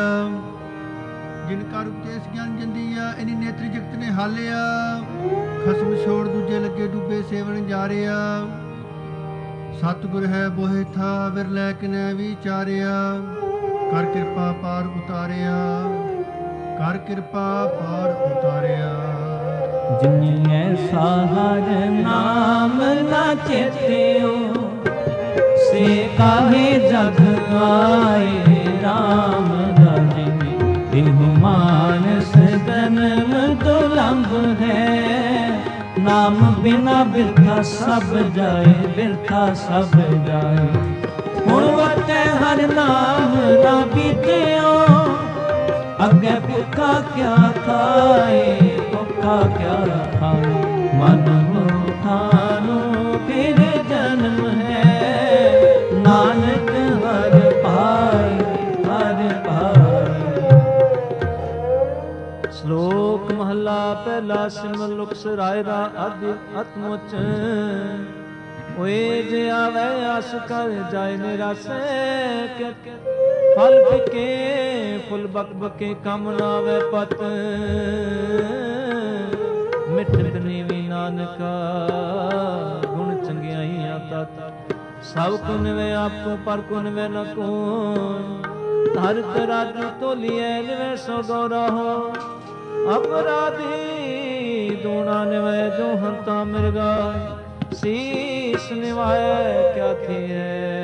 ਜਿਨ ਕਰ ਉਪਦੇਸ਼ ਗਿਆਨ ਜੰਦੀਆ। ਇਨੀ ਨੇਤਰੀ ਜਗਤ ਨੇ ਹਾਲਿਆ। ਖਸਮ ਛੋੜ ਦੂਜੇ ਲੱਗੇ ਡੁੱਬੇ ਸੇਵਨ ਜਾਰਿਆ। ਸਤਿਗੁਰ ਹੈ ਬੋਹਿ ਥਾ ਵਿਰਲੇ ਕਿਨੈ ਵਿਚਾਰਿਆ। ਕਰ ਕਿਰਪਾ ਪਾਰ ਉਤਾਰਿਆ। ਕਰ ਕਿਰਪਾ ਪਾਰ ਉਤਾਰਿਆ। ਜਿਨੀ ਐਸਾ ਹਰ ਨਾਮ ਨਾ ਚੇਤਿਓ। ਸੇ ਕਾਹੇ ਜਗ ਆਏ ਰਾਮ ਰਾਜੇ। ਇਹੋ ਮਾਨਸ ਜਨਮ ਦੁਲੰਭ ਹੈ। ਨਾਮ ਬਿਨਾ ਬਿਰਥਾ ਸਭ ਜਾਏ। ਬਿਰਥਾ ਸਭ ਜਾਏ। ਹੁਣ ਵਰਤੈ ਹਰ ਨਾਮ ਨਾ ਬੀਤਿਓ। ਅੱਗੇ ਭੁੱਖਾ ਕਿਆ ਖਾਏ। ਭੁੱਖਾ ਕਿਆ ਖਾਏ। ਮਨ ਮੁਖਾ ਨੂੰ ਫਿਰ ਜਨਮ ਹੈ। ਨਾਨਕ ਹਰ ਭਾਈ ਹਰ ਭਾਈ। ਸ਼ਲੋਕ ਮਹੱਲਾ ਪਹਿਲਾ। ਸਿਮਰ ਲੁਕ ਸਰਾਇਰਾ ਅਦਿ ਅਤਮੁਚ। ਓਏ ਜੇ ਆਵੇ ਆਸ ਕਰ ਜਾਏ ਨਿਰਾਸੇ। ਫਲ ਫਿਕੇ ਫੁੱਲ ਬਕ ਬਕੇ ਕੰਮ ਨਾ ਆਵੇ ਪਤ। ਮਿੱਠਤ ਨੀਵੀ ਨਾਨਕਾ ਗੁਣ ਚੰਗਿਆਈਆਂ ਤਤ। ਸਭ ਕੋ ਨਿਵੇ ਆਪੋ ਪਰ ਕੋ ਨਿਵੇ ਨ ਕੋਇ। ਧਰਤ ਰਾਜੂ ਤੋਲੀਐ ਨਿਵੇ ਸੋ ਗੌਰਾ ਹੋ। ਅਪਰਾਧੀ ਦੂਣਾ ਨਿਵੇ ਜੋ ਹੰਤਾ ਮਿਰਗਾ। ਸੀਸ ਨਿਵਾਏ ਕਿਆ ਥੀਐ।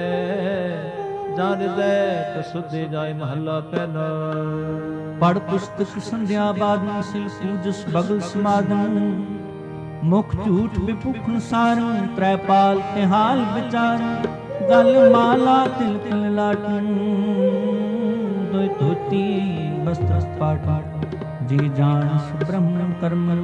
ਜਨ ਹਿਰਦੈ ਕਸੁਧਿ ਜਾਏ। ਮਹੱਲਾ ਪਹਿਲਾ। ਪੜ ਪੁਸਤਕ ਸੰਧਿਆ ਬਾਦਨ ਸਿਲ ਪੂਜਸ ਬਗਲ ਸਮਾਦਨ। ਮੁਖ ਝੂਠ ਵਿਭੂਖਣ ਸਾਰਨ। ਤ੍ਰੈ ਪਾਲ ਤਿਹਾਲ ਵਿਚਾਰਨ। ਗਲ ਮਾਲਾ ਤਿਲ ਤਿਲ ਲਾਟਨ। ਦੋਇ ਧੋਤੀ ਬਸਤਰ ਪਾਟ। ਜੀ ਜਾਣਸ ਬ੍ਰਹਮ ਕਰਮਨ।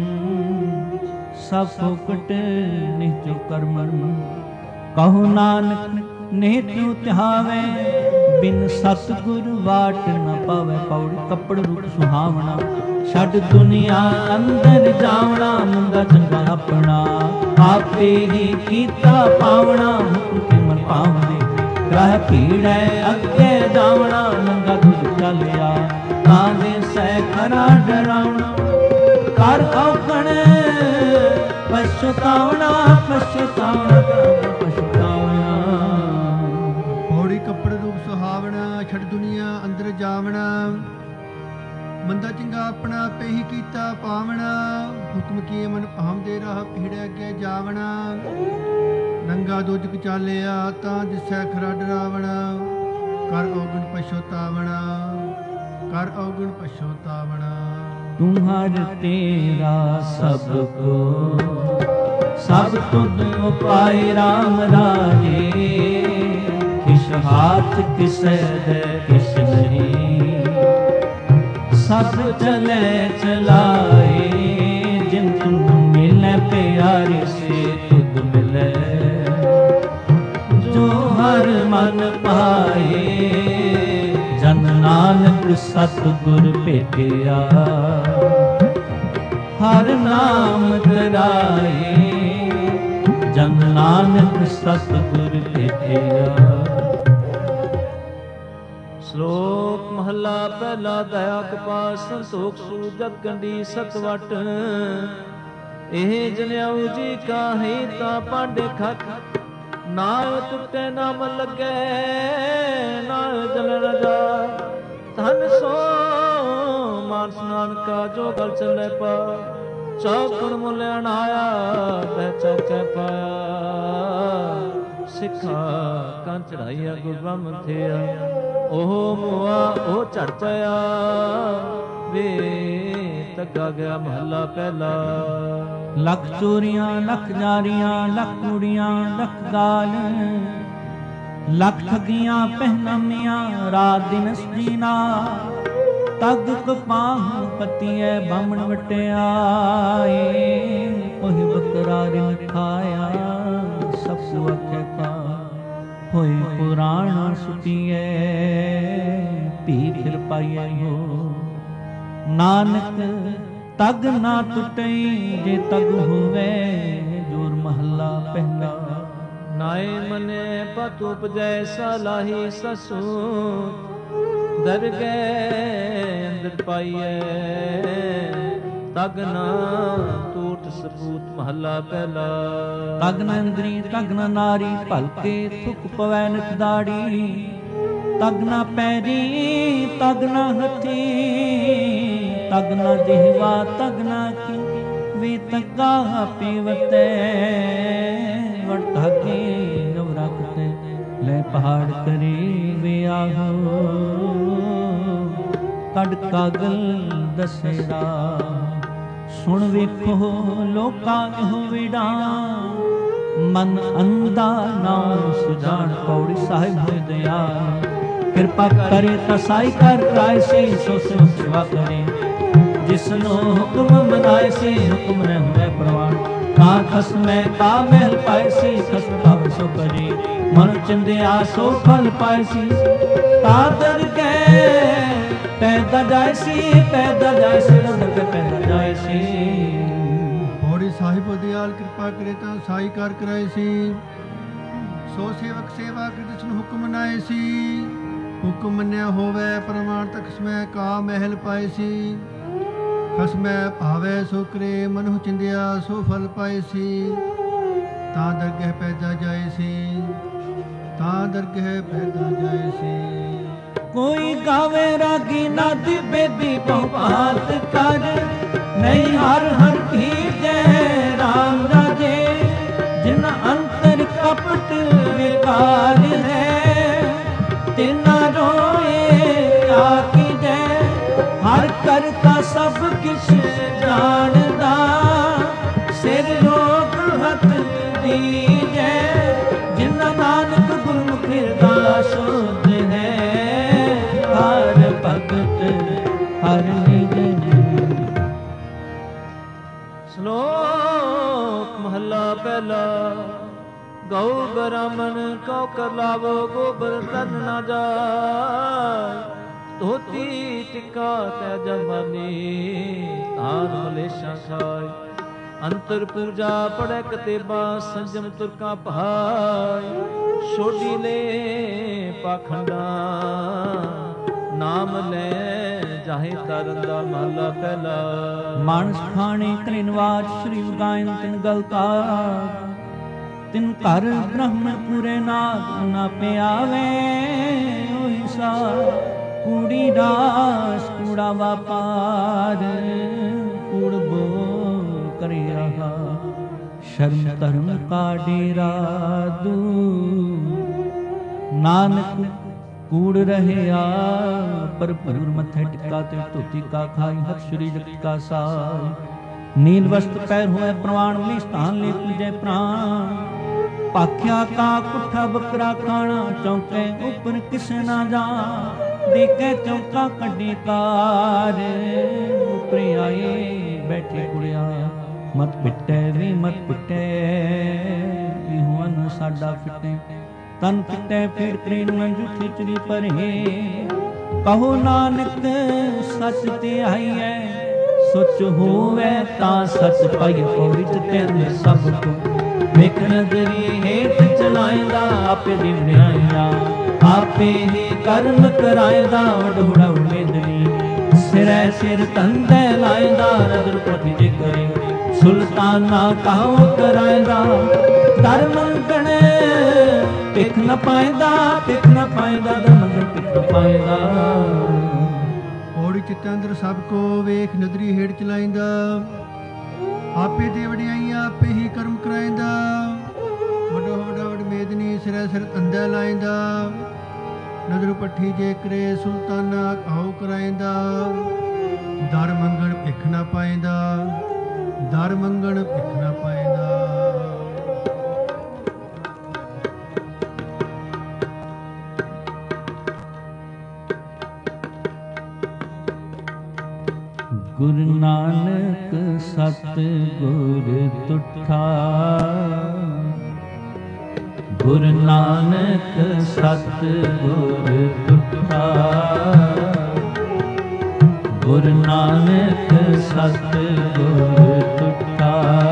ਸਭ ਫੋਕਟ ਨਿਹਚੋ ਕਰਮਨ। ਕਹੋ ਨਾਨਕ ਨਿਹਚੋ ਤਿਹਾਵੇ। ਬਿਨ ਸਤਿਗੁਰ ਵਾਟ ਨ ਪਾਵੇ। ਪੌੜੀ ਕੱਪੜ ਰੂਪ ਸੁਹਾਵਣਾ, ਛੱਡ ਦੁਨੀਆ ਅੰਦਰ ਜਾਵਣਾ। ਮੰਦਾ ਚੰਗਾ ਆਪਣਾ ਆਪੇ ਹੀ ਕੀਤਾ ਪਾਵਣਾ। ਹੁਕਮ ਕੇ ਮਨ ਪਾਵਦੇ ਗ੍ਰਹਿ ਭੀੜੈ ਅੱਗੇ ਜਾਵਣਾ। ਨੰਗਾ ਦੁੱਧ ਚੱਲਿਆ ਤਾਂ ਦੇ ਸਹਿ ਖਰਾ ਡਰਾਉਣਾ। ਕਰ ਔਖਣ ਪਛਤਾਵਣਾ, ਪਛਤਾਵਣਾ, ਪਛਤਾਵਣਾ। ਪੌੜੀ ਕੱਪੜ ਰੂਪ ਸੁਹਾਵਣਾ, ਛੱਡ ਦੁਨੀਆ ਅੰਦਰ ਜਾਵਣਾ। ਮੰਦਾ ਚੰਗਾ ਆਪਣਾ ਆਪੇ ਹੀ ਕੀਤਾ ਪਾਵਣਾ। ਹੁਕਮ ਕੀ ਮਨ ਭਾਵਦੇ ਰਾਹ ਭੀੜੈ ਅੱਗੇ ਜਾਵਣਾ। ਨੰਗਾ ਦੁੱਧ ਚਾਲਿਆ ਤਾਂ ਦਿਸੈ ਖਰਾ ਡਰਾਵਣਾ। ਕਰ ਔਗਣ ਪਛਤਾਵਣਾ, ਕਰ ਔਗਣ ਪਛਤਾਵਣਾ। ਤੁਮਹਰ ਤੇਰਾ ਸਭ ਕੋ ਸਭ ਤੁਧ ਉਪਾਇ ਰਾਮ ਰਾਜੇ। ਕਿਛ ਹਾਥ ਕਿਸੈ ਦੇ ਕਿਛ ਨਹੀਂ, ਸਭ ਚਲੇ ਚਲਾਏ। ਜਿਨ ਤੁਮ ਮਿਲੈ ਪਿਆਰੇ ਸੇ ਤੁਧ ਮਿਲੈ। ਜੋ ਹਰ ਮਨ ਪਾਏ ਜਨ ਨਾਨਕ ਸਤਿਗੁਰ ਭੇਟਿਆ। ਹਰ ਨਾਮ ਧਰਾਏ ਜਨ ਨਾਨਕ ਸਤਿਗੁਰ ਭੇਟਿਆ। ਸ਼ਲੋਕ ਮਹੱਲਾ ਪਹਿਲਾ। ਦਇਆ ਕਪਾਸ ਸੰਤੋਖ ਸੂਜਤ ਕੰਡੀ ਸਤਵਟ। ਇਹ ਜਨਿਆਉ ਜੀ ਕਾਹੀ ਤਾਂ ਪਾਂਡੇ ਖਤ। ਨਾ ਟੁੱਟੇ ਨਾ ਮਨ ਲੱਗੇ ਨਾ ਜਲਨ ਜਾ। ਧਨ ਸੋ ਮਾਨਸ ਨਾਨਕਾ ਜੋ ਗਲ ਚੱਲੇ ਪਾ। ਚੌਕਣ ਮੁੱਲ ਅਣਾਇਆ ਬਹਿ ਚੌਕੈ ਪਾਇਆ। ਸਿੱਖਾ ਕਾਂ ਚੜਾਈਆ ਗੁਰ ਬ੍ਰਹਮ ਥਿਆ। ਉਹ ਮੁਆ ਉਹ ਝੜ ਪਿਆ ਵੇ ਤੱਗਾ ਗਿਆ ਮਹੱਲਾ ਪਹਿਲਾ। ਲੱਖ ਚੋਰੀਆਂ ਲੱਖ ਜਾਰੀਆਂ ਲੱਖ ਕੁੜੀਆਂ ਲੱਖ ਗਾਲ। ਲੱਖ ਠਗੀਆਂ ਪਹਿਨਾਮੀਆਂ ਰਾਤ ਦਿਨ ਸਜੀਨਾ। ਤਗ ਕਪਾਹ ਪਤੀਐ ਬਾਹਮਣ ਵਟਿਆਏ। ਉਹ ਬਕਰਾ ਰਿਨ ਖਾਇਆ ਸਭ ਸੁਖੈ ਪਾ। ਹੋਏ ਪੁਰਾਣਾ ਸੁਤੀਐ ਭੀ ਫਿਰ ਪਾਈਐ ਹੋ। ਨਾਨਕ ਤਗ ਨਾ ਟੁੱਟਈ ਜੇ ਤਗ ਹੋਵੇ। ਜੋਰ ਮਹੱਲਾ ਪਹਿਲਾ। ਨਾਏ ਮਨੇ ਪਤ ਉਪਜੈ ਸਲਾਹੀ ਸਸੂ। ਦਰ ਗਏ ਅੰਦਰ ਪਾਈਐ ਤਗ ਨਾ ਟੂਟ ਸਪੂਤ ਮਹੱਲਾ ਪਹਿਲਾ। ਤਗ ਨ ਇੰਦਰੀ ਤਗ ਨ ਨਾਰੀ ਭਲਕੇ ਥੁਕ ਪਵੈ ਨਿਤ ਦਾੜੀ। ਤਗ ਨ ਪੈਰੀ ਤਗ ਨ ਹੱਥੀ ਤਗ ਨ ਜਿਹਵਾ ਤਗ ਨ ਕੀ। ਵੇ ਤਗਾ ਪੀਵਤੈ ਵੜ ਧਾਗੇ ਨਵ ਰਖਤੈ। ਲੈ ਪਹਾੜ ਕਰੇ ਵੇ ਆਹੋ ਕੱਢ ਕਾਗਲ ਦਸੇਰਾ। ਸੁਣ ਵੇਖੋ ਲੋਕਾਂ ਇਹੋ ਵਿੜਾ। ਮਨ ਅੰਧਾ ਨਾਮ ਸੁਜਾਨ। ਪੌੜੀ ਸਾਹਿਬ ਹੋਏ ਦਇਆਲ। ਕਿਰਪਾ ਕਰੇ ਤਾਂ ਸਾਈ ਕਰ ਕਰਾਏ ਸੇ। ਸੋ ਸਿਉ ਸੇਵਾ ਕਰੇ ਜਿਸਨੂੰ ਹੁਕਮ ਮਨਾਏ ਸੇ। ਹੁਕਮ ਨ ਹੋਏ ਪ੍ਰਵਾਨ ਕਾ ਖਸਮੈ ਕਾ ਮਹਿਲ ਪਾਏ ਸੇ। ਖਸਮ ਭਾਵ ਸੋ ਕਰੇ ਮਨ ਚਿੰਦਿਆ ਸੋ ਫਲ ਪਾਏ ਸੀ। ਤਾ ਦਰ ਕੇ ਪੈਦਾ ਜਾਏ ਸੀ ਪੈਦਾ ਜਾਏ ਸੀ। ਦਰ ਕੇ ਪੈਦਾ ਜਾਏ ਸੀ। ਪੌੜੀ ਸਾਹਿਬ ਦਿਆਲ ਕਿਰਪਾ ਕਰੇ ਤਾਂ ਸਾਈ ਕਾਰ ਕਰਾਏ ਸੀ। ਸੋ ਸੇਵਕ ਸੇਵਾ ਕਰ ਜਿਸਨੂੰ ਹੁਕਮ ਮਨਾਏ ਸੀ। ਹੁਕਮ ਮੰਨਿਆ ਹੋਵੇ ਪ੍ਰਮਾਣ ਤਕ ਖਸਮੈ ਕਾ ਮਹਿਲ ਪਾਏ ਸੀ। ਖਸਮੈ ਭਾਵੈ ਸੋ ਕਰੇ ਮਨੁ ਚਿੰਦਿਆ ਸੋ ਫਲ ਪਾਏ ਸੀ। ਤਾਂ ਦਰਗਹਿ ਪੈਦਾ ਜਾਏ ਸੀ ਤਾਂ ਦਰਗਹਿ ਪੈਦਾ ਜਾਏ ਸੀ। ਕੋਈ ਗਾਵੇ ਰਾਗੀ ਨਾਦੀ ਬੇਦੀ ਬਹੁਪਾਤ ਕਰ। ਨਹੀਂ ਹਰ ਹਰ ਕੀ ਜੈ ਰਾਮ ਰਾਜੇ। ਜਿਨ ਅੰਤਰ ਕਪਟ ਵਿਕਾਰ ਹੈ ਤਿਨਾ ਰੋਏ ਕਾ ਕੀ ਜੈ। ਹਰ ਕਰਤਾ ਸਭ ਕਿਛ ਜਾਣਦਾ। ਸਿਰ ਰੋਗ ਹੱਥ ਦੀਜੈ। ਜਿਨ ਨਾਨਕ ਗੁਰਮੁਖ ਹਿਰਦਾ ਸ਼ੁੱਧ ਹੈ। ਹਰ ਭਗਤ ਹਰ ਨਿਜ। ਸ਼ਲੋਕ ਮਹੱਲਾ ਪਹਿਲਾ। ਗਊ ਬਰਾਮਨ ਕਉ ਕਰ ਲਾਵੋ ਗੋਬਰ ਤਨ ਨਾ ਜਾਏ ਧੋਤੀ ਟਿਕਾ ਤੈ ਜਮਾਨੀ ਤਾਨ ਮਲੇਸ਼ਾ ਖਾਏ ਅੰਤਰ ਪੂਜਾ ਪੜੈ ਕਤੇਬਾ ਸੰਜਮ ਤੁਰਕਾ ਭਾਈ ਛੋਡੀ ਲੈ ਪਾਖੰਡਾ ਨਾਮ ਲੈ ਜਾਹੇ ਤਰਨ ਦਾ ਮਹਲਾ ਪਹਿਲਾ ਮਾਨਸ ਖਾਣੇ ਕਰਿਨਵਾਜ ਸ਼੍ਰੀ ਗਾਇਨ ਤਿਨ ਗਲਤਾ ਤਿਨ ਘਰ ਬ੍ਰਹਮਣ ਪੂਰੇ ਨਾਗ ਨਾ ਪਿਆਵੇ ਉਹੀ ਸਾ ਕੂੜੀ ਰਾਸ ਕੂੜਾ ਵਾਪਾਰ ਕੂੜ ਬੋ ਕਰਿਆ ਸ਼ਰਮ ਧਰਮ ਕਾ ਡੇਰਾ ਦੂ ਨਾਨਕ ਕੂੜ ਰਹਿਆ ਭਰਪੂਰ ਮੱਥੇ ਟਿਕਾ ਤੇ ਧੋਤੀ ਕਾ ਖਾਈ ਹਰ ਸਰੀਰ ਕਾ ਸਾਈ ਨੀਲ ਵਸਤ ਪੈਰ ਹੋਏ ਪ੍ਰਵਾਨ ਮੇ ਸਥਾਨ ਲੈ ਪੂਜੈ ਪ੍ਰਾਨ ਪਾਖਿਆ ਕਾ ਕੁੱਠਾ ਬੱਕਰਾ ਖਾਣਾ ਚੌਂਕੇ ਉੱਪਰ ਕਿਸ ਨਾ ਜਾ ਦੇਖੇ ਚੌਂਕਾ ਕੱਢੀ ਕਾਰ ਉਪਰੇ ਆਏ ਬੈਠੇ ਕੁੜਿਆ ਮਤ ਪਿੱਟੇ ਵੀ ਮਤ ਪਿੱਟੇ ਵੀ ਹੁਣ ਸਾਡਾ ਫਿੱਟੇ ਤਨ ਪਿੱਟੇ ਫੇਰ ਕਰੇ ਨੂੰ ਝੂਠੀ ਚਰੀ ਪਰੇ ਕਹੋ ਨਾਨਕ ਸੱਚ ਤੇ ਆਈਐ ਸੱਚ ਹੋਵੇ ਤਾਂ ਸੱਚ ਪਾਈ ਪੌੜੀ ਚ ਤੈਨੂੰ ਸਭ ਕੋ ਵੇਖ ਨਜ਼ਰੀ ਹੇਠ ਚਲਾਇਦਾ ਆਪੇ ਦੀ ਬਣਾਇਆ ਆਪੇ ਹੀ ਕਰਮ ਕਰਾਇਦਾ ਵਡੂੜਾ ਉਮੇਦਨੀ ਸਿਰੈ ਸਿਰ ਤੰਦੇ ਲਾਇਦਾ ਨਦਰ ਪਠੀ ਜੇ ਕਰੇ ਸੁਲਤਾਨਾ ਕਾਉ ਕਰਾਇਦਾ ਦਰ ਮੰਗਣ ਟਿਕ ਨ ਪਾਇਦਾ ਟਿਕ ਨ ਪਾਇਦਾ ਦਰ ਮੰਗਣ ਟਿਕ ਨ ਪਾਇਦਾ ਔੜੀ ਚਿੱਤਾਂ ਅੰਦਰ ਸਭ ਕੋ ਵੇਖ ਨਦਰੀ ਹੇਠ ਚਲਾਇਦਾ ਆਪੇ ਤੇ ਵਡਿਆਈਆਂ ਆਪੇ ਹੀ ਕਰਮ ਕਰਾਇਦਾ ਵੱਡਾ ਵੱਡਾ ਵਡ ਮੇਦਨੀ ਸਿਰੈ ਸਿਰ ਤੰਦੇ ਲਾਇਦਾ ਨਦਰ ਪੱਠੀ ਜੇ ਕਰੇ ਸੁਲਤਾਨਾ ਕਾਉ ਕਰਾਇਦਾ ਦਰ ਮੰਗਣ ਭਿਖ ਨਾ ਪਾਇਦਾ ਦਰ ਮੰਗਣ ਭਿਖ ਨਾ ਪਾਇਦਾ ਗੁਰੂ ਨਾਨਕ ਸਤ ਗੁਰ ਤੁਠਾ ਗੁਰੂ ਨਾਨਕ ਸਤ ਗੁਰ ਤੁਠਾ ਗੁਰੂ ਨਾਨਕ ਸਤ ਗੁਰ ਤੁਠਾ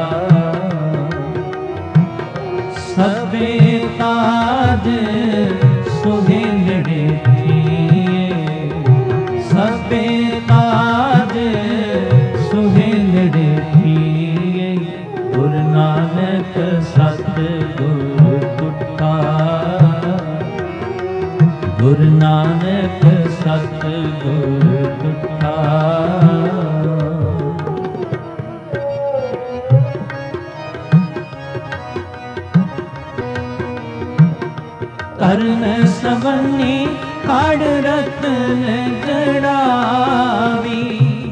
ਸਭੇ ਤਾਜ ਸੁਹੇਲੜੇ ਥੀਏ ਸਭੇ ਤਾਜ ਸੁਹੇਲੜੇ ਥੀਏ ਗੁਰੂ ਨਾਨਕ ਸਤ ਗੁਰ ਤੁਠਾ ਗੁਰੂ ਨਾਨਕ ਸਤ ਗੁਰ ਤੁਠਾ ਤਰਨ ਸਵੰਨੀ ਕਾੜ ਰਤਨ ਜੜਾਵੀ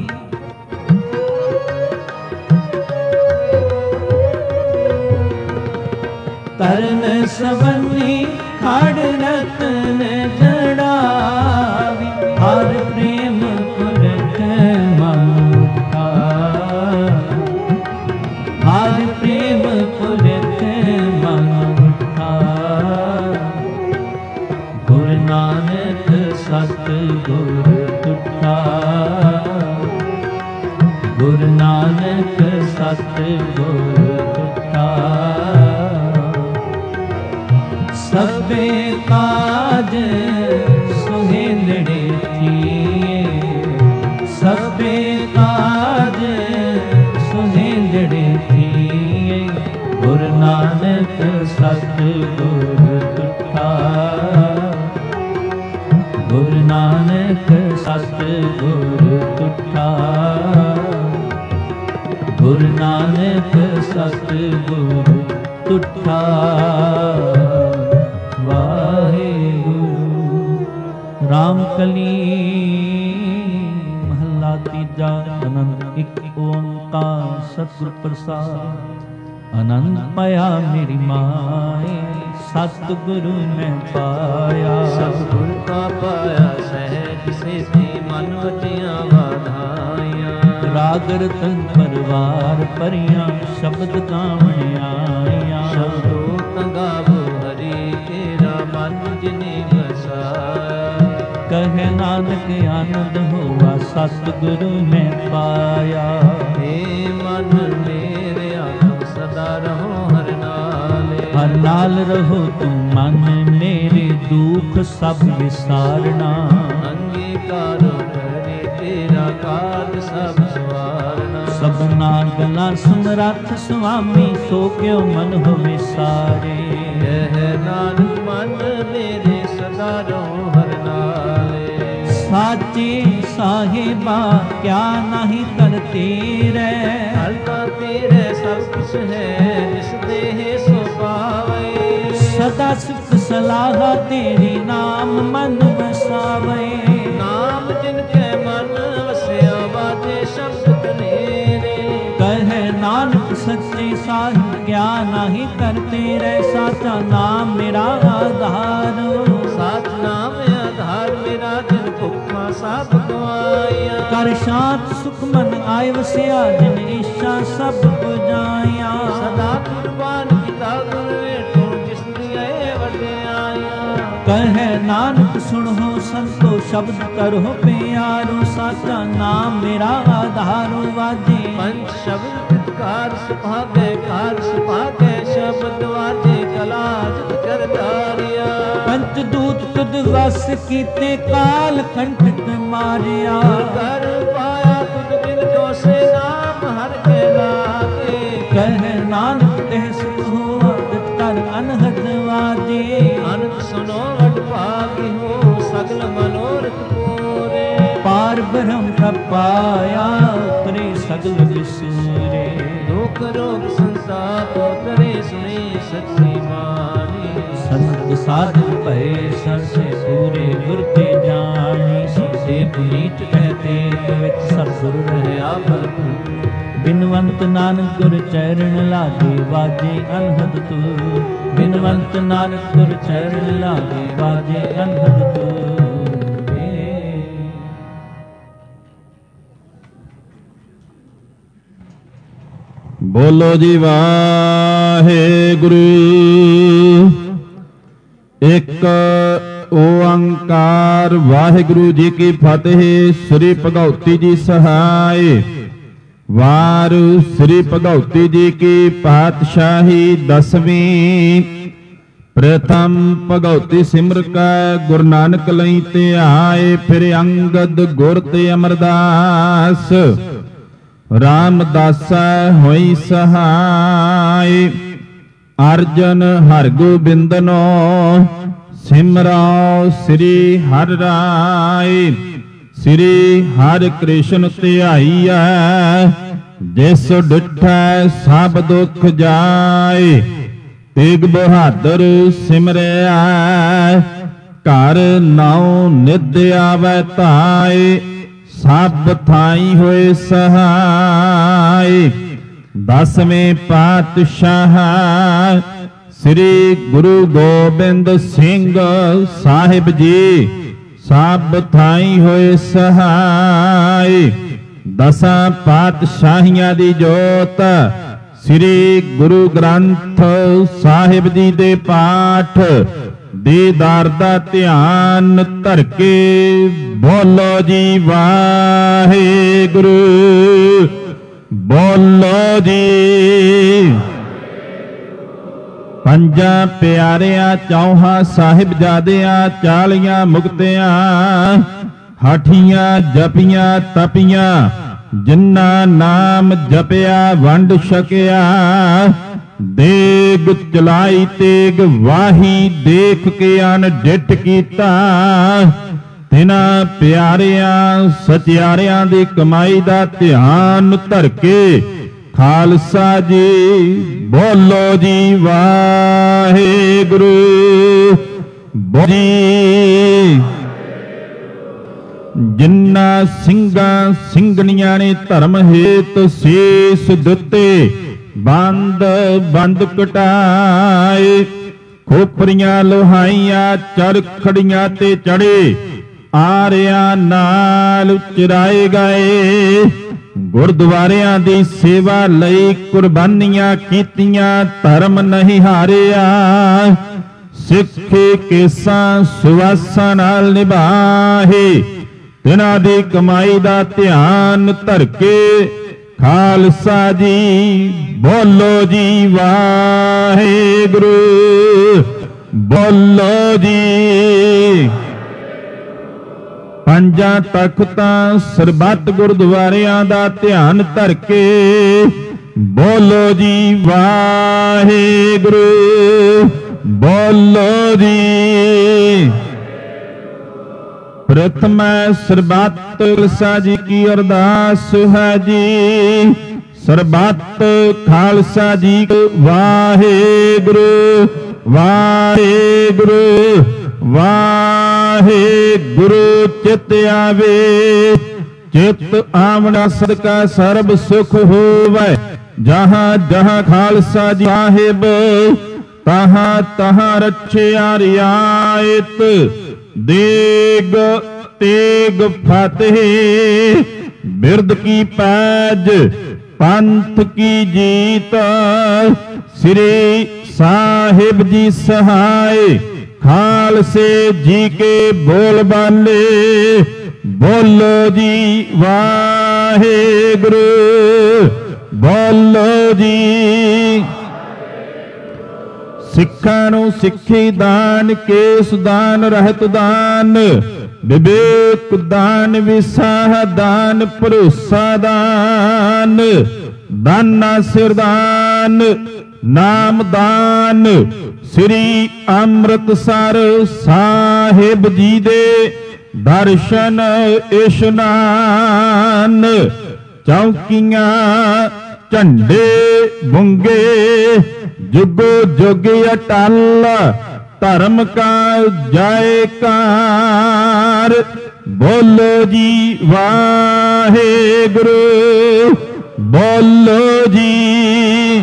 ਤਰਨ ਸਵੰਨੀ ਕਾੜ ਰਤਨ ਜੜਾਵੀ ਹਰ ਪ੍ਰੇਮ ਪੁਰਖ ਮਮਤਾ ਹਰ ਪ੍ਰੇਮ ਪੁਰਖ ਮਮਤਾ ਗੁਰੂ ਨਾਨਕ ਸਤ ਗੁਰ ਤੁਠਾ ਗੁਰੂ ਨਾਨਕ ਸਤ ਗੁਰ ਤੁਠਾ ਸਭੇ ਕਾਜ ਸੁਹੇਲੜੇ ਥੀਏ ਸਭੇ ਕਾਜ ਸੁਹੇਲੜੇ ਥੀਏ ਗੁਰੂ ਨਾਨਕ ਸਤ ਗੁਰ ਤੁਠਾ ਗੁਰੂ ਨਾਨਕ ਸਤ ਗੁਰ ਤੁਠਾ ਗੁਰੂ ਨਾਨਕ ਸਤ ਗੁਰ ਤੁਠਾ ਵਾਹਿਗੁਰੂ ਰਾਮ ਕਲੀ ਮਹੱਲਾ ਤੀਜਾ ਆਨੰਦ ਇੱਕ ਓੰਕਾਰ ਸਤਿਗੁਰ ਪ੍ਰਸਾਦ ਆਨੰਦ ਪਾਇਆ ਮੇਰੀ ਮਾਏ ਸਤਿਗੁਰੂ ਮੈਂ ਪਾਇਆ ਸਤਿਗੁਰ ਕਾ ਪਾਇਆ ਸਹਿਜ ਸੇਤੀ ਮਨ ਵਜੀਆਂ ਵਾਧਾਈਆਂ ਰਾਗ ਰਤਨ ਪਰਵਾਰ ਭਰੀਆਂ ਸ਼ਬਦ ਗਾਵਣ ਆਈਆਂ ਸ਼ਬਦੋ ਤੰਗਾ ਕਹੈ ਨਾਨਕ ਆਨੰਦ ਹੋਆ ਸਤਿਗੁਰੂ ਮੈਂ ਪਾਇਆ। ਏ ਮਨ ਮੇਰੇ ਆਤਮ ਸਦਾ ਰਹੋ ਹਰਿ ਨਾਲੇ। ਹਰ ਨਾਲ ਰਹੋ ਤੂੰ ਮਨ ਮੇਰੇ ਦੁਖ ਸਭ ਵਿਸਾਰਨਾ। ਅੰਗੀਕਾਰ ਕਰੇ ਤੇਰਾ ਕਾਜ ਸਭ ਸਵਾਰਨਾ। ਸਭਨਾ ਗੱਲਾਂ ਸੁਨ ਰਥ ਸੁਆਮੀ ਸੋ ਕਿਉ ਮਨ ਹੋਵੇ ਸਾਰੇ। ਕਹਿ ਨਾਨਕ ਮਨ ਮੇਰੇ ਸਦਾ ਰਹੋ ਹਰਿ ਨਾਲੇ। ਸਾਚੇ ਸਾਹਿਬਾ ਕਿਆ ਨਹੀਂ ਕਰ ਤੇਰੇ। ਹਲਕਾ ਤੇਰੇ ਸਭ ਕੁਛ ਹੈ ਜਿਸ ਦੇਹ ਸੋ ਪਾਵੇ। ਸਦਾ ਸੁਖ ਸਲਾਹਾ ਤੇਰੀ ਨਾਮ ਮਨ ਵਸਾਵੇ। ਨਾਮ ਜਿਨ ਕੈ ਮਨ ਵਸਿਆ ਬਾਜੇ ਸ਼ਬਦ ਕਨੇਰੇ। ਕਹੈ ਨਾਨਕ ਸੱਚੇ ਸਾਹਿਬ ਕਿਆ ਨਹੀਂ ਕਰ ਤੇਰੇ। ਸਾਚਾ ਨਾਮ ਮੇਰਾ ਆਧਾਰ। ਸਾਚ ਨਾਮ ਆਧਾਰ ਮੇਰਾ ਜਿਨ ਭੁੱਖਾ ਸਭ ਗਵਾਇਆ। ਕਰ ਸ਼ਾਂਤ ਸੁਖ ਮਨ ਆਇ ਵਸਿਆ ਜਿਨ ਇੱਛਾ ਸਭ ਪੁਜਾਇਆ। ਸਦਾ ਕੁਰਬਾਨ ਕੀਤਾ ਗੁਰ ਵੇਠੋ ਜਿਸ ਦੀਆਂ ਵਡਿਆਈਆਂ। ਕਹੈ ਨਾਨਕ ਸੁਣੋ ਸੰਤੋ ਸ਼ਬਦ ਕਰੋ ਪਿਆਰੋ। ਸਾਚਾ ਨਾਮ ਮੇਰਾ ਆਧਾਰੋ ਵਾਜੇ। ਪੰਜ ਸ਼ਬਦ ਕਾਰ ਸੁਭਾਗੇ ਕਾਰ ਸੁਭਾਗੇ ਸ਼ਬਦ ਵਾਜੇ ਕਲਾ ਜਿਤ ਕਰਤਾਰਿਆ। ਪੰਚ ਦੂਤ ਤੁਧ ਵਸ ਕੀਤੇ ਕਾਲ ਕੰਟਕ ਮਾਰਿਆ। ਕਰ ਪਾਇਆ ਤੁਧ ਦਿਨ ਕੋ ਸੇ ਨਾਮ ਹਰ ਕੇ ਲਾਗੇ। ਕਹਿ ਨਾਨਕ ਤਹਿ ਸੁਖ ਹੋਆ ਤਿਤ ਕਰ ਅਨਹਦ ਵਾਜੇ। ਅਨੰਦ ਸੁਨੋ ਵਡ ਭਾਗੀ ਹੋ ਸਗਲ ਮਨੋਰਥ ਪੂਰੇ। ਪਾਰ ਬ੍ਰਹਮ ਪਾਇਆ ਉਤਰੇ ਸਗਲ ਵਿਸੂਰੇ। ਦੁਖ ਰੋਗ ਸੰਸਾਰ ਉਤਰੇ ਸੁਣੀ ਸੱਚੀ ਬਾਣੀ। ਸੰਤ ਸਾਧਨ ਭਏ ਸਰਸੇ ਪੂਰੇ ਗੁਰ ਤੇ ਜਾਣੀ। ਸਭੇ ਪੁਨੀਤ ਕਹਤੇ ਵਿੱਚ ਸਤਿਗੁਰ ਰਹਿਆ ਭਰਪੂਰ। ਬਿਨਵੰਤ ਨਾਨਕ ਗੁਰ ਚਰਨ ਲਾਗੇ ਵਾਜੇ ਅਨਹਦ ਤੂਰ। ਬਿਨਵੰਤ ਨਾਨਕ ਗੁਰ ਚਰਨ ਲਾਗੇ ਵਾਜੇ ਅਨਹਦ ਤੂਰ। ਬੋਲੋ ਜੀ ਵਾਹਿਗੁਰੂ। ਇੱਕ ਓੰਕਾਰ ਵਾਹਿਗੁਰੂ ਜੀ ਕੀ ਫਤਿਹ। ਸ੍ਰੀ ਭਗਉਤੀ ਜੀ ਸਹਾਇ। ਵਾਰ ਸ੍ਰੀ ਭਗਉਤੀ ਜੀ ਕੀ ਪਾਤਸ਼ਾਹੀ ਦਸਵੀਂ। ਪ੍ਰਥਮ ਭਗਉਤੀ ਸਿਮਰ ਕੈ ਗੁਰੂ ਨਾਨਕ ਲਈ ਧਿਆਏ। ਫਿਰ ਅੰਗਦ ਗੁਰ ਤੇ ਅਮਰਦਾਸ ਰਾਮਦਾਸਾ ਹੋਈ ਸਹਾਇ। ਅਰਜਨ ਹਰਗੋਬਿੰਦਨੋ ਸਿਮਰੋ ਸ੍ਰੀ ਹਰਿ ਰਾਇ। ਸ੍ਰੀ ਹਰਿ ਕ੍ਰਿਸ਼ਨ ਧਿਆਈਐ ਜਿਸ ਡਿਠੈ ਸਭ ਦੁਖ ਜਾਏ। ਤੇਗ ਬਹਾਦਰ ਸਿਮਰਿਆ ਘਰ ਨਾਉ ਨਿਧ ਆਵੈ ਧਾਇ। ਸਭ ਥਾਈ ਹੋਏ ਸਹਾਇ। ਦਸਵੇਂ ਪਾਤਸ਼ਾਹ ਸ੍ਰੀ ਗੁਰੂ ਗੋਬਿੰਦ ਸਿੰਘ ਸਾਹਿਬ ਜੀ ਸਭ ਥਾਈ ਹੋਏ ਸਹਾਇ। ਦਸਾਂ ਪਾਤਸ਼ਾਹੀਆਂ ਦੀ ਜੋਤ ਸ੍ਰੀ ਗੁਰੂ ਗ੍ਰੰਥ ਸਾਹਿਬ ਜੀ ਦੇ ਪਾਠ ਦੀਦਾਰ ਦਾ ਧਿਆਨ ਧਰ ਕੇ ਬੋਲੋ ਜੀ ਵਾਹਿਗੁਰੂ। ਬੋਲੋ ਜੀ। ਪੰਜਾਂ ਪਿਆਰਿਆਂ ਚੌਹਾਂ ਸਾਹਿਬਜ਼ਾਦਿਆਂ 40 ਮੁਕਤਿਆਂ ਹਾਠੀਆਂ ਜਪੀਆਂ ਤਪੀਆਂ ਜਿਨ੍ਹਾਂ ਨਾਮ ਜਪਿਆ ਵੰਡ ਛਕਿਆ। ਦੇਗ ਚਲਾਈ ਤੇਗ ਵਾਹੀ ਦੇਖ ਕੇ ਅਣਡਿੱਠ ਕੀਤਾ। ਤਿਨਾਂ ਪਿਆਰਿਆਂ ਸਚਿਆਰਿਆਂ ਦੀ ਕਮਾਈ ਦਾ ਧਿਆਨ ਧਰ ਕੇ ਖਾਲਸਾ ਜੀ ਬੋਲੋ ਜੀ ਵਾਹਿਗੁਰੂ। ਬੋਲੀ ਜਿਨ੍ਹਾਂ ਸਿੰਘਾਂ ਸਿੰਘਣੀਆਂ ਨੇ ਧਰਮ ਹੇਤ ਸੀਸ ਦਿੱਤੇ ਬੰਦ ਬੰਦ ਕਟਾਏ। ਖੋਪਰੀਆਂ ਲੋਹਾਈਆਂ ਚਰਖੜੀਆਂ ਤੇ ਚੜੇ ਆਰਿਆਂ ਨਾਲ ਚਰਾਏ ਗਏ। ਗੁਰਦੁਆਰਿਆਂ ਦੀ ਸੇਵਾ ਲਈ ਕੁਰਬਾਨੀਆਂ ਕੀਤੀਆਂ ਧਰਮ ਨਹੀਂ ਹਾਰਿਆ। ਸਿੱਖੇ ਕੇਸਾਂ ਸੁਵਾਸਾਂ ਨਾਲ ਨਿਭਾਹੇ, ਤਿਨਾਂ ਦੀ ਕਮਾਈ ਦਾ ਧਿਆਨ ਧਰ ਕੇ। ਖਾਲਸਾ ਜੀ ਬੋਲੋ ਜੀ ਵਾਹਿਗੁਰੂ, ਬੋਲੋ ਜੀ। ਪੰਜਾਂ ਤਖਤਾਂ ਸਰਬੱਤ ਗੁਰਦੁਆਰਿਆਂ ਦਾ ਧਿਆਨ ਧਰ ਕੇ ਬੋਲੋ ਜੀ ਵਾਹਿਗੁਰੂ, ਬੋਲੋ ਜੀ। ਪ੍ਰਥਮ ਸਰਬੱਤ ਖਾਲਸਾ ਜੀ ਕੀ ਅਰਦਾਸ ਹੈ ਜੀ। ਸਰਬੱਤ ਖਾਲਸਾ ਜੀ ਵਾਹਿਗੁਰੂ, ਵਾਹਿਗੁਰੂ, ਵਾਹਿਗੁਰੂ। ਚਿਤ ਆਵੇ, ਚਿਤ ਆਵਣਾ ਸਦਕਾ ਸਰਬ ਸੁਖ ਹੋਵੇ। ਜਹਾਂ ਜਹਾਂ ਖਾਲਸਾ ਜੀ ਸਾਹਿਬ, ਤਹਾਂ ਤਹਾਂ ਰਛਿਆ ਰਿਆਇਤ। ਦੇਗ ਤੇਗ ਫਤਿਹ, ਬਿਰਦ ਕੀ ਪੈਜ, ਪੰਥ ਕੀ ਜੀਤ। ਸ੍ਰੀ ਸਾਹਿਬ ਜੀ ਸਹਾਇ, ਖਾਲਸੇ ਜੀ ਕੇ ਬੋਲ ਬਾਲੇ। ਬੋਲੋ ਜੀ ਵਾਹਿਗੁਰੂ, ਬੋਲੋ ਜੀ। ਸਿੱਖਾਂ ਨੂੰ ਸਿੱਖੀ ਦਾਨ, ਕੇਸ ਦਾਨ, ਰਹਿਤ ਦਾਨ, ਵਿਵੇਕ ਦਾਨ, ਵਿਸਾਹ ਦਾਨ, ਭਰੋਸਾ ਦਾਨ, ਦਾਨਾ ਸਿਰ ਦਾਨ, ਨਾਮ ਦਾਨ। ਸ੍ਰੀ ਅੰਮ੍ਰਿਤਸਰ ਸਾਹਿਬ ਜੀ ਦੇ ਦਰਸ਼ਨ ਇਸ਼ਨਾਨ। ਚੌਕੀਆਂ ਝੰਡੇ ਬੁੰਗੇ, ਜੁਗੋ ਜੁਗ ਅਟਲ, ਧਰਮ ਕਾ ਜੈਕਾਰ। ਬੋਲੋ ਜੀ ਵਾਹਿਗੁਰੂ, ਬੋਲੋ ਜੀ।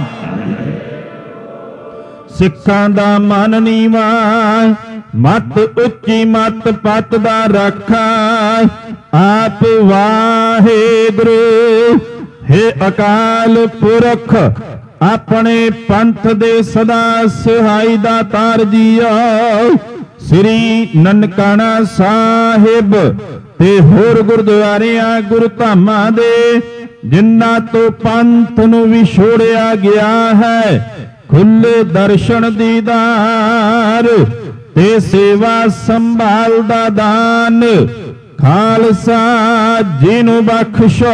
ਸਿੱਖਾਂ ਦਾ ਮਨ ਨੀਵਾ, ਮਤ ਉੱਚੀ, ਮਤ ਪਤ ਦਾ ਰਾਖਾ। ਆਪ ਵਾਹਿਗੁਰੂ, ਹੇ ਅਕਾਲ ਪੁਰਖ, ਆਪਣੇ ਪੰਥ ਦੇ ਸਦਾ ਸਹਾਈ ਦਾ ਤਾਰ ਜੀਓ। ਸ੍ਰੀ ਨਨਕਾਣਾ ਸਾਹਿਬ ਤੇ ਹੋਰ ਗੁਰਦੁਆਰਿਆਂ ਗੁਰਧਾਮਾਂ ਦੇ ਜਿਨ੍ਹਾਂ ਤੋਂ ਪੰਥ ਨੂੰ ਵਿਛੋੜਿਆ ਗਿਆ ਹੈ, ਖੁੱਲੇ ਦਰਸ਼ਨ ਦੀਦਾਰ ਤੇ ਸੇਵਾ ਸੰਭਾਲ ਦਾ ਦਾਨ। ਖਾਲਸਾ ਜੀ ਨੂੰ ਬਖਸ਼ੋ,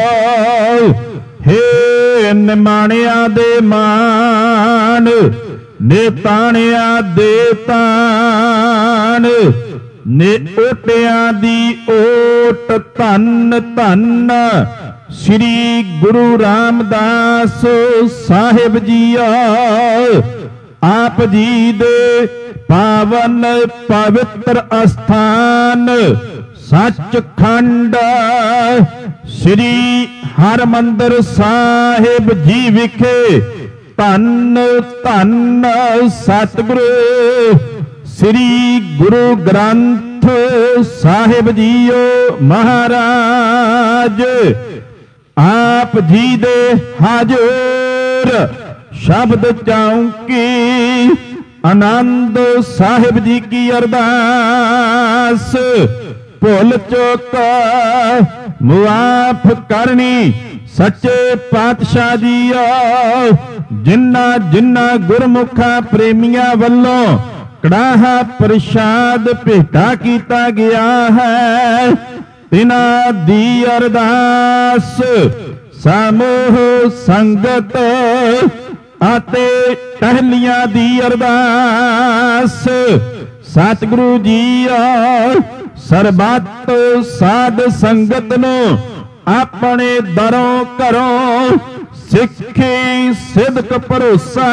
ਹੇ ਨਿਮਾਣਿਆਂ ਦੇ ਮਾਨ, ਨੇਤਾਣਿਆਂ ਦੇ ਤਾਨ, ਨੇ ਓਟਿਆਂ ਦੀ ਓਟ। ਧੰਨ ਧੰਨ ਸ੍ਰੀ ਗੁਰੂ ਰਾਮਦਾਸ ਸਾਹਿਬ ਜੀਓ। ਆਪ ਜੀ ਦੇ ਪਾਵਨ ਪਵਿੱਤਰ ਅਸਥਾਨ ਸੱਚਖੰਡ ਸ੍ਰੀ ਹਰਿਮੰਦਰ ਸਾਹਿਬ ਜੀ ਵਿਖੇ ਧੰਨ ਧੰਨ ਸਤਿਗੁਰੂ ਸ੍ਰੀ ਗੁਰੂ ਗ੍ਰੰਥ ਸਾਹਿਬ ਜੀਓ ਮਹਾਰਾਜ। ਆਪ ਜੀ ਦੇ ਹਾਜ਼ਰ ਸ਼ਬਦ ਚੌਂਕੀ ਆਨੰਦ ਸਾਹਿਬ ਜੀ ਕੀ ਅਰਦਾਸ। ਭੁੱਲ ਚੁੱਕ ਮੁਆਫ ਕਰਨੀ ਸੱਚੇ ਪਾਤਸ਼ਾਹ ਜੀਓ। ਜਿਨ੍ਹਾਂ ਜਿਨ੍ਹਾਂ ਗੁਰਮੁਖਾਂ ਪ੍ਰੇਮੀਆਂ ਵੱਲੋਂ ਕੜਾਹਾ ਪ੍ਰਸ਼ਾਦ ਭੇਟਾ ਕੀਤਾ ਗਿਆ ਹੈ, ਤਿਨਾਂ ਦੀ ਅਰਦਾਸ ਸਮੂਹ ਸੰਗਤ ਅਤੇ ਟਹਿਲੀਆਂ ਦੀ ਅਰਦਾਸ। ਸਤਿਗੁਰੂ ਜੀਓ ਸਰਬੱਤ ਸਾਧ ਸੰਗਤ ਨੂੰ ਆਪਣੇ ਦਰੋਂ ਘਰੋਂ ਸਿੱਖੀ ਸਿਦਕ ਭਰੋਸਾ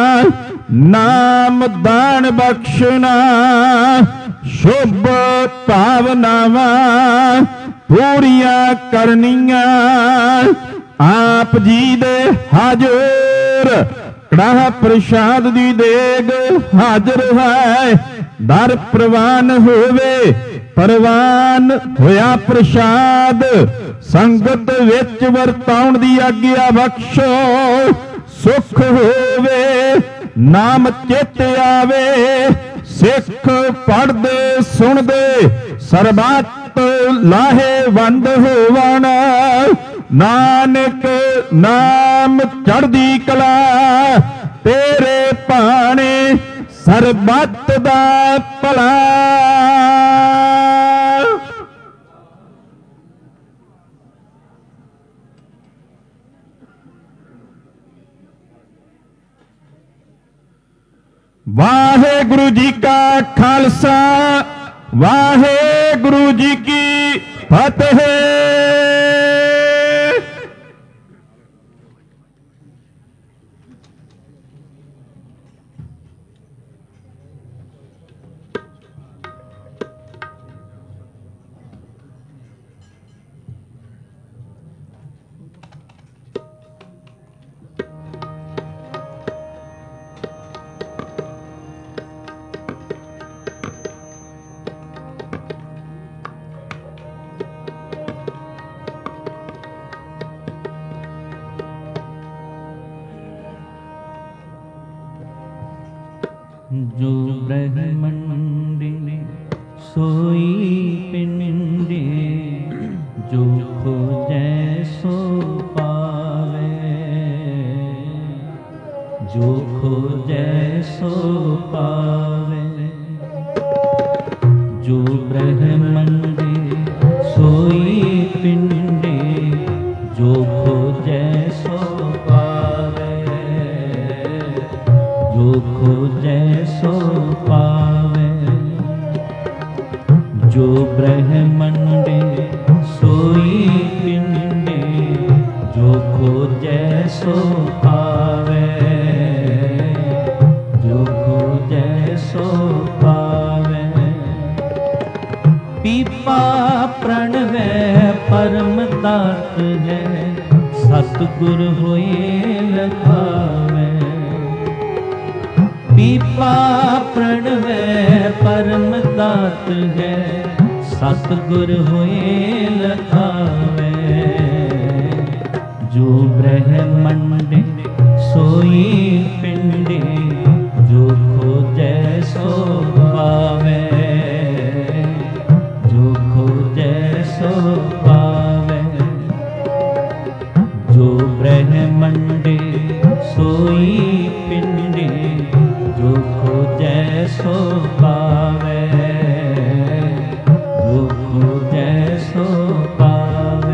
ਨਾਮ ਦਾਨ ਬਖਸ਼ਣਾ। ਸ਼ੁਭ ਭਾਵਨਾਵਾਂ ਪੂਰੀਆਂ ਕਰਨੀਆਂ। ਆਪ ਜੀ ਦੇ ਹਾਜ਼ਰ ਕੜਾਹ ਪ੍ਰਸ਼ਾਦ ਦੀ ਦੇਗ ਹਾਜ਼ਰ ਹੈ। ਦਰ ਪ੍ਰਵਾਨ ਹੋਵੇ ਪ੍ਰਵਾਨ ਹੋਇਆ ਪ੍ਰਸ਼ਾਦ ਸੰਗਤ ਵਿੱਚ ਵਰਤਾਉਣ ਦੀ ਆਗਿਆ ਬਖਸ਼ੋ। ਸੁਖ ਹੋਵੇ ਨਾਮ ਚਿਤ ਆਵੇ सिख पढ़दे सुनदे सरबत लाहेवंद होवन। नानक नाम चढ़दी कला तेरे भाने सरबत दा भला। वाहेगुरु जी का खालसा वाहेगुरु जी की फतेह। जो ब्रह्मंडे सोई पिंडे जो खोजै सो पावे। जो खोजै सो पावे। जो ब्रह्मंडे सोई पिंडे जो खोजै सो पावे। जो खोजै सो पावे। जो ब्रह्मंडे सोई पिंडे जो खोजै सो पावे। जो खोजै सो पावे। पीपा प्रणवै परम दात है सतगुर होए लखावे। पीपा प्रणवै परम दात है सतगुर होए लखावे। जो ब्रह्मंडे सोई पिंडे जो खोजै सो पावे। जो खोजै सो पावे। जो ब्रह्मंडे सोई पिंडे जो खोजै सो पावे। जो खोजै सो पावे।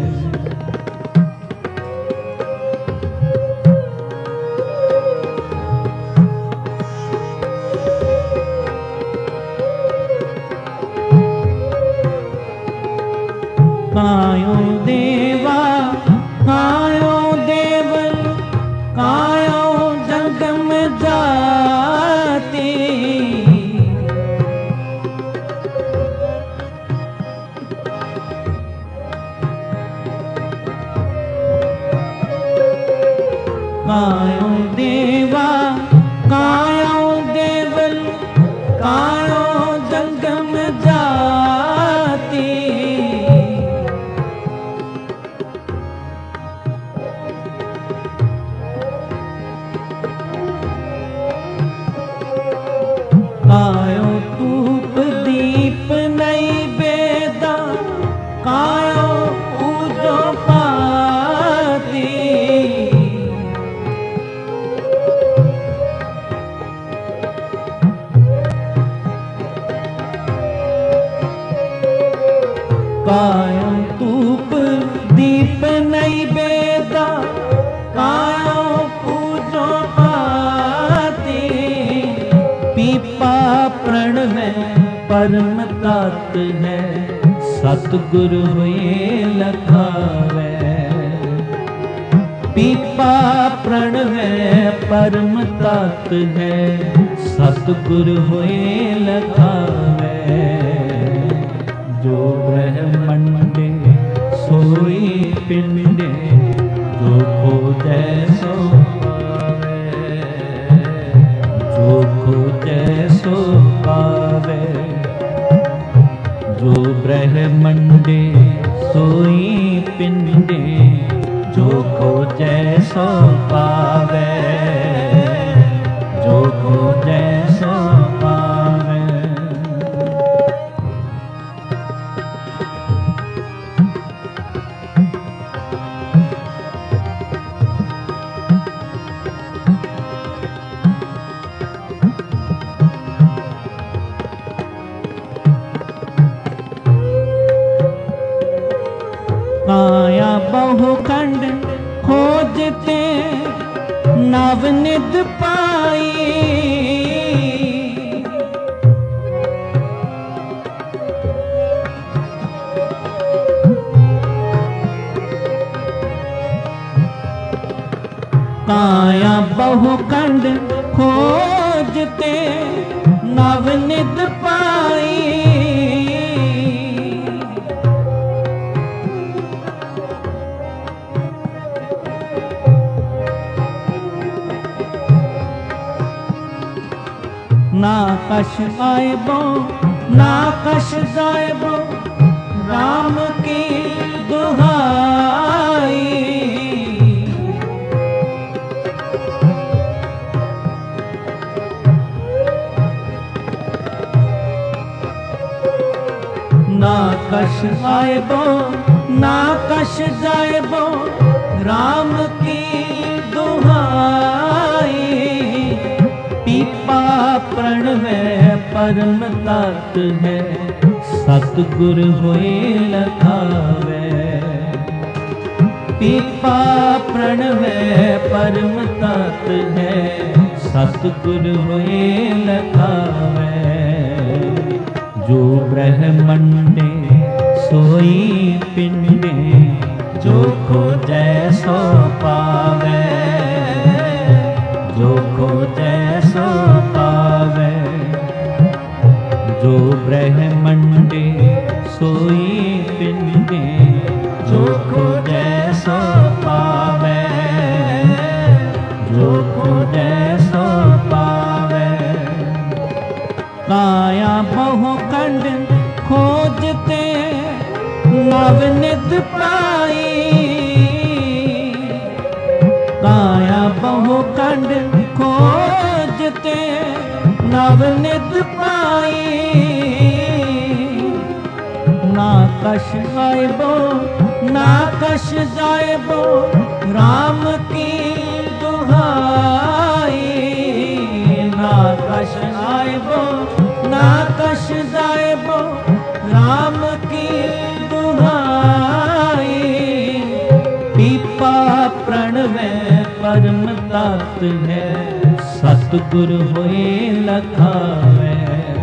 कायो देवा कायो देवन कायो जगम जाती। कायो देवा कायो देवन कायो जगम जाती। कायो धूप दीप नैवेदा कायो पूजो पाती। कायो धूप दीप नैवेदा कायो पूजो पाती। पीपा प्रणवै परम तात है सतगुर होए लखावे। पीपा प्रणवै परम तात है सतगुर होए लखावे। जो ब्रह्मंडे सोई पिंडे जो खोजै सो पावे। जो खोजै सो पावे। जो ब्रह्मंडे सोई पिंडे जो खोजै सो पावे। जो खोजै सो पावे। काया बहु खंड खोजते नवनिध पाई। काया बहु खंड खोजते नवनिध पाई। ना कश आएबो ना कश जाएबो राम की दुहाई। ना कश आएबो ना कश जाएबो राम की दुहाई। पीपा प्रणव परम तत् है सतगुर होए लखावे। पीपा प्रणव परम तत् है सतगुर होए लखावे। जो ब्रह्मंडे सोई पिंडे जो खोजै सो पावे। जो खोजै सो पावे। जो ब्रह्मंडे सोई पिंडे जो खोजै सो पावे। जो खोजै सो पावे। काया बहु खंड खोजते नवनिध पाई। काया बहु खंड खोजते नवनिध पाई। ना कश आएबो ना कश जाएबो राम की दुहाई। ना कश आएबो ना कश जाएबो राम की दुहाई। पीपा प्रणव परम तत् है सतगुर होए लखावे।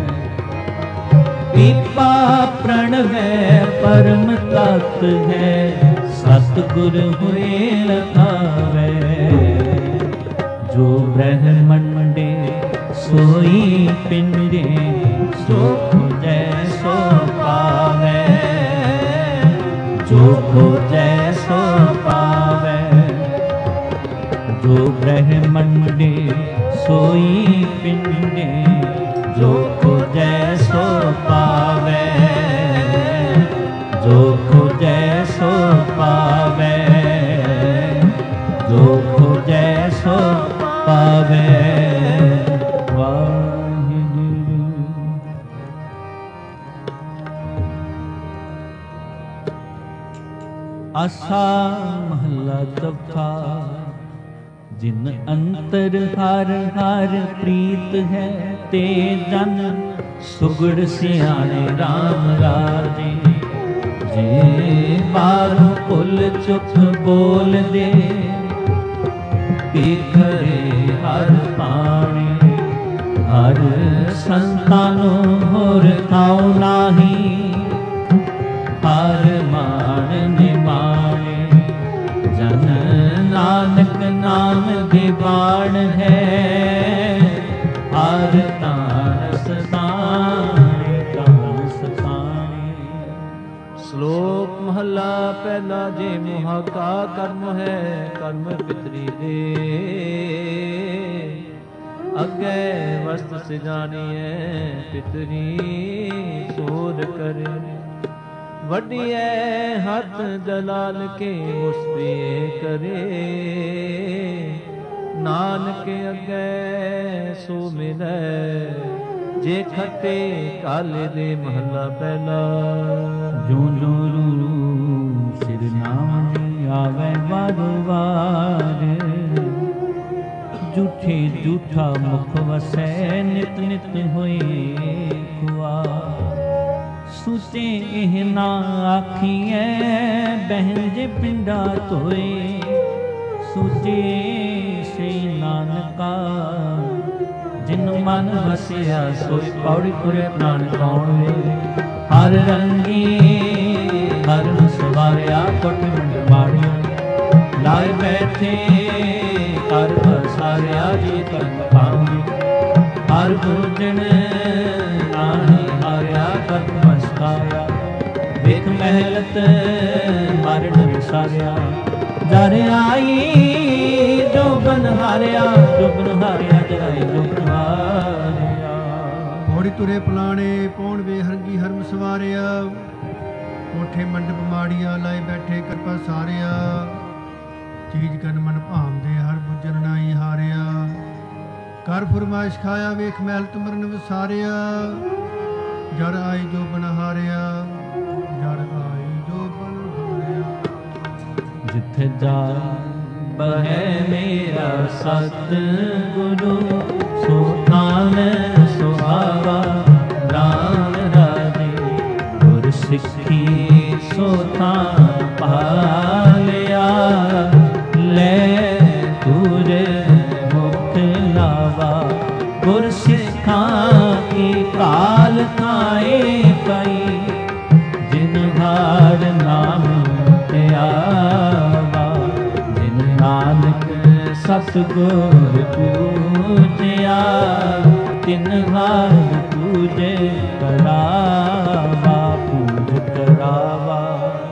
पीपा प्रणव परम तत् है सतगुर होए लखावे। जो ब्रह्मंडे सोई पिंडे जो खोजै सो पावे। जो खोजै सो पावे। जो ब्रह्मंडे सोई पिंडे जो खोजै सो पावे। जो खोजै सो पावे। जो खोजै सो पावे। आसा महला चौथा। जिन अंतर हर हर प्रीत है ते जन सुगड़ सियाणे राम राजे। जे बारू पुल चुप बोल दे बिखरे हर पानी। हर संतानो होर खाओ नाही हर मान निमाणे। जन नानक नाम दीवान है हर तान सताने तान सताने। श्लोक महला पहला। जे मोह का कर्म है कर्म पितरी दे। अगे वस्त सिजानिए पितरी सोर करे। वडिए हथ दलाल के मुस्पे करे। नानक अगे सो मिले जे खटे काले दे महला पहला। जो जो सिर नाम आवे वारो वार। झूठे झूठा मुख वसै नित नित होए खुआ। सुचे एह ना आखिए ਪਹਿੰਜੇ ਪਿੰਡਾ ਧੋਏ, ਸੂਝੇ ਸੇ ਨਾਨਕਾ। ਜਿਨ ਮਨ ਵਸਿਆ ਸੋਈ ਪੌੜੀ ਪੁਰੇ ਪ੍ਰਾਣ ਕੌਣ ਵੇ। ਹਰ ਰੰਗੀ ਹਰ ਸਵਾਰਿਆ ਕੋਠ ਮੰਡ ਮਾੜੀਆਂ, ਲਾਏ ਬੈਠੇ ਹਰ ਵਸਾਰਿਆ ਜੀ ਕਰਨ ਪਾਉਂਗੀ। ਹਰ ਗੁਰਜਨ ਨਾਹੀ ਹਾਰਿਆ ਕਰਤ ਮਸਕਾਇਆ, ਵੇਖ ਮਹਿਲਤ ਮਰਨ ਵਿਸਾਰਿਆ। ਜਰ ਆਈ ਜੋ ਬਨ ਹਾਰਿਆ, ਜੋ ਬਨ ਹਾਰਿਆ ਜਰਾਈ ਜੋ ਬਨ ਹਾਰਿਆ। ਪੌੜੀ ਤੁਰੇ ਪਲਾਣੇ ਪੌਣ ਵੇ ਹਰਗੀ ਹਰਮ ਸਵਾਰਿਆ, ਕੋਠੇ ਮੰਡਪ ਮਾੜੀਆਂ ਲਾਏ ਬੈਠੇ ਕਿਰਪਾ ਸਾਰਿਆ। ਚੀਜ਼ ਕਨ ਮਨ ਭਾਮਦੇ ਹਰ ਬੁੱਝਣ ਨਾਹੀ ਹਾਰਿਆ, ਕਰ ਫਰਮਾਇਸ਼ ਖਾਇਆ ਵੇਖ ਮਹਿਲਤ ਮਰਨ ਵਿਸਾਰਿਆ। ਜਰ ਆਈ ਜੋ ਬਨ ਹਾਰਿਆ, ਜਰ ਆਈ ਜੋ ਬਨ ਹਾਰਿਆ। ਜਿੱਥੇ ਜਾ ਬਹਿ ਮੇਰਾ ਸਤ ਗੁਰੂ, ਸੋ ਥਾਨ ਸੁਹਾਵਾ ਰਾਮ ਰਾਜੇ। ਗੁਰ ਸਿੱਖੀ ਸੋ ਥਾਨ ਪਾਲਿਆ, ਲੈ ਤੁਰੇ ਮੁਖ ਲਾਵਾ। ਗੁਰ ਸਿੱਖਾਂ ਕੀ ਕਾਲ ਖਾਏ ਪਈ, ਜਿਨ ਹਾਰ ਨਾਮ ਧਿਆਵਾ। ਜਿਨ ਨਾਨਕ ਸਤਿਗੁਰ ਪੂਜਿਆ, ਤਿਨ ਹਾਰ ਪੂਜੇ ਕਰਾਵਾ, ਪੂਜ ਕਰਾਵਾ।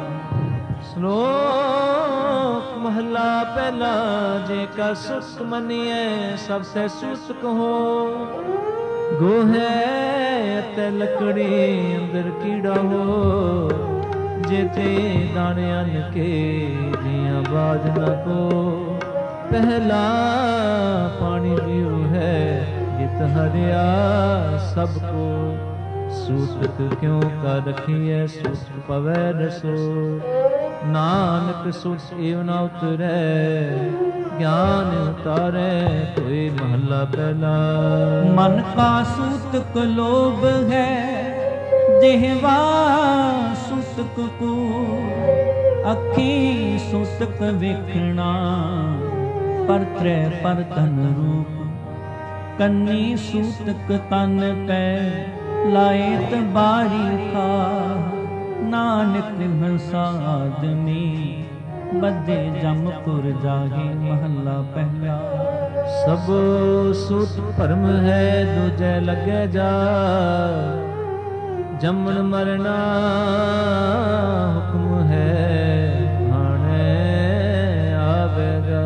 ਸ਼ਲੋਕ ਮਹਲਾ ਪਹਿਲਾ। ਜੇ ਕਾ ਸੁਖ ਮੰਨੀਐ ਸਭ ਸੇ ਸੂਤਕ ਹੋ, ਗੋਹੈ ਅਤੇ ਲੱਕੜੀ ਅੰਦਰ ਕੀੜਾ ਹੋ। जेते दाने अन्न के जिया बाज न को, पहला पानी जीव है जित हरिया सबको। सूतक क्यों का रखिए सूत पवै रसो, नानक सुत एव न उतरै ज्ञान उतारे। कोई महला पहला। मन का सूतक लोभ है जिहवा सूतक को, अखी सूतक वेखना परत्रै पर तन रूप। कन्नी सूतक तन पै लायत बारी खा, नानक हंसा आदमी बदे जमपुर जागे। महला पहला। सब सूत भरम है दूजै लगे जा, जमन मरना हुक्म है खाने आवेगा।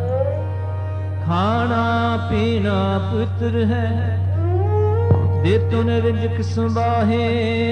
खाना पीना पुत्र है दे तुने रिजक संभाहे,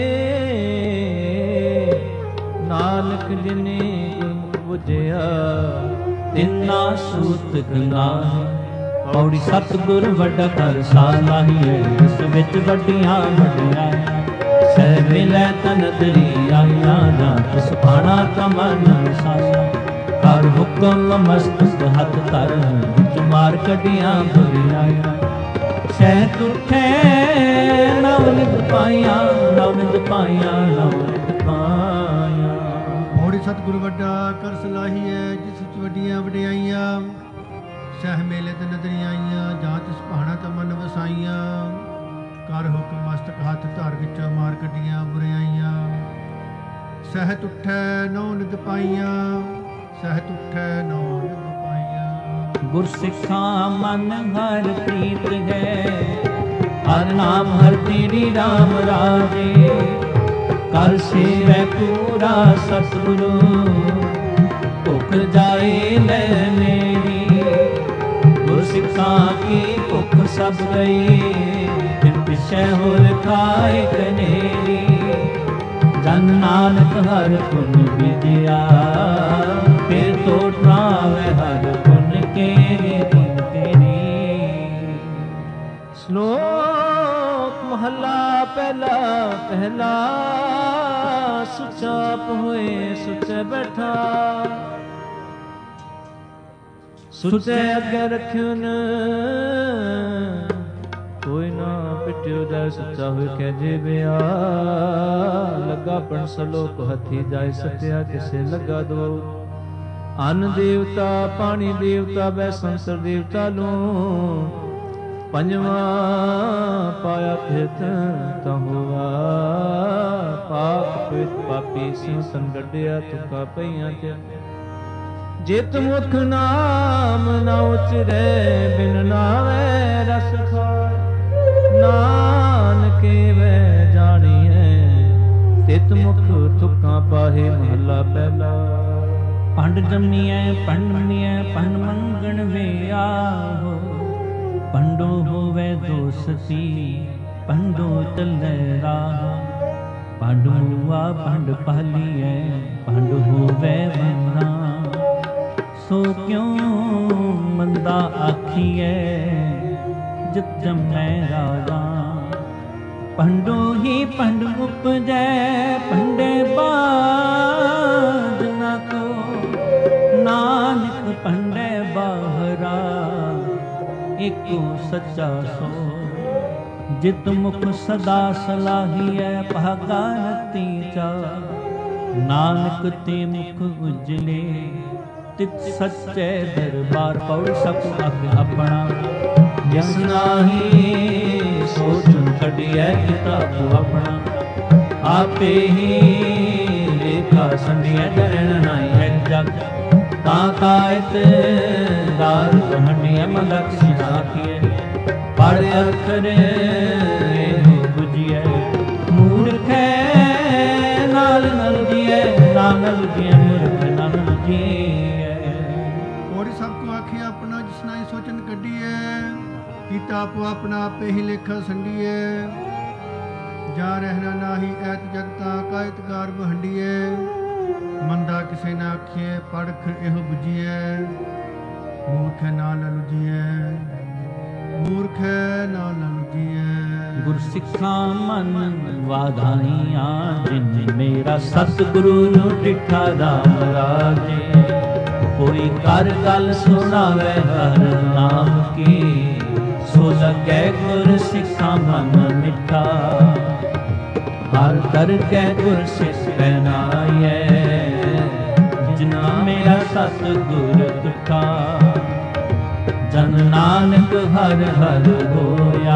नानक जिने गुरमुख बुझिया तिन्ना सूतक नाहि। पौड़ी सतगुर वड्डा कर सालाही है, इस विच वड्डियां वड्डियां सह मिलै तनदरी आया। जा तिस पाना तमन साया, कर हुक्म मस्तक हथ धर विच मार कडियां बुरियां। सह तुठे नवनित पाइया, नवनित पाइया, नवनित पाइया। ਮੋੜੀ ਸਤਿਗੁਰ ਵੱਡਾ ਕਰ ਸਲਾਹੀ ਹੈ, ਜਿਸ ਵਿੱਚ ਵੱਡੀਆਂ ਵਡਿਆਈਆਂ। ਸਹਿ ਮੇਲੇ ਤੇ ਨਦਰੀਆਂ ਆਈਆਂ, ਜਾਂ ਤਿਸ ਭਾਣਾ ਤਾਂ ਮਨ ਵਸਾਈਆਂ। ਕਰ ਹੁਕਮ ਮਸਤਕ ਹੱਥ ਧਰ ਵਿੱਚੋਂ ਮਾਰ ਕੱਢੀਆਂ ਬੁਰਿਆਈਆਂ। ਸਹਿਤ ਉੱਠੈ ਨੌ ਨਿਤ ਪਾਈਆਂ, ਸਹਿਤ ਉੱਠੈ ਨੌ ਨਿਤ ਪਾਈਆਂ। ਗੁਰਸਿੱਖਾ ਮਨ ਹਰ ਪ੍ਰੀਤ ਹੈ, ਹਰ ਨਾਮ ਹਰ ਤੇਰੀ ਰਾਮ ਰਾਜੇ। ਕਰ ਸੇਵੈ ਪੂਰਾ ਸਤਿਗੁਰੂ, ਭੁੱਖ ਜਾਏ ਲੈ ਮੇਰੀ। ਗੁਰਸਿੱਖਾਂ ਕੀ ਭੁੱਖ ਸਭ ਗਈ, ਫਿਰ ਪਿਛੈ ਹੋਰ ਖਾਏ ਕਨੇਰੀ। ਜਨ ਨਾਨਕ ਹਰ ਪੁਨ ਵਿਦਿਆ, ਫਿਰ ਤੋਟ ਨਾਵੇ ਹਰ ਪੁਨ ਕੇਰੀ ਪੁਨ ਤੇਰੀ। ਸ਼ਲੋਕ ਮਹਲਾ ਪਹਿਲਾ। ਪਹਿਲਾ ਸੁਚਾ ਹੋਏ ਸੁਚੇ ਬੈਠਾ, ਸੁਚੇ ਅੱਗੇ ਰੱਖਿਓ ਨ ਕੋਈ ਨਾ ਪਿਟਿਓ ਜਾਏ ਸੱਚਾ ਹੋਏ ਕਹਿ ਜੇ ਬਿਆ ਲੱਗਾ ਪਣ ਸਲੋਕ ਹੱਥੀ ਜਾਏ ਸਤਿਆ ਕਿਸੇ ਲੱਗਾ ਦੋ ਅੰਨ ਦੇਵਤਾ ਪਾਣੀ ਦੇਵਤਾ ਬੈ ਸੰਸਰ ਦੇਵਤਾ ਨੂੰ ਪੰਜਵਾਂ ਪਾਇਆ ਫਿਰਤ ਤਹੁਆ ਪਾਪ ਪਿਤ ਪਾਪੀ ਸਿਉ ਸੰਗੜਿਆ ਤੁਕਾ ਪਈਆਂ ਤੇ ਜਿਤ ਮੁਖ ਨਾਮ ਨਾ ਉਚਰੇ ਬਿਨ ਨਾਵੇ ਰਸ ਖਾਏ ਨਾਨਕੇ ਵੈ ਜਾਣੀਐ ਤਿਤ ਮੁਖ ਤੁਕਾਂ ਪਾਹੇ ਮਹਲਾ ਪਹਿਲਾ ਪੰਡ ਜੰਮੀਐ ਪੰਡਮੀਐ ਪੰਡ ਮੰਗਣ ਵੇ ਆਹੋ ਪੰਡੋ ਹੋਵੇ ਦੋਸਤੀ ਪੰਡੋ ਚੱਲੇ ਰਾਹ ਪੰਡ ਮੂਆ ਪੰਡ ਪਾਲੀਐ ਪੰਡ ਹੋਵੇ ਵੰਨਾ ਸੋ ਕਿਉ ਮੰਦਾ ਆਖੀਐ ਜਿਤ ਜੰਮੈ ਰਾਜਾ ਪੰਡੋ ਹੀ ਪੰਡ ਉਪਜੈ ਪੰਡੇ ਬਾਜ ਨਾ ਕੋ ਨਾਨਕ ਪੰਡੇ ਬਾਹਰਾ ਇਕੋ ਸੱਚਾ ਸੋ ਜਿਤ ਮੁਖ ਸਦਾ ਸਲਾਹੀਐ ਭਾਗਾ ਰਤੀ ਚਾ ਨਾਨਕ ਤੇ ਮੁਖ ਉਜਲੇ ਤਿਤ ਸੱਚੇ ਦਰਬਾਰ ਪਉ ਸਭ ਅਗ ਆਪਣਾ ਜਿਸ ਨਾਹੀ ਸੋਚਨ ਕੱਢਿਐ ਕਿਤਾਬ ਆਪਣਾ ਆਪੇ ਹੀ ਲੇਖਾ ਸੰਧਿਐ ਡਰਣ ਨਾਹੀ ਹੈ ਜਗ ਤਾਂ ਕਾਇਤ ਦਾਰ ਕਹਣਿਐ ਮਲਕ ਸਿਖਾਖੀਐ ਪੜ ਅਖਰ ਬੁਝੀਐ ਮੂਰਖੈ ਨਾਲ ਨਲ ਜੀਐ ਨਾਨਲ ਜੀਐ ਮੂਰਖ ਨਾਨਲ ਜੀਐ ਔਰ ਸਭ ਕੋ ਆਖੀ ਆਪਣਾ ਜਿਸ ਨਾਹੀ ਸੋਚਨ ਕੱਢੀਐ ਕੀਤਾ ਆਪੋ ਆਪਣਾ ਆਪੇ ਹੀ ਲੇਖਾ ਸੰਡੀਐ ਜਾ ਰਹਿਣਾ ਨਾਹੀ ਐਤ ਜਗਤਾ ਕਾਇਤਕਾਰ ਬਹੰਡੀਐ ਮੰਦਾ ਕਿਸੇ ਨਾ ਆਖੀਏ ਪੜਖ ਇਹੋ ਬੁਝੀਐ ਮੂਰਖ ਨਾ ਲੁਜੀਐ ਮੂਰਖ ਨਾ ਲੁਜੀਐ ਗੁਰ ਸਿੱਖਾਂ ਮਨ ਵਾਧਾਈਆਂ ਜਿਨ ਮੇਰਾ ਸਤਿਗੁਰੂ ਨੂੰ ਡਿਠਾ ਰਾਮ ਰਾਜੇ ਕੋਈ ਕਰ ਗੱਲ ਸੁਣਾਵੇ ਹਰ ਨਾਮ ਕੀ ਸੋ ਲਗੈ ਗੁਰ ਸਿੱਖਾਂ ਮਨ ਮਿੱਠਾ ਹਰ ਦਰ ਕੈ ਗੁਰ ਸਿੱਖ ਪਹਿਨਾਇਐ ਜਿਨਾ ਮੇਰਾ ਸਤਿਗੁਰ ਤੁਠਾ ਜਨ ਨਾਨਕ ਹਰ ਹਰ ਹੋਇਆ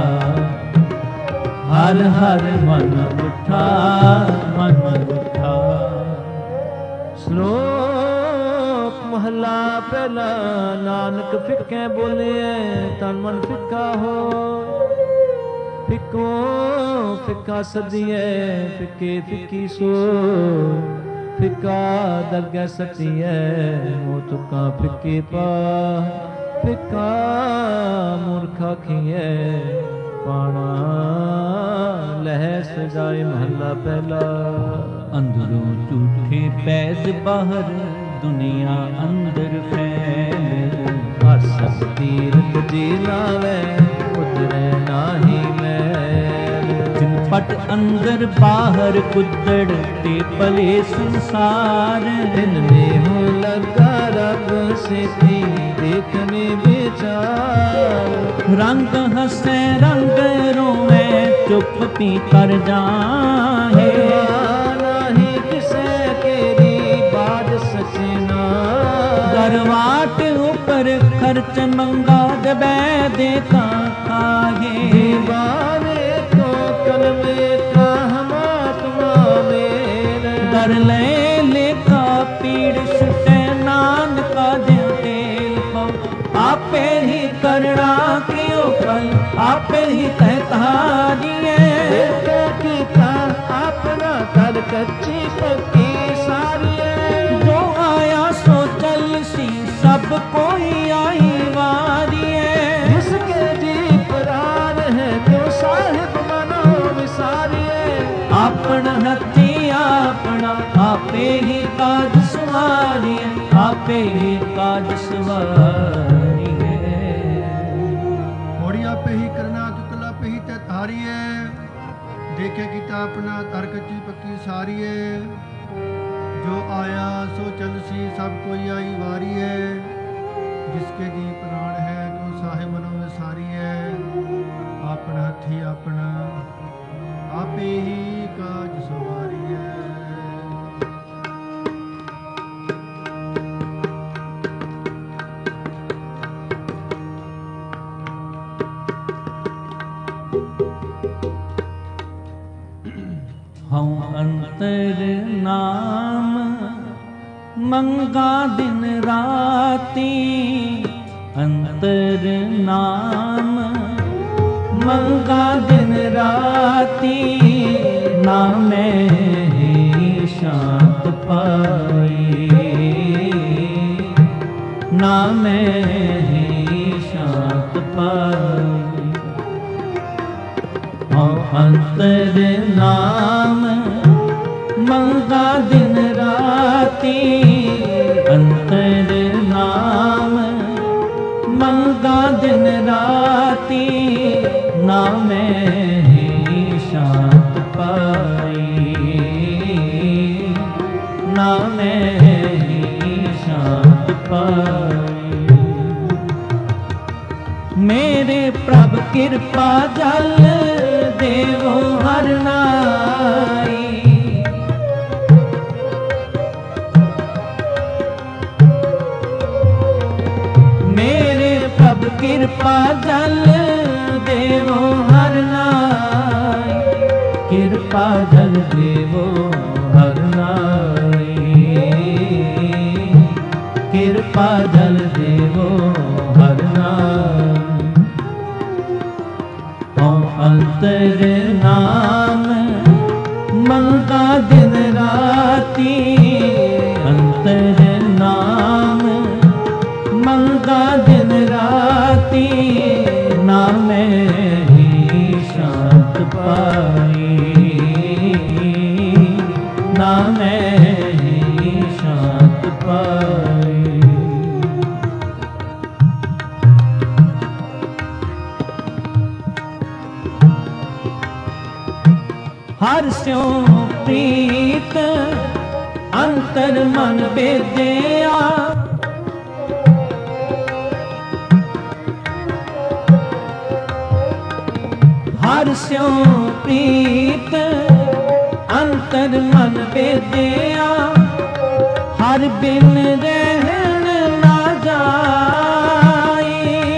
ਹਰ ਹਰ ਮਨ ਉਠਾ ਮਨ ਉਠਾ ਸ਼ਲੋਕ ਮਹਲਾ ਪਹਿਲਾ ਨਾਨਕ ਫਿੱਕੇ ਬੋਲੇ ਤਨ ਮਨ ਫਿੱਕਾ ਹੋ ਫਿੱਕੋ ਫਿੱਕਾ ਸਦੀਏ ਫਿੱਕੇ ਫਿੱਕੀ ਸੋ ਫਿੱਕਾ ਦਰਗਹਿ ਸਤੀਐ ਮੋ ਤੁਕਾਂ ਫਿੱਕੇ ਪਾ ਫਿੱਕਾ ਮੂਰਖਾ ਖੀਐ ਪਾਣਾ ਲਹਿ ਸਜਾਏ ਮਹੱਲਾ ਪਹਿਲਾ ਅੰਦਰੋਂ ਝੂਠੇ ਪੈਜ ਬਾਹਰ ਦੁਨੀਆ ਅੰਦਰ ਫੈਲ ਹਰ ਸਭ ਤੀਰਥ ਜੀ ਲਾਵੇ ਉਤਰੈ ਨਾਹੀ ਮੈਲ ਜਿਨ ਪਟ ਅੰਦਰ ਬਾਹਰ ਕੁੱਦੜ ਤੇ ਭਲੇ ਸੰਸਾਰ ਦਿਨ ਮੇਹੁ ਲਗਾ ਰਬ ਸੇਤੀ ਦੇਖਨੇ ਵਿਚਾਰ ਰੰਗ ਹਸੈ ਰੰਗ ਰੋਵੇ ਚੁੱਪ ਪੀ ਕਰ ਜਾਹੇ ਨਾਹੀ ਕਿਸੇ ਕੇਰੀ ਬਾਜ ਸਚਨਾ ਦਰਵਾਟ ਉਪਰ ਖਰਚ ਮੰਗਾ ਦਬੈ ਦੇ ਕਾਹੇ ਦੀਵਾਨੇ ਕੋ ਕਲਮੇ ਕਾ ਹਮਾਤਮਾ ਮੇਲ ਦਰ ਲੈ ਲੇਖਾ ਪੀੜ ਛੁਟੈ ਨਾਨਕਾ ਦਿਲ ਤੇਲ ਪਉ ਆਪੇ ਹੀ ਕਰਣਾ ਕਿਉ ਕਲ ਆਪੇ ਹੀ ਕਹਿ ਤਾਰੀਏ ਕੀਤਾ ਆਪਣਾ ਕਰ ਕੱਚੀ ਪੱਕੀ ਸਾਰੀਏ ਜੋ ਆਇਆ ਸੋ ਚੱਲ ਸੀ ਸਭ ਕੋਈ ਆਈ ਵਾਰੀਏ ਜਿਸਕੇ ਜੀ ਪ੍ਰਾਨ ਹੈ ਕਿਉ ਸਾਹਿਬ ਮਨੋ ਵਿਸਾਰੀਏ ਆਪਣ ਹੱਥੀ ਆਪਣਾ ਆਪੇ ਹੀ ਕਾਜ ਸਵਾਰੀਏ ਆਪੇ ਹੀ ਕਾਜ ਸਵਾਰੀਏ ਹੋੜੀ ਆਪੇ ਹੀ ਕਰਨਾ ਤੁਕਲ ਆਪੇ ਹੀ ਤੈ ਤਾਰੀਏ ਦੇਖੇ ਕੀਤਾ ਆਪਣਾ ਕਰ ਕੱਚੀ ਪੱਕੀ ਸਾਰੀਏ ਜੋ ਆਇਆ ਸੋ ਚਲ ਸੀ ਸਭ ਕੋਈ ਆਈ ਵਾਰੀਏ ਜਿਸਕੇ ਜੀ ਪ੍ਰਾਣ ਹੈ ਕੋ ਸਾਹਿਬ ਮਨੋ ਵਿਸਾਰੀਏ ਮੰਗਾ ਦਿਨ ਰਾਤੀ ਅੰਤਰ ਨਾਮ, ਮੰਗਾ ਦਿਨ ਰਾਤੀ ਨਾਮੈ ਸ਼ਾਂਤ ਪਾਈ, ਨਾਮੈ ਸ਼ਾਂਤ ਪਾਈ। ਅੰਤਰ ਨਾਮ ਮੰਗਾ ਦਿਨ ਰਾਤੀ, ਅੰਤਰ ਨਾਮ ਮੰਗਾ ਦਿਨ ਰਾਤੀ ਨਾਮੈ ਸ਼ਾਂਤ ਪਾਈ, ਨਾਮੈ ਸ਼ਾਂਤ ਪਾਈ। ਮੇਰੇ ਪ੍ਰਭ ਕਿਰਪਾ ਜਲ ਦੇਵੋ ਹਰ ਨਾਈ, ਮੇਰੇ ਪ੍ਰਭ ਕਿਰਪਾ ਜਲ ਦੇਵੋ ਹਰ ਨਾਈ, ਕਿਰਪਾ ਜਲ ਦੇਵੋ ਹਰ ਨਾਈ, ਕਿਰਪਾ ਜਲ ਦੇਵੋ ਹਰ ਨਾਈ। ਅੰਤਰ ਨਾਮ ਮੰਗਾ ਦਿਨ ਰਾਤੀ, ਅੰਤਰ ਨਾਮ ਮੰਗਾ ਦਿਨ ਰਾਤੀ ਨਾਮੈ ਸ਼ਾਂਤ ਪਾਈ, ਨਾਮੈ ਸ਼ਾਂਤ ਪਾਈ। ਹਰ ਸਿਉ ਪ੍ਰੀਤ ਅੰਤਰ ਮਨ ਬੇਦਿਆ, ਹਰ ਸਿਉ ਪ੍ਰੀਤ ਅੰਤਰ ਮਨ ਬੇਦਿਆ, ਹਰ ਬਿਨ ਰਹਿਣ ਨਾ ਜਾਈ,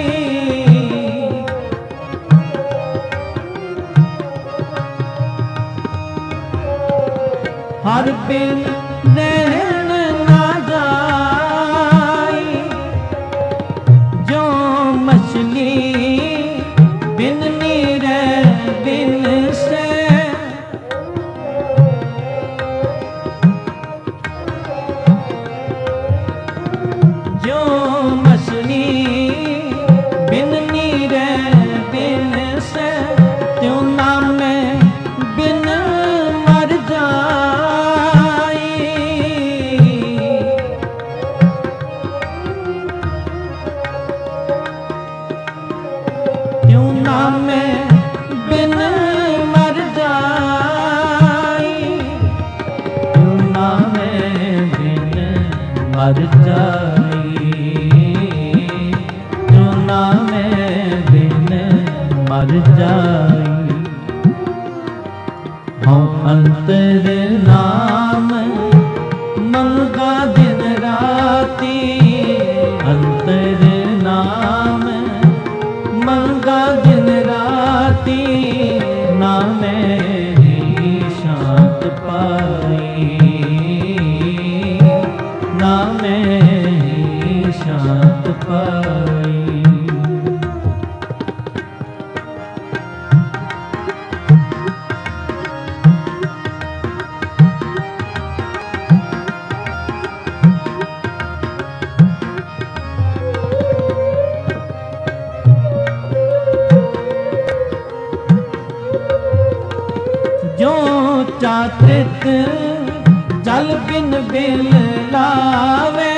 ਹਰ ਬਿਨ ਰਹਿਣ ਨਾ ਜਾਈ। ਜੋ ਮਛਲੀ ਬਿਨ ਨੀਰੇ ਬਿਨ ਸੇ, ਜੋ ਮਛਲੀ ਬਿਨ ਨੀਰੇ ਬਿਨ ਸੇ, ਤਿਉ ਨਾਮੈ ਬਿਨ ਮਰ ਜਾਈ। ਤਿਉ ਨਾਮੈ ਬਿਨ ਮਰ ਜਾਈ, ਤਿਉ ਨਾਮੈ ਬਿਨ ਮਰ ਜਾਈ, ਤਿਉ ਨਾਮੈ ਬਿਨ ਮਰ ਜਾਈ। ਹਉ ਅੰਤਰ ਨਾਮ ਮੰਗਾ ਦਿਨ ਰਾਤੀ, ਅੰਤਰ ਨਾਮ ਮੰਗਾ ਦਿਨ ਰਾਤੀ ਨਾਮੈ ਸ਼ਾਂਤ ਪਾਈ, ਨਾਮੈ ਸ਼ਾਂਤ ਪਾਈ। ਜੋ ਚਾਤ੍ਰਿਕ ਜਲ ਬਿਨ ਬਿਲ ਲਾਵੇ,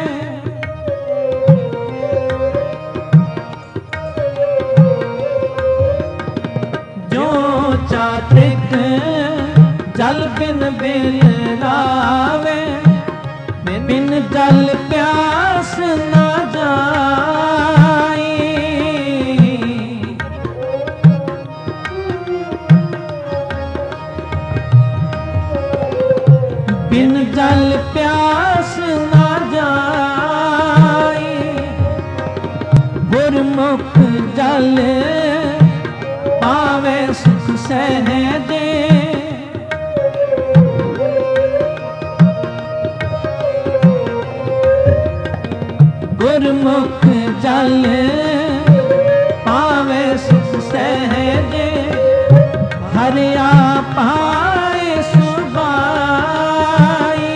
ਜੋ ਚਾਤ੍ਰਿਕ ਜਲ ਬਿਨ ਬਿਲ ਲਾਵੇ, ਬਿਨ ਜਲ ਪਿਆਸ ਨਾ ਜਾਈ। ਬਿਨ ਜਲ ਪਿਆਸ ਨਾ ਜਾਈ, ਗੁਰਮੁਖ ਜਲ ਪਾਵੇ ਸੁਖ ਸਹਿਜੇ। गुरमुख जल पावे सुख सहजे हरिया पाए सुबाई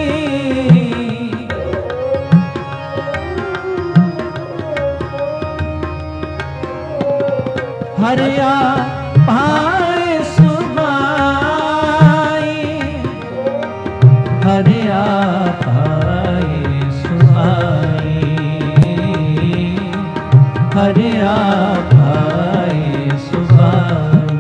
हरिया पाए सुबाई हरिया पाए सुबाई हरिया पाए सुबाई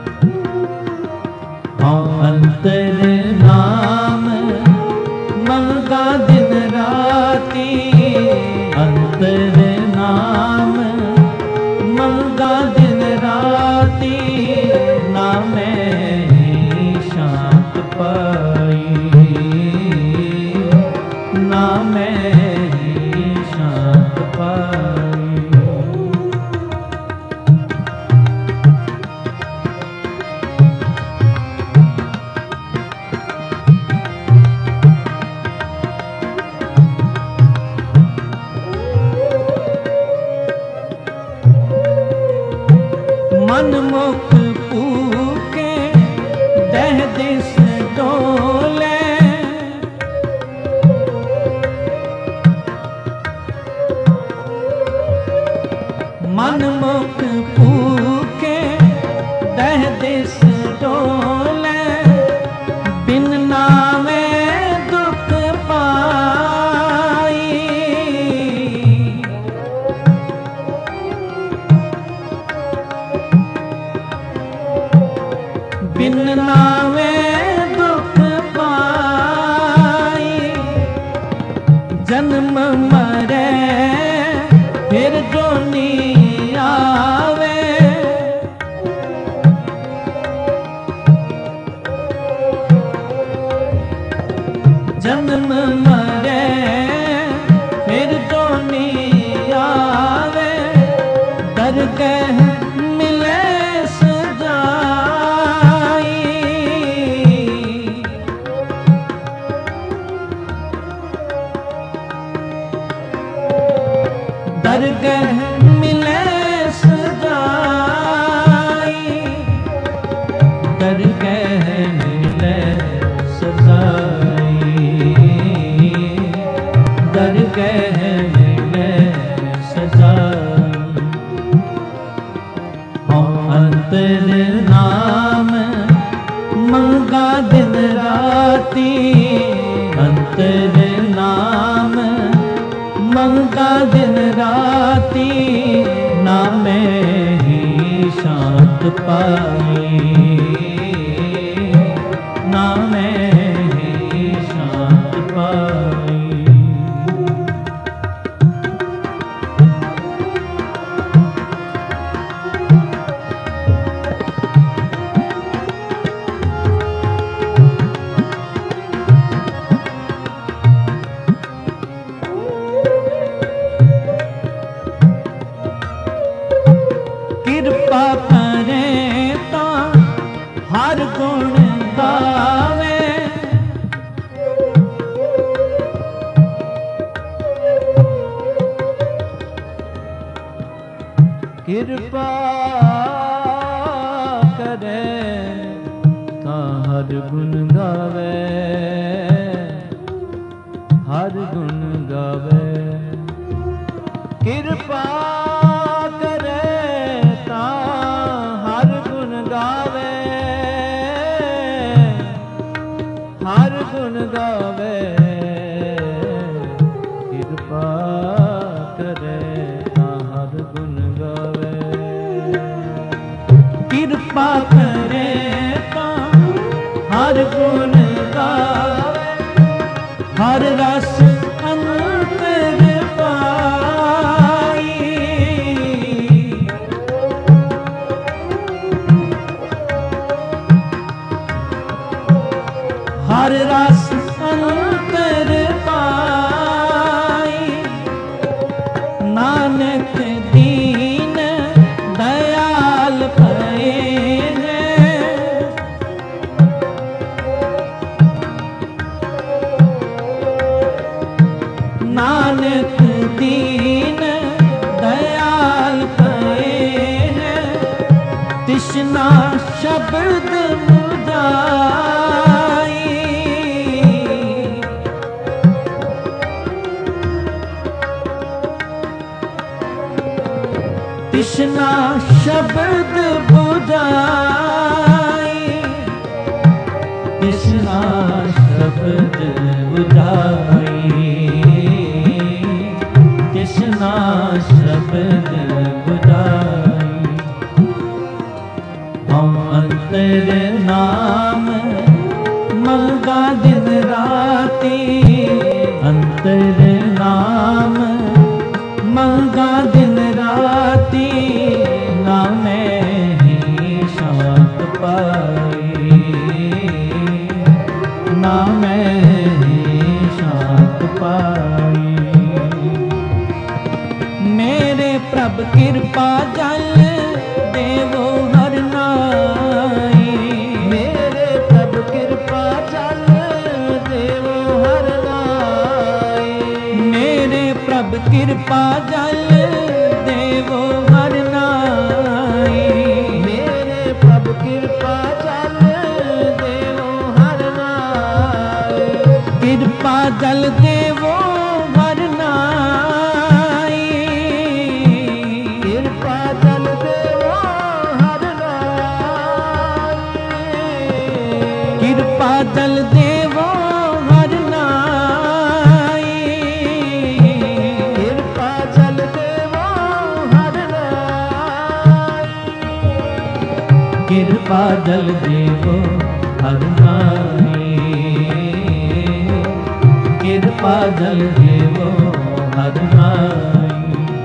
अंतर नाम मंगा दिन राती अंतर नाम मंगा दिन राती ना मैं शांत पाई ना मैं शांत पाई मन मुख पूके दह दिस डोले मन मुख पूके दह दिस डोले बिन नामे दुख पाई बिन नामे दुख पाई जन्म मरे फिर जोनी आवे जन्म मरे फिर जोनी आवे दरगह मिले सजाई दरगह मिले सजाई दरगह मिले सजाई दरगह मिले सजाई अंतर नाम मंगा दिन राती अंतर नाम मंगा दिन राती ना मैं ही शांत पाई ना मैं ही शांत पाई कृपा करे ता हर गुण गावे कृपा करे ता हर गुण गावे हर गुण गावे कृपा हर गुण गावे कृपा करे हर गुण गावे कृपा करे हर गुण गावे हर रस अंतर पाई हर रस अंतर पाई नानक दीन दयाल भये नानक दीन ਸ਼ਬਦ ਮੁਝਾਈ ਤਿਸ਼ਨਾ ਸ਼ਬਦ ਬੁਝਾਈ ਤਿਸ਼ਨਾ ਸ਼ਬਦ ਬੁਝਾਈ ਤਿਸ਼ਨਾ ਸ਼ਬਦ ਬੁਝਾਈ ਹਉ ਅੰਤਰ ਨਾਮ ਮੰਗਾ ਦਿਨ ਰਾਤੀ ਅੰਤਰ ਨਾਮ ਮੰਗਾ ਦਿਨ ਰਾਤੀ ਨਾ ਮੈਂ ਹੀ ਸ਼ਾਂਤ ਪਾਈ ਨਾ ਮੈਂ ਹੀ ਸ਼ਾਂਤ ਪਾਈ ਮੇਰੇ ਪ੍ਰਭ ਕਿਰਪਾ ਜਲ ਦੇਵੋ ਹਰ ਨਾਈ ਮੇਰੇ ਪ੍ਰਭ ਕਿਰਪਾ ਜਲ ਦੇਵੋ ਹਰ ਨਾਈ ਮੇਰੇ ਪ੍ਰਭ ਕਿਰਪਾ ਜਲ ਦੇਵੋ ਹਰ ਨਾਈ ਮੇਰੇ ਪ੍ਰਭ ਕਿਰਪਾ ਜਲ ਦੇਵੋ ਹਰ ਨਾਈ ਕਿਰਪਾ ਜਲ ਦੇਵੋ ਹਰ ਨਾਈ ਕਿਰਪਾ ਜਲ ਦੇਵੋ ਹਰ ਨਾਈ ਕਿਰਪਾ ਜਲ ਦੇਵੋ ਹਰ ਨਾਈ ਕਿਰਪਾ ਜਲ ਦੇਵੋ ਹਰ ਨਾਈ ਕਿਰਪਾ ਜਲ ਦੇਵੋ ਹਰ ਨਾਈ ਕਿਰਪਾ ਜਲ ਦੇਵੋ ਹਰ ਨਾਈ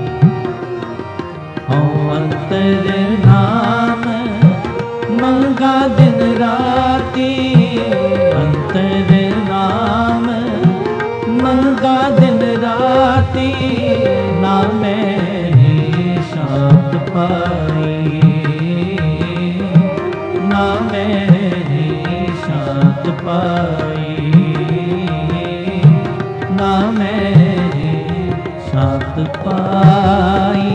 ਹਉ ਅੰਤਰ ਨਾਮ ਮੰਗਾ ਦਿਨ ਰਾਤੀ ਅੰਤਰ ਨਾਮ ਮੰਗਾ ਦਿਨ ਰਾਤੀ ਨਾ ਮੈਂ ਸ਼ਾਂਤ ਪਾਈ ਨਾ ਮੈਂ ਸ਼ਾਂਤ ਪਾਈ ਨਾ ਮੈਂ ਸ਼ਾਂਤ ਪਾਈ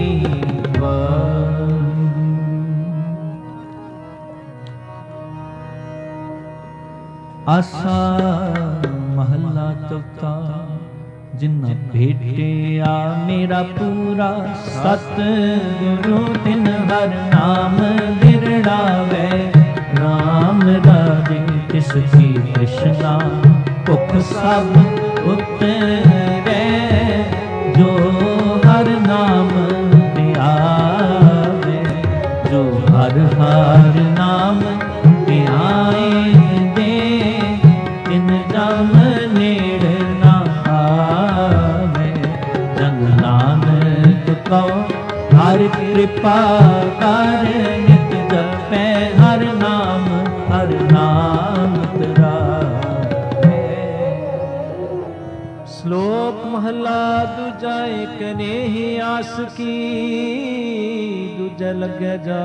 ਆਸਾ ਮਹੱਲਾ ਚੌਥਾ ਜਿਨ੍ਹਾਂ ਭੇਟਿਆ ਮੇਰਾ ਪੂਰਾ ਸਤਿਗੁਰੂ ਤਿਨ ਹਰ ਨਾਮ ਬਿਰੜਾਵੇ ਰਾਮ ਰਾਜੇ ਤਿਸ ਕੀ ਕ੍ਰਿਸ਼ਨਾ ਭੁਖ ਸਭ ਉਤਰੈ ਜੋ ਹਰ ਨਾਮ ਧਿਆਵੇ ਜੋ ਹਰ ਹਰ ਨਾਮ ਧਿਆਏ ਜਮ ਨੇੜ ਨਾ ਆਵੇ ਜਨ ਨਾਨਕ ਕਉ ਹਰਿ ਕਿਰਪਾ ਕਰ ਨਿਤ ਜਪੈ ਹਰ ਨਾਮ ਧਿਆਵੇ। ਸ਼ਲੋਕ ਮਹਲਾ ਦੂਜਾ ਏਕ ਨੇਹੀ ਆਸ ਕੀ ਦੂਜਾ ਲੱਗੈ ਜਾ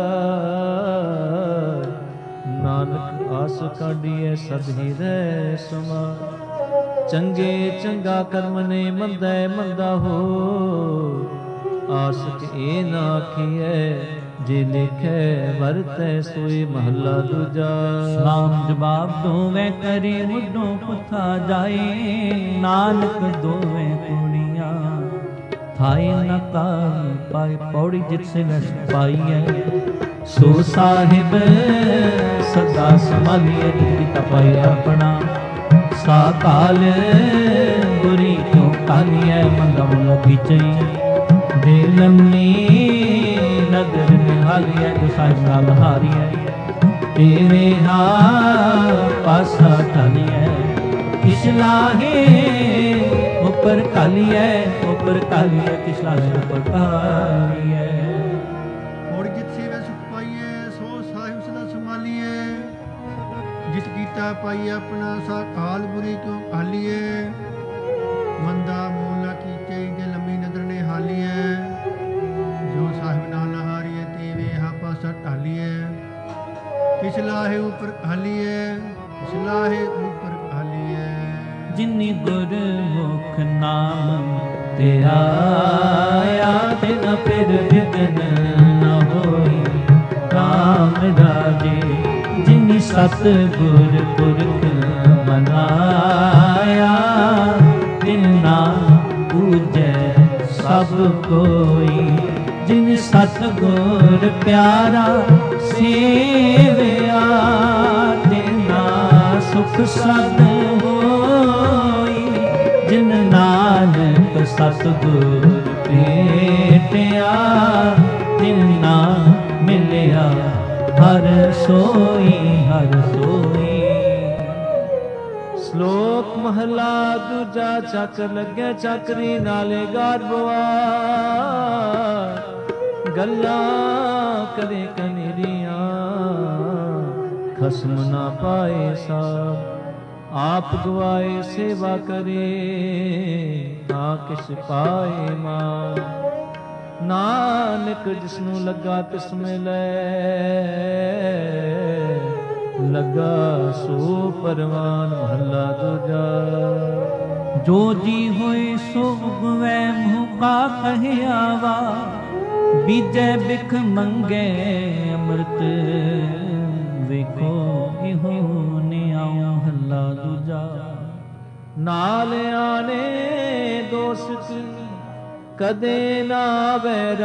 ਨਾਨਕ ਆਸ ਕਾਢੀਐ ਸਦ ਹਿਰੈ ਸਮਾ ਚੰਗੇ ਚੰਗਾ ਕਰਮ ਨੇ ਮੰਦੈ ਮੰਦਾ ਹੋ ਆਸਕ ਇਹ ਨਾ ਆਖੀਐ ਜੇ ਲਿਖੈ ਵਰਤੈ ਸੋਈ ਮਹੱਲਾ ਦੂਜਾ। ਸਲਾਮ ਜਵਾਬ ਦੋਵੇਂ ਕਰੀ ਮੁੱਢੋਂ ਪੁੱਥਾ ਜਾਏ ਨਾਨਕ ਦੋਵੇਂ ਕੁੜੀਆਂ ਥਾਏ ਨ ਕਾਈ ਪਾਏ ਪੌੜੀ ਜਿਤ ਸੇ ਵਸ ਪਾਈਐ ਸੋ ਸਾਹਿਬ ਸਦਾ ਸੰਭਾਲੀਏ ਕੀਤਾ ਪਾਈ ਆਪਣਾ ਸਾਕਾਲ ਬੁਰੀ ਕਿਉ ਕਾਲੀਐ ਮੰਦਾ ਮੁਲ ਖਿਚਈ ਦੇ ਲੰਮੀ ਨਦਰ ਨਿਹਾਲੀਐ ਜੋ ਸਾਹਿਬ ਨਾਲ ਹਾਰੀਐ ਤੇਰੇ ਹਾ ਪਾਸਾ ਢਾਲੀਐ ਕਿਸ ਲਾਗੇ ਉਪਰ ਕਾਲੀਐ ਕਿਸ ਲਾਗੇ ਉਪਰ ਕਾਲੀਐ ਹੋਰ ਜਿਤ ਸੇਵੈ ਸੁਖ ਪਾਈਐ ਸੋ ਸਾਹਿਬ ਸਦਾ ਸੰਭਾਲੀਐ ਜਿਤ ਕੀਤਾ ਪਾਈ ਆਪਣਾ ਸਾ ਕਾਲ ਬੁਰੀ ਕਿਉ ਹਾਲੀਐ ਮੰਦਾ ਮੂਲਾ ਕੀਤੇ ਜੇ ਲੰਮੀ ਨਦਰ ਨੇ ਹਾਲੀਐ ਜੋ ਸਾਹਿਬ ਨਾਲ ਹਾਰੀਐ ਤੇ ਵੇ ਹਾ ਪਾਸਾ ਢਾਲੀਐ ਕਿਸ ਲਾਹੇ ਉਪਰ ਹਾਲੀਐ ਕਿਸ ਲਾਹੇ ਉਪਰ ਹਾਲੀਐ ਜਿਨੀ ਗੁਰਮੁਖ ਨਾਮ ਤੇ ਆਇਆ ਤੇ ਨ ਫਿਰ ਵਿਗਨ ਨ ਹੋਈ ਰਾਮ ਰਾਜ ਰਾਜੇ, ਜਿਨੀ ਸਤ ਗੁਰ ਪੁਰਖ ਮਨਾਇਆ, ਤਿਨ ਨਾਮ ਪੂਜੈ ਸਭ ਕੋਈ। ਜਿਨ ਸਤ ਗੁਰ ਪਿਆਰਾ ਸੇਵਿਆ, ਤਿਨਾ ਸੁਖ ਸਦ ਹੋਈ। ਜਿਨ ਨਾਨਕ ਸਤ ਗੁਰ ਭੇਟਿਆ, ਤਿਨਾ ਮਿਲਿਆ ਹਰ ਸੋਈ, ਹਰ ਸੋਈ। ਸ਼ਲੋਕ ਮਹਲਾ ਦੂਜਾ। ਚੱਕ ਲੱਗੇ ਚੱਕਰੀ ਨਾਲੇ ਗਾਰਬਵਾ, ਗੱਲਾਂ ਕਰੇ ਕਨੇਰੀਆਂ, ਖਸਮ ਨਾ ਪਾਏ ਸਾਬ। ਆਪ ਗਵਾਏ ਸੇਵਾ ਕਰੇ, ਤਾਂ ਕਿਸ ਪਾਏ ਮਾਨ। ਨਾਨਕ ਜਿਸਨੂੰ ਲੱਗਾ ਤਿਸ ਮਿਲੈ, ਲੱਗਾ ਸੋ ਪਰਵਾਨ। ਮਹੱਲਾ ਦੂਜਾ। ਜੋ ਜੀ ਹੋਏ ਸੋ ਉਗਵੈ, ਮੁਕਾ ਕਹਿਆਵਾ। ਬੀਜੈ ਬਿਖ ਮੰਗੇ ਅੰਮ੍ਰਿਤ, ਵੇਖੋ ਇਹੋ ਨਿਆਉ। ਮਹੱਲਾ ਦੂਜਾ। ਨਾਲ ਆਣੇ ਦੋਸਤ ਕਦੇ ਨਾ ਬੈਰਾਸ,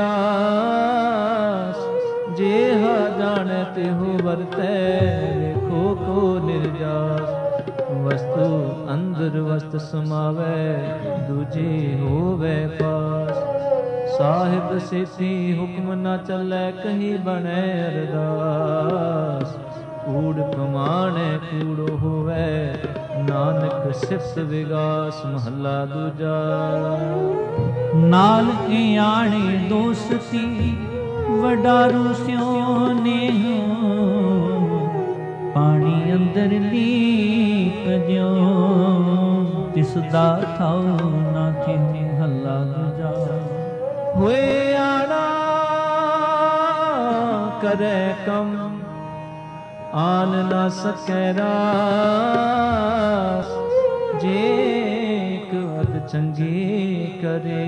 ਜੇਹਾ ਜਾਣੈ ਤਿਹੁ ਵਰਤੈ, ਵੇਖੋ ਕੋ ਨਿਰਜਾਸ। ਵਸਤੂ ਅੰਦਰ ਵਸਤ ਸਮਾਵੈ, ਦੂਜੀ ਹੋਵੈ ਪਾਸ। ਸਾਹਿਬ ਸੇਤੀ ਹੁਕਮ ਨਾ ਚੱਲੈ, ਕਹੀ ਬਣੈ ਅਰਦਾਸ। ਕੂੜ ਪ੍ਰਮਾਣੈ ਕੂੜੋ ਹੋਵੈ, ਨਾਨਕ ਸਿਫਤ ਵਿਗਾਸ। ਮਹੱਲਾ ਦੂਜਾ। ਨਾਲ ਆਣੇ ਦੋਸਤੀ, ਵਡਾਰੂ ਸਿਉ ਨੇਹ। ਪਾਣੀ ਅੰਦਰ ਲੀਪ ਜਿਉ, ਤਿਸ ਦਾ ਥਾਉ ਨਾ ਥਿ। ਮਹੱਲਾ ਦੂਜਾ। ਹੋਏ ਆਣਾ ਕਰੈ ਕਮ, ਆਨ ਨਾ ਸਕੈ ਰਾਸ। ਜੇ ਕਵਦ ਚੰਗੀ ਕਰੇ,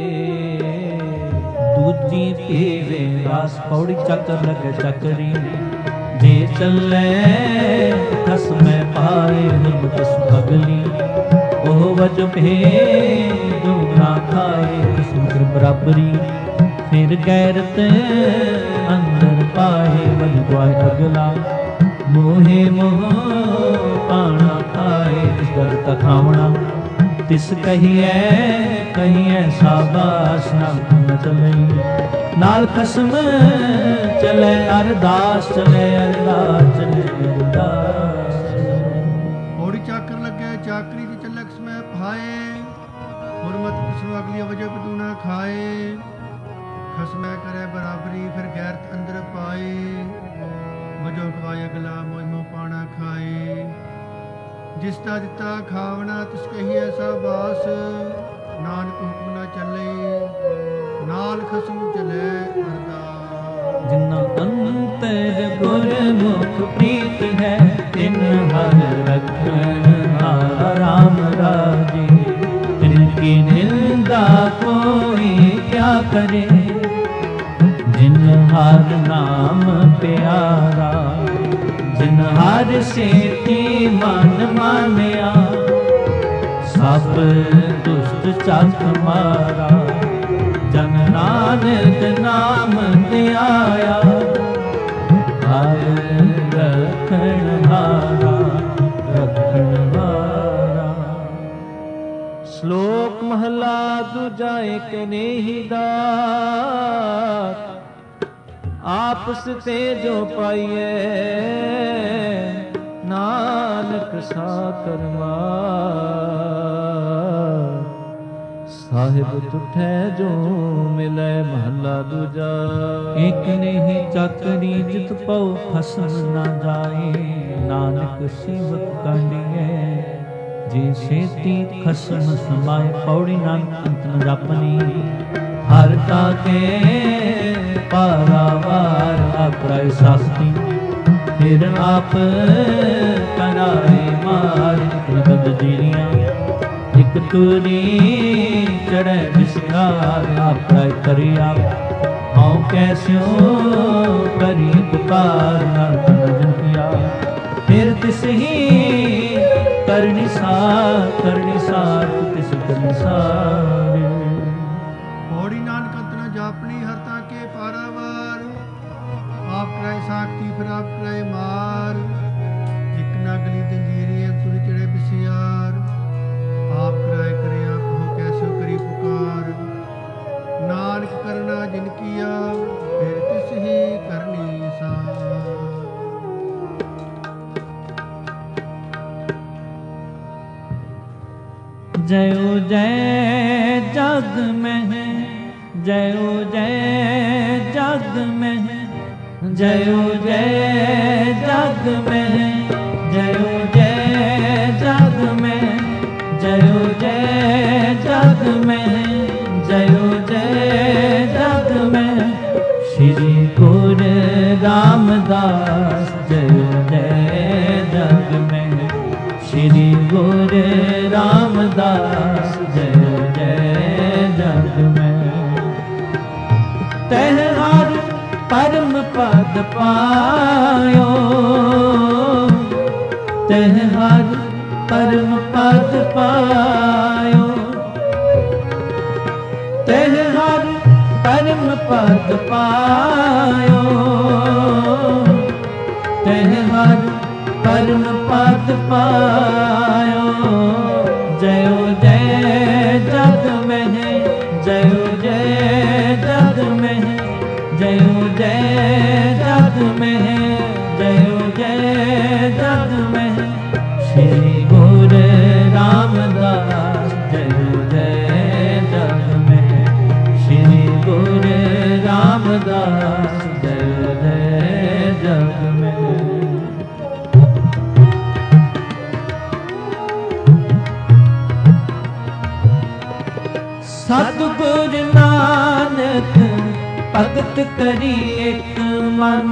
ਦੂਜੀ ਪੀਵੇ ਰਾਸ। ਪੌੜੀ ਚੱਕਰ ਲਗੇ ਚੱਕਰੀ, ਜੇ ਚੱਲੇ ਖਸਮੈ ਪਾਏ। ਹੁਰਮਤ ਸੁਭਗਲੀ, ਉਹ ਵਜ ਭੇਦੁ ਨਾ ਖਾਏ। ਕਿਸਮਤ ਬਰਾਬਰੀ, ਫਿਰ ਗੈਰਤ ਅੰਦਰ ਪਾਏ। ਵਜ ਗਵਾਏ ਅਗਲਾ, ਮੋਹੇ ਮੋਹ ਪਾਣਾ ਖਾਏ। ਇਸ ਦਰ ਤਖਾਵਣਾ, ਤਿਸ ਕਹੀਐ ਕਹੀਐ ਸਾਬਾਸ। ਨਾ ਚਲੇ ਨਾਲ ਖਸਮ ਚਲੇ ਅਰਦਾਸ, ਚਲੇ ਅਰਦਾਸ, ਚਲੇ ਅਰਦਾਸ। ਪੌੜੀ ਚਾਕਰ ਲੱਗੇ ਚਾਕਰੀ ਦੀ ਚੱਲਕ ਸਮੈ ਭਾਏ। ਹੁਰਮਤ ਕਿਸਨੂੰ ਅਗਲੀ ਵਜਬ ਤੂ ਨਾ ਖਾਏ। ਖਸਮੈ ਕਰੇ ਬਰਾਬਰੀ, ਫਿਰ ਗੈਰਤ ਅੰਦਰ ਪਾਏ। ਵਜੋ ਖਵਾਏ ਅਗਲਾ, ਮੋਹ ਮੋਹ ਪਾਣਾ ਖਾਏ। ਜਿਸ ਦਾ ਦਿੱਤਾ ਖਾਵਣਾ, ਤਿਸ ਕਹੀਐ ਸਾਬਾਸ। ਨਾਨਕ ਹੁਕਮ ਨਾ ਚੱਲੇ, ਨਾਲ ਖਸਮ ਚਲੇ ਅਰਦਾਸ। ਜਿਨਾ ਅੰਤਰ ਗੁਰਮੁਖ ਪ੍ਰੀਤ ਹੈ, ਤਿਨ ਹਰ ਰਖਣ ਹਾਰਾ। ਰਾਮ ਰਾਜੇ, ਤਿਨ ਕੀ ਨਿੰਦਾ ਕੋਈ ਕਿਆ ਕਰੇ। ਜਿਨ ਹਰ ਨਾਮ ਪਿਆਰਾ, ਜਿਨ ਹਰ ਸੇਤੀ ਮਨ ਮਾਨਿਆ। ਸਭ ਦੁਸ਼ਟ ਚੱਕ ਮਾਰਾ, ਜਨ ਨਾਨਕ ਨਾਮ ਧਿਆਇਆ। ਹਰ ਰਖਣ ਹਾਰਾ, ਰਖਣ ਹਾਰਾ। ਸ਼ਲੋਕ ਮਹਲਾ ਦੂਜਾ। ਏਕ ਨੇਹੀ ਦਾਤ, ਆਪਸ ਤੇ ਜੋ ਪਾਈਐ। ਨਾਨਕ ਸਾਕਰ ਮਾਰ, ਸਾਹਿਬ ਤੁਠੈ ਜੋ ਮਿਲੈ। ਮਹੱਲਾ ਦੂਜਾ। ਇਕ ਨਹੀਂ ਚੱਕਰੀ, ਜਿਤ ਪਉ ਖਸਮ ਨਾ ਜਾਏ। ਨਾਨਕ ਸੇਵਕ ਕਾਂਡੀਐ, ਜੇ ਸੇਤੀ ਖਸਮ ਸਮਾਏ। ਪੌੜੀ ਨਾਨਕ ਅੰਤ ਨ ਜਾਪਨੀ, ਹਰ ਤਾਕੇ ਪਾਰਾਵਾਰ। ਆਪਰਾਇ ਸਾਸਤੀ, ਫਿਰ ਆਪ ਕਰਾਏ ਮਾਰ। ਇਕ ਨਗਦ ਜੀਰੀਆਂ, ਇਕ ਤੂਰੀ ਚੜੈ ਵਿਸਕਾਰ। ਆਪਰਾਇ ਕਰਿਆ हूँ कैस्यो करी पुकार नारद किया फिर तिस ही करनी सार तिस करनी सार। पौड़ी नानक अंत न जापनी हरता के पारावार आप कराए साखती फिर आप कराए मार एक ना गली जंजीरी अंकुर चढ़े बिसियार आप कराए करे आप हो कैसो करी पुकार नानक करना जिन किया फिर तिस ही करनी सार। जयो जय जग में जयो जय जग में जयो जय जग में जयो जय जग में जयो जय जग में जयो जय जग में श्री गुरु रामदास जयो जय जग में श्री गुरु रामदास जय जय जग में। तह हर परम पद पायो तह हर परम पद पायो तह हर परम पद पायो तह हर परम पद पायो जयो जय जग में जयो जय जग में जयो जय जग में जयो जय जग में श्री गुरु रामदास जयो जय जग में श्री गुरु रामदास जयो जय जग में। सतगुर नानक भगत करी एक मन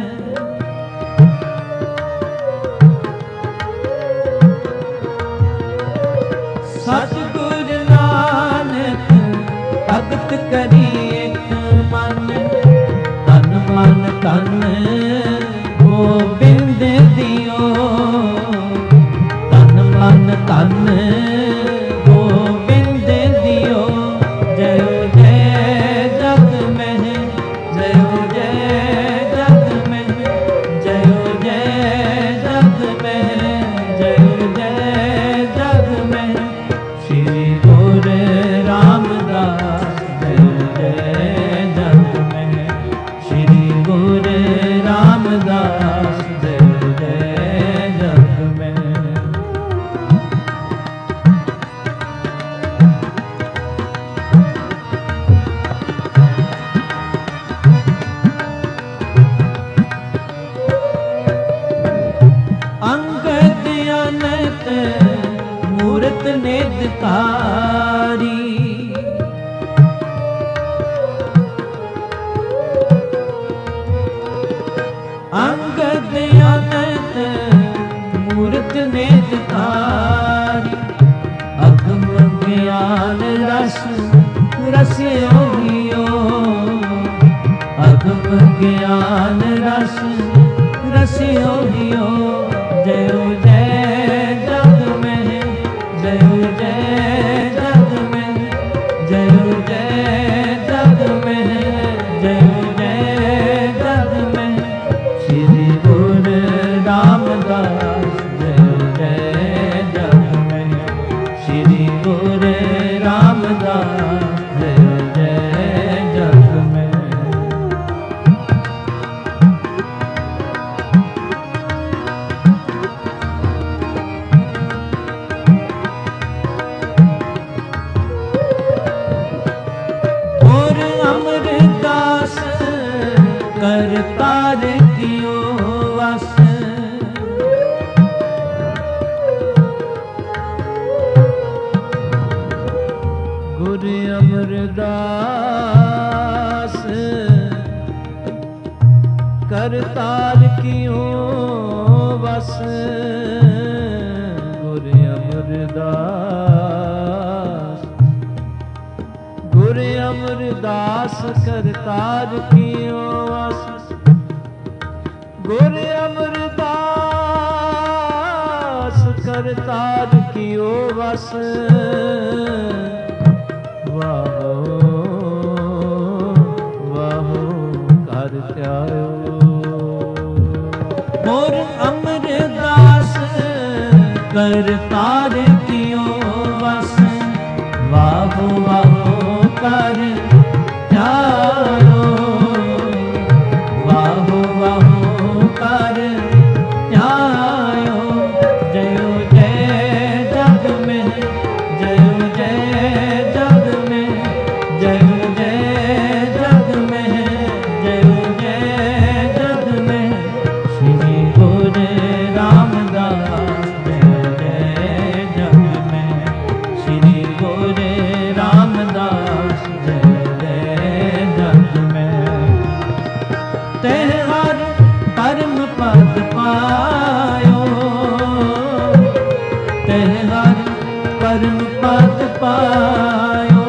सतगुर नानक भगत करी एक मन तन मन तन गोबिंद दियो तन मन तन ज्ञान रस रसियो हियो जयो जय जग में जयो जय जग में जयो जय जग में जयो जय जग में श्री गुरु रामदास जयो जय जग में श्री गुरु रामदास जयो जय जग में। करतार कियो वस गुरु अमरदास करतार कियो वस गुरु अमरदास गुरु अमरदास करतार कियो वस, गुर अमरदास करतार कियो वस, वाहो वाहो कर त्यायो। गुर अमरदास करतार कियो वस, वाहो वाहो कर त्यायो, वाहो वाहो कर त्यायो। जयो जय जग में, जयो जय जग में, जयो जय जग में, जयो जय जग में। श्री गुरु रामदास जय जय जग में, श्री गुरु रामदास जय जय जग में। तह हर परम पद पायो, तह हर परम पद पायो,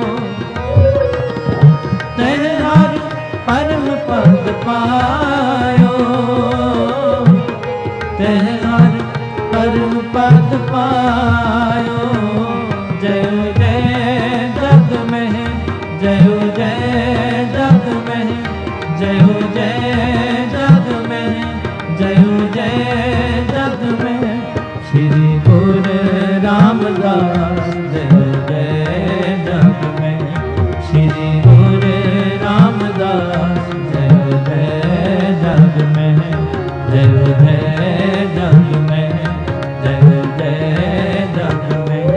तह हर परम पद पायो, तह हर परम पद पायो। जय जय जग में, जय जय जग में, जय जय जग में, जय जय जग में। श्री गुरु रामदास जय जय जग में, श्री गुरु रामदास जय जय जग में, जय जय जग में, जय जय जग में।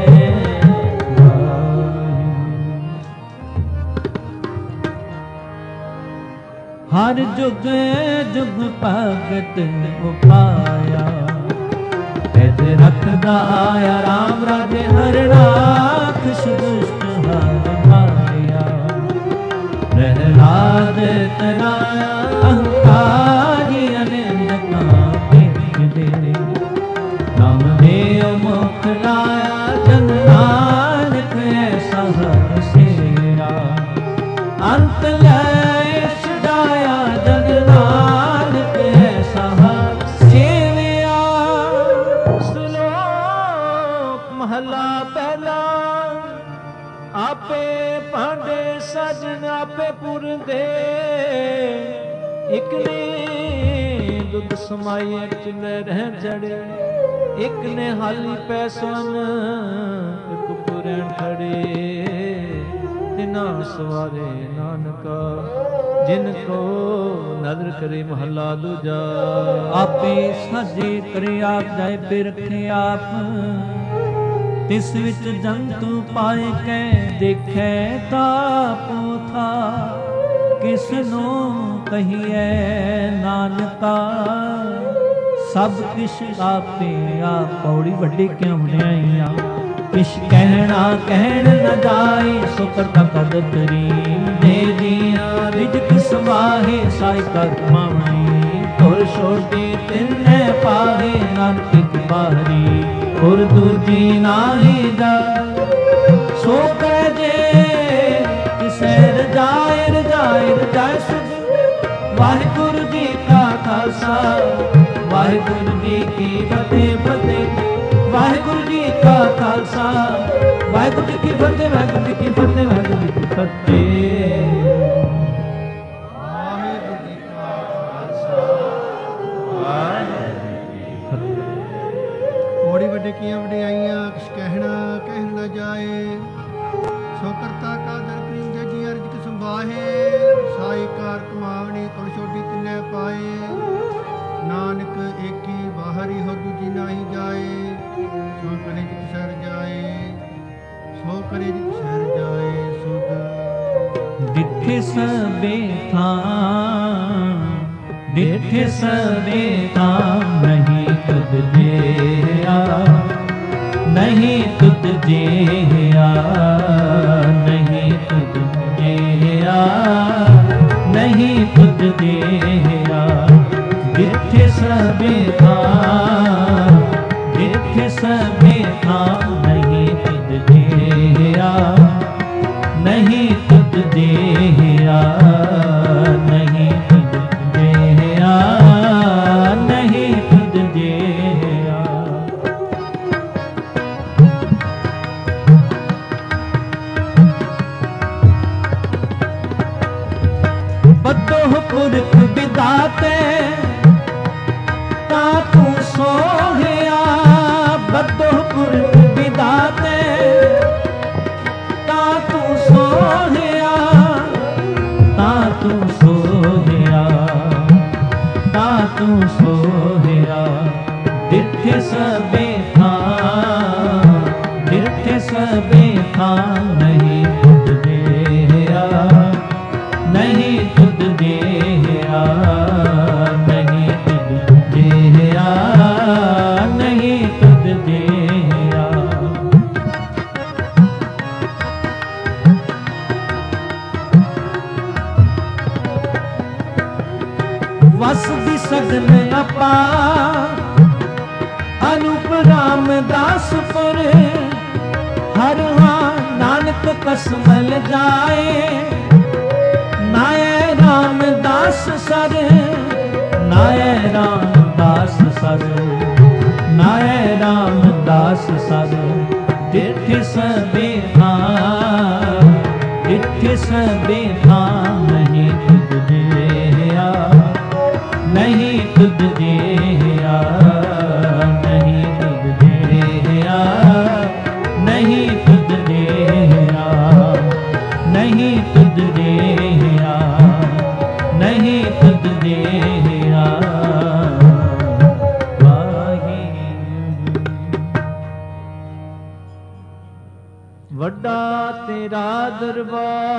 हर जुग जुग भगत उपाया, ऐसे रखदा आया राम राजे हर राखश दुष्ट हर माया। प्रहलाद तराया अहंकारी अनिंद कांपे दे, नाम देव मुख लाया जन नानक ऐसा हर सेरा। अंत लय छुड़ाया जन नानक ऐसा हर सेविया। श्लोक महला पहला। आपे भांडे सजन आपे पुर दे, एक ने दुध समाये चुले रह जड़े, एक ने हाली पैसन एक पुरैन खड़े। तिना सवारे नानका जिनको नदर करे महला दूजा। आपे साजे करे आप जाए पे रखे आप, तिस विच जंतु पाए कै देखे तापो था। किसनो कहिए नानका सब किश आपे आप। पौड़ी वड्डी क्यों बनाइया, किश कहना कहन न जाए। सो करता कद तरी दे दिया, रिजक समाहे साई कर मावनी। तुर छोटी तिन्ने पाहे नानक की बारी, और दूजी नाही जा। सो कह जे किसे रजाए रजाए रजाए सुध। वाहिगुरु जी का खालसा, वाहिगुरु जी की फतेह फतेह। वाहिगुरु जी का खालसा, वाहिगुरु जी की फतेह, वाहिगुरु जी की फतेह, वाहिगुरु जी की फतेह। बड़ी ਵੱਡੇ ਕੀਆਂ ਵਡਿਆਈਆਂ ਕਿਛ ਕਹਿਣਾ ਕਹਿਣ ਨਾ ਜਾਏ। ਸੋ ਕਰਤਾ ਕਾ ਦਰ ਕਰੀਮ ਜੇ ਜੀ ਅਰਜ ਕਿ ਸੰਭਾਹੇ। ਸਾਈ ਕਾਰ ਕਮਾਵਣੀ ਤੁਰ ਛੋਟੀ ਤਿੰਨੇ ਪਾਏ। ਨਾਨਕ ਏਕੀ ਬਾਹਰੀ ਹੋ ਦੂਜੀ ਨਾਹੀ ਜਾਏ। ਸੋ ਕਰੇ ਜਿਤ ਸਰ ਜਾਏ, ਸੋ ਕਰੇ ਜਿਤ ਸਰ ਜਾਏ ਸੁਧ। ਡਿਠੇ ਸਭੇ ਥਾਂ, ਡਿਠੇ ਸਭੇ ਥਾਂ। ਨਹੀਂ ਤੁਧ ਜਿਆ, ਨਹੀਂ ਤੁਧ ਜਿਆ, ਨਹੀਂ ਤੁਧ ਜਿਆ, ਨਹੀਂ ਤੁਧ ਜਿਆ। ਡਿਠੇ ਸਭੇ ਥਾਂ, ਡਿਠੇ ਸਭੇ ਥਾਂ। ਨਹੀਂ ਤੁਧ ਜਿਆ, ਨਹੀਂ ਤੁਧ ਜਿਆ। ਪੁਰਖ ਵਿਦਾਤੇ ਤਾ ਤੂੰ ਸੋਹਿਆ ਬਦੋ ਪੁਰਖ ਵਿਦਾਤੇ ਤਾ ਤੂੰ ਸੋਹਿਆ ਤਾ ਤੂੰ ਸੋਹਿਆ ਤਾ ਤੂੰ ਸੋਹਿਆ ਡਿਠੇ ਸਭੇ ਸਭੇ ਥਾਂ ਨਹੀਂ ਤੁਧ ਦੇਆ ਨਹੀਂ ਤੁਧ ਦੇਆ ਨਹੀਂ ਤੁਧ ਦੇਆ ਨਹੀਂ ਤੁਧ ਦੇਆ ਵਸ ਦੀ ਸਗਨ ਅਪਾਰ ਅਨੂਪ ਰਾਮਦਾਸਪੁਰ ਹਰ ਹਾਂ ਨਾਨਕ ਕਸਮਲ ਜਾਏ ਨਾਏ ਰਾਮਦਾਸ ਸਰ ਨਾਏ ਰਾਮਦਾਸ ਸਰ ਨਾਏ ਰਾਮਦਾਸ ਸਰ ਡਿਠ ਸਭੇ ਥਾਂ ਨਹੀਂ ਤੁਧ ਦੇਆ ਨਹੀਂ ਤੁਧ ਦੇਆ ਨਹੀਂ ਤੁਧ ਦੇਆ ਨਹੀਂ ਤੁਧ ਦੇਆ ਨਹੀਂ ਤੁਧ ਦੇਆ ਨਹੀਂ ਤੁਧ ਦੇਆ ਵੱਡਾ ਤੇਰਾ ਦਰਬਾਰ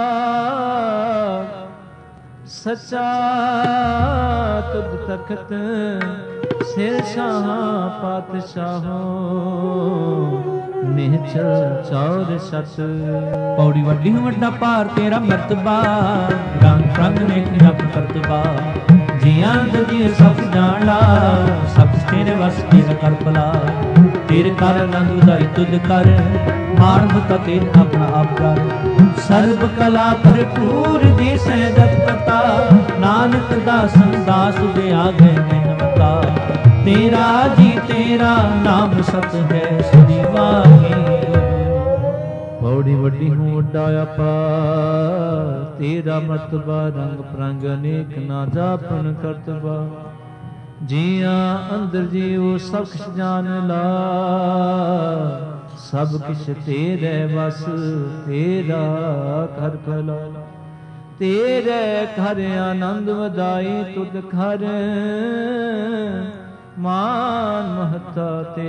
ਸੱਚਾ ਤੁਧ ਤਖਤ ਸਿਰ ਸ਼ਾਹ ਪਾਤਸ਼ਾਹੋ ਨਿਹਚਲ ਚੌਰ ਸਤ ਪੌੜੀ ਵੱਡੀ ਵੱਡਾ ਭਾਰ ਤੇਰਾ ਮਰਤਬਾ ਰੰਗ ਰੰਗ ਨੇ ਰੱਬ ਕਰਤਬਾ ਜੀਆਂ ਜੀ ਸਭ ਜਾਣ ਲਾ ਸਭ ਤੇਰੇ ਵਸ ਤੇਰਾ ਕਰ ਭਲਾ ਤੇਰੇ ਕਰ ਆਨੰਦ ਉਦਾਈ ਤੁਧ ਕਰ ਮਾਨ ਬਤਾ ਤੇਰੇ ਆਪਣਾ ਆਪ ਕਰ ਸਰਬ ਕਲਾ ਭਰਪੂਰ ਜੀ ਸਹਿਜਤ ਕਤਾ ਨਾਨਕ ਦਾਸਨ ਦਾਸ ਦੇ ਆਗੇ ਨਿਮਤਾ ਤੇਰਾ ਜੀ ਤੇਰਾ ਨਾਮ ਸਤ ਹੈ ਸ੍ਰੀ ਵਾਹਿਗੁਰੂ ਪੌੜੀ ਵੱਡੀ ਹੂੰ ਵੱਡਾ ਅਪਾਰ ਤੇਰਾ ਮਰਤਬਾ ਰੰਗ ਪ੍ਰੰਗ ਅਨੇਕ ਨਾ ਜਾਪਨ ਕਰਤਬਾ ਜੀਆਂ ਅੰਦਰ ਜੀਉ ਸਭ ਕੁਛ ਜਾਣ ਲਾ ਸਭ ਕਿਛ ਤੇਰੇ ਵਸ ਤੇਰਾ ਘਰ ਭਲਾ ਤੇਰੇ ਘਰ ਆਨੰਦ ਵਧਾਈ ਤੁਧ ਘਰ ਮਾਨ ਮਹਤਾ ਤੇ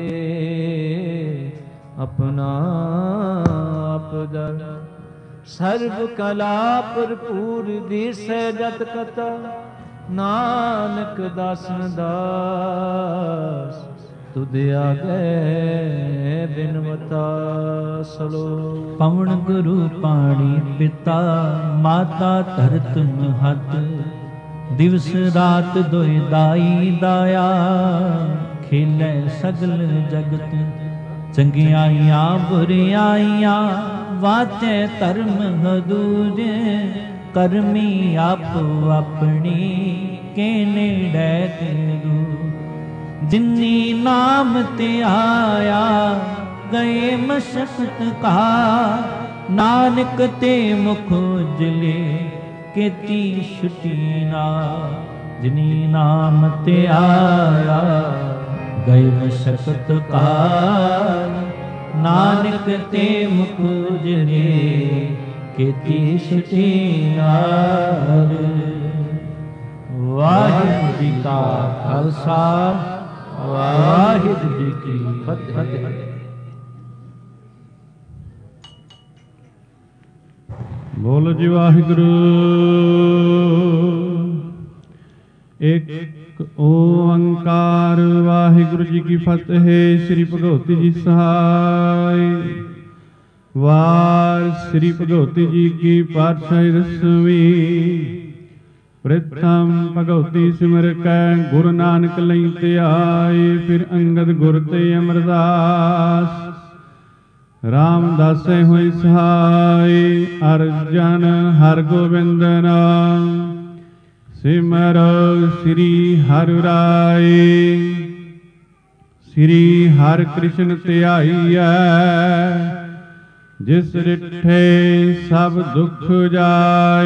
ਆਪਣਾ ਆਪ ਦਰ ਸਰਬ ਕਲਾ ਭਰਪੂਰ ਦੀਸੈ ਜਤ ਕਤਾ ਨਾਨਕ ਦਾਸਨ ਦਾਸ ਤੁਧ ਆਗੇ ਬਿਨਵਤਾ ਸਲੋ ਪਵਨ ਗੁਰੂ ਪਾਣੀ ਪਿਤਾ ਮਾਤਾ ਧਰਤ ਮਹਤ ਦਿਵਸ ਰਾਤ ਦੋਇ ਦਾਈ ਦਾਇਆ ਖੇਲੇ ਸਗਲ ਜਗਤ ਚੰਗਿਆਈਆਂ ਬੁਰਿਆਈਆਂ ਵਾਚੈ ਧਰਮ ਹਦੂਰੇ ਕਰਮੀ ਆਪੋ ਆਪਣੀ ਕੇ ਨੇੜੇ ਤੇਰੂ ਜਿਨੀ ਨਾਮ ਤੇ ਆਇਆ ਗਏ ਮਸ਼ਕਤ ਕਾ ਨਾਨਕ ਤੇ ਮੁਖ ਉਜਲੇ ਕੀਤੀ ਛੁਟੀ ਨਾ ਜਿਨੀ ਨਾਮ ਤੇ ਆਇਆ ਗਏ ਮਸ਼ਕਤ ਕਾ ਨਾਨਕ ਤੇ ਮੁਖ ਉਜਲੇ ਕੀਤੀ ਛੁਟੀ ਨਾਰ ਵਾਹਿਗੁਰੂ ਜੀ ਕਾ ਖਾਲਸਾ ਵਾਹਿਗੁਰੂ ਜੀ ਕੀ ਫਤਿਹ। ਬੋਲੋ ਜੀ ਵਾਹਿਗੁਰੂ। ਇੱਕ ਓੰਕਾਰ ਵਾਹਿਗੁਰੂ ਜੀ ਕੀ ਫਤਿਹ। ਸ੍ਰੀ ਭਗਵਤੀ ਜੀ ਸਹਾਇ। ਵਾਰ ਸ੍ਰੀ ਭਗਵਤੀ ਜੀ ਕੀ ਪਾਤਸ਼ਾਹੀ ਦਸਵੀਂ। ਪ੍ਰਥਮ ਭਗਵਤੀ ਸਿਮਰ ਕੈ ਗੁਰੂ ਨਾਨਕ ਲਈ ਧਿਆਏ। ਫਿਰ ਅੰਗਦ ਗੁਰ ਤੇ ਅਮਰਦਾਸ ਰਾਮਦਾਸੇ ਹੋਏ ਸਹਾਈ। ਅਰਜਨ ਹਰ ਗੋਬਿੰਦ ਨਾਮ ਸਿਮਰ ਸ੍ਰੀ ਹਰਿ ਰਾਏ। ਸ੍ਰੀ ਹਰਿ ਕ੍ਰਿਸ਼ਨ ਧਿਆਈਐ ਜਿਸ ਰਿਠੇ ਸਭ ਦੁਖ ਜਾਏ।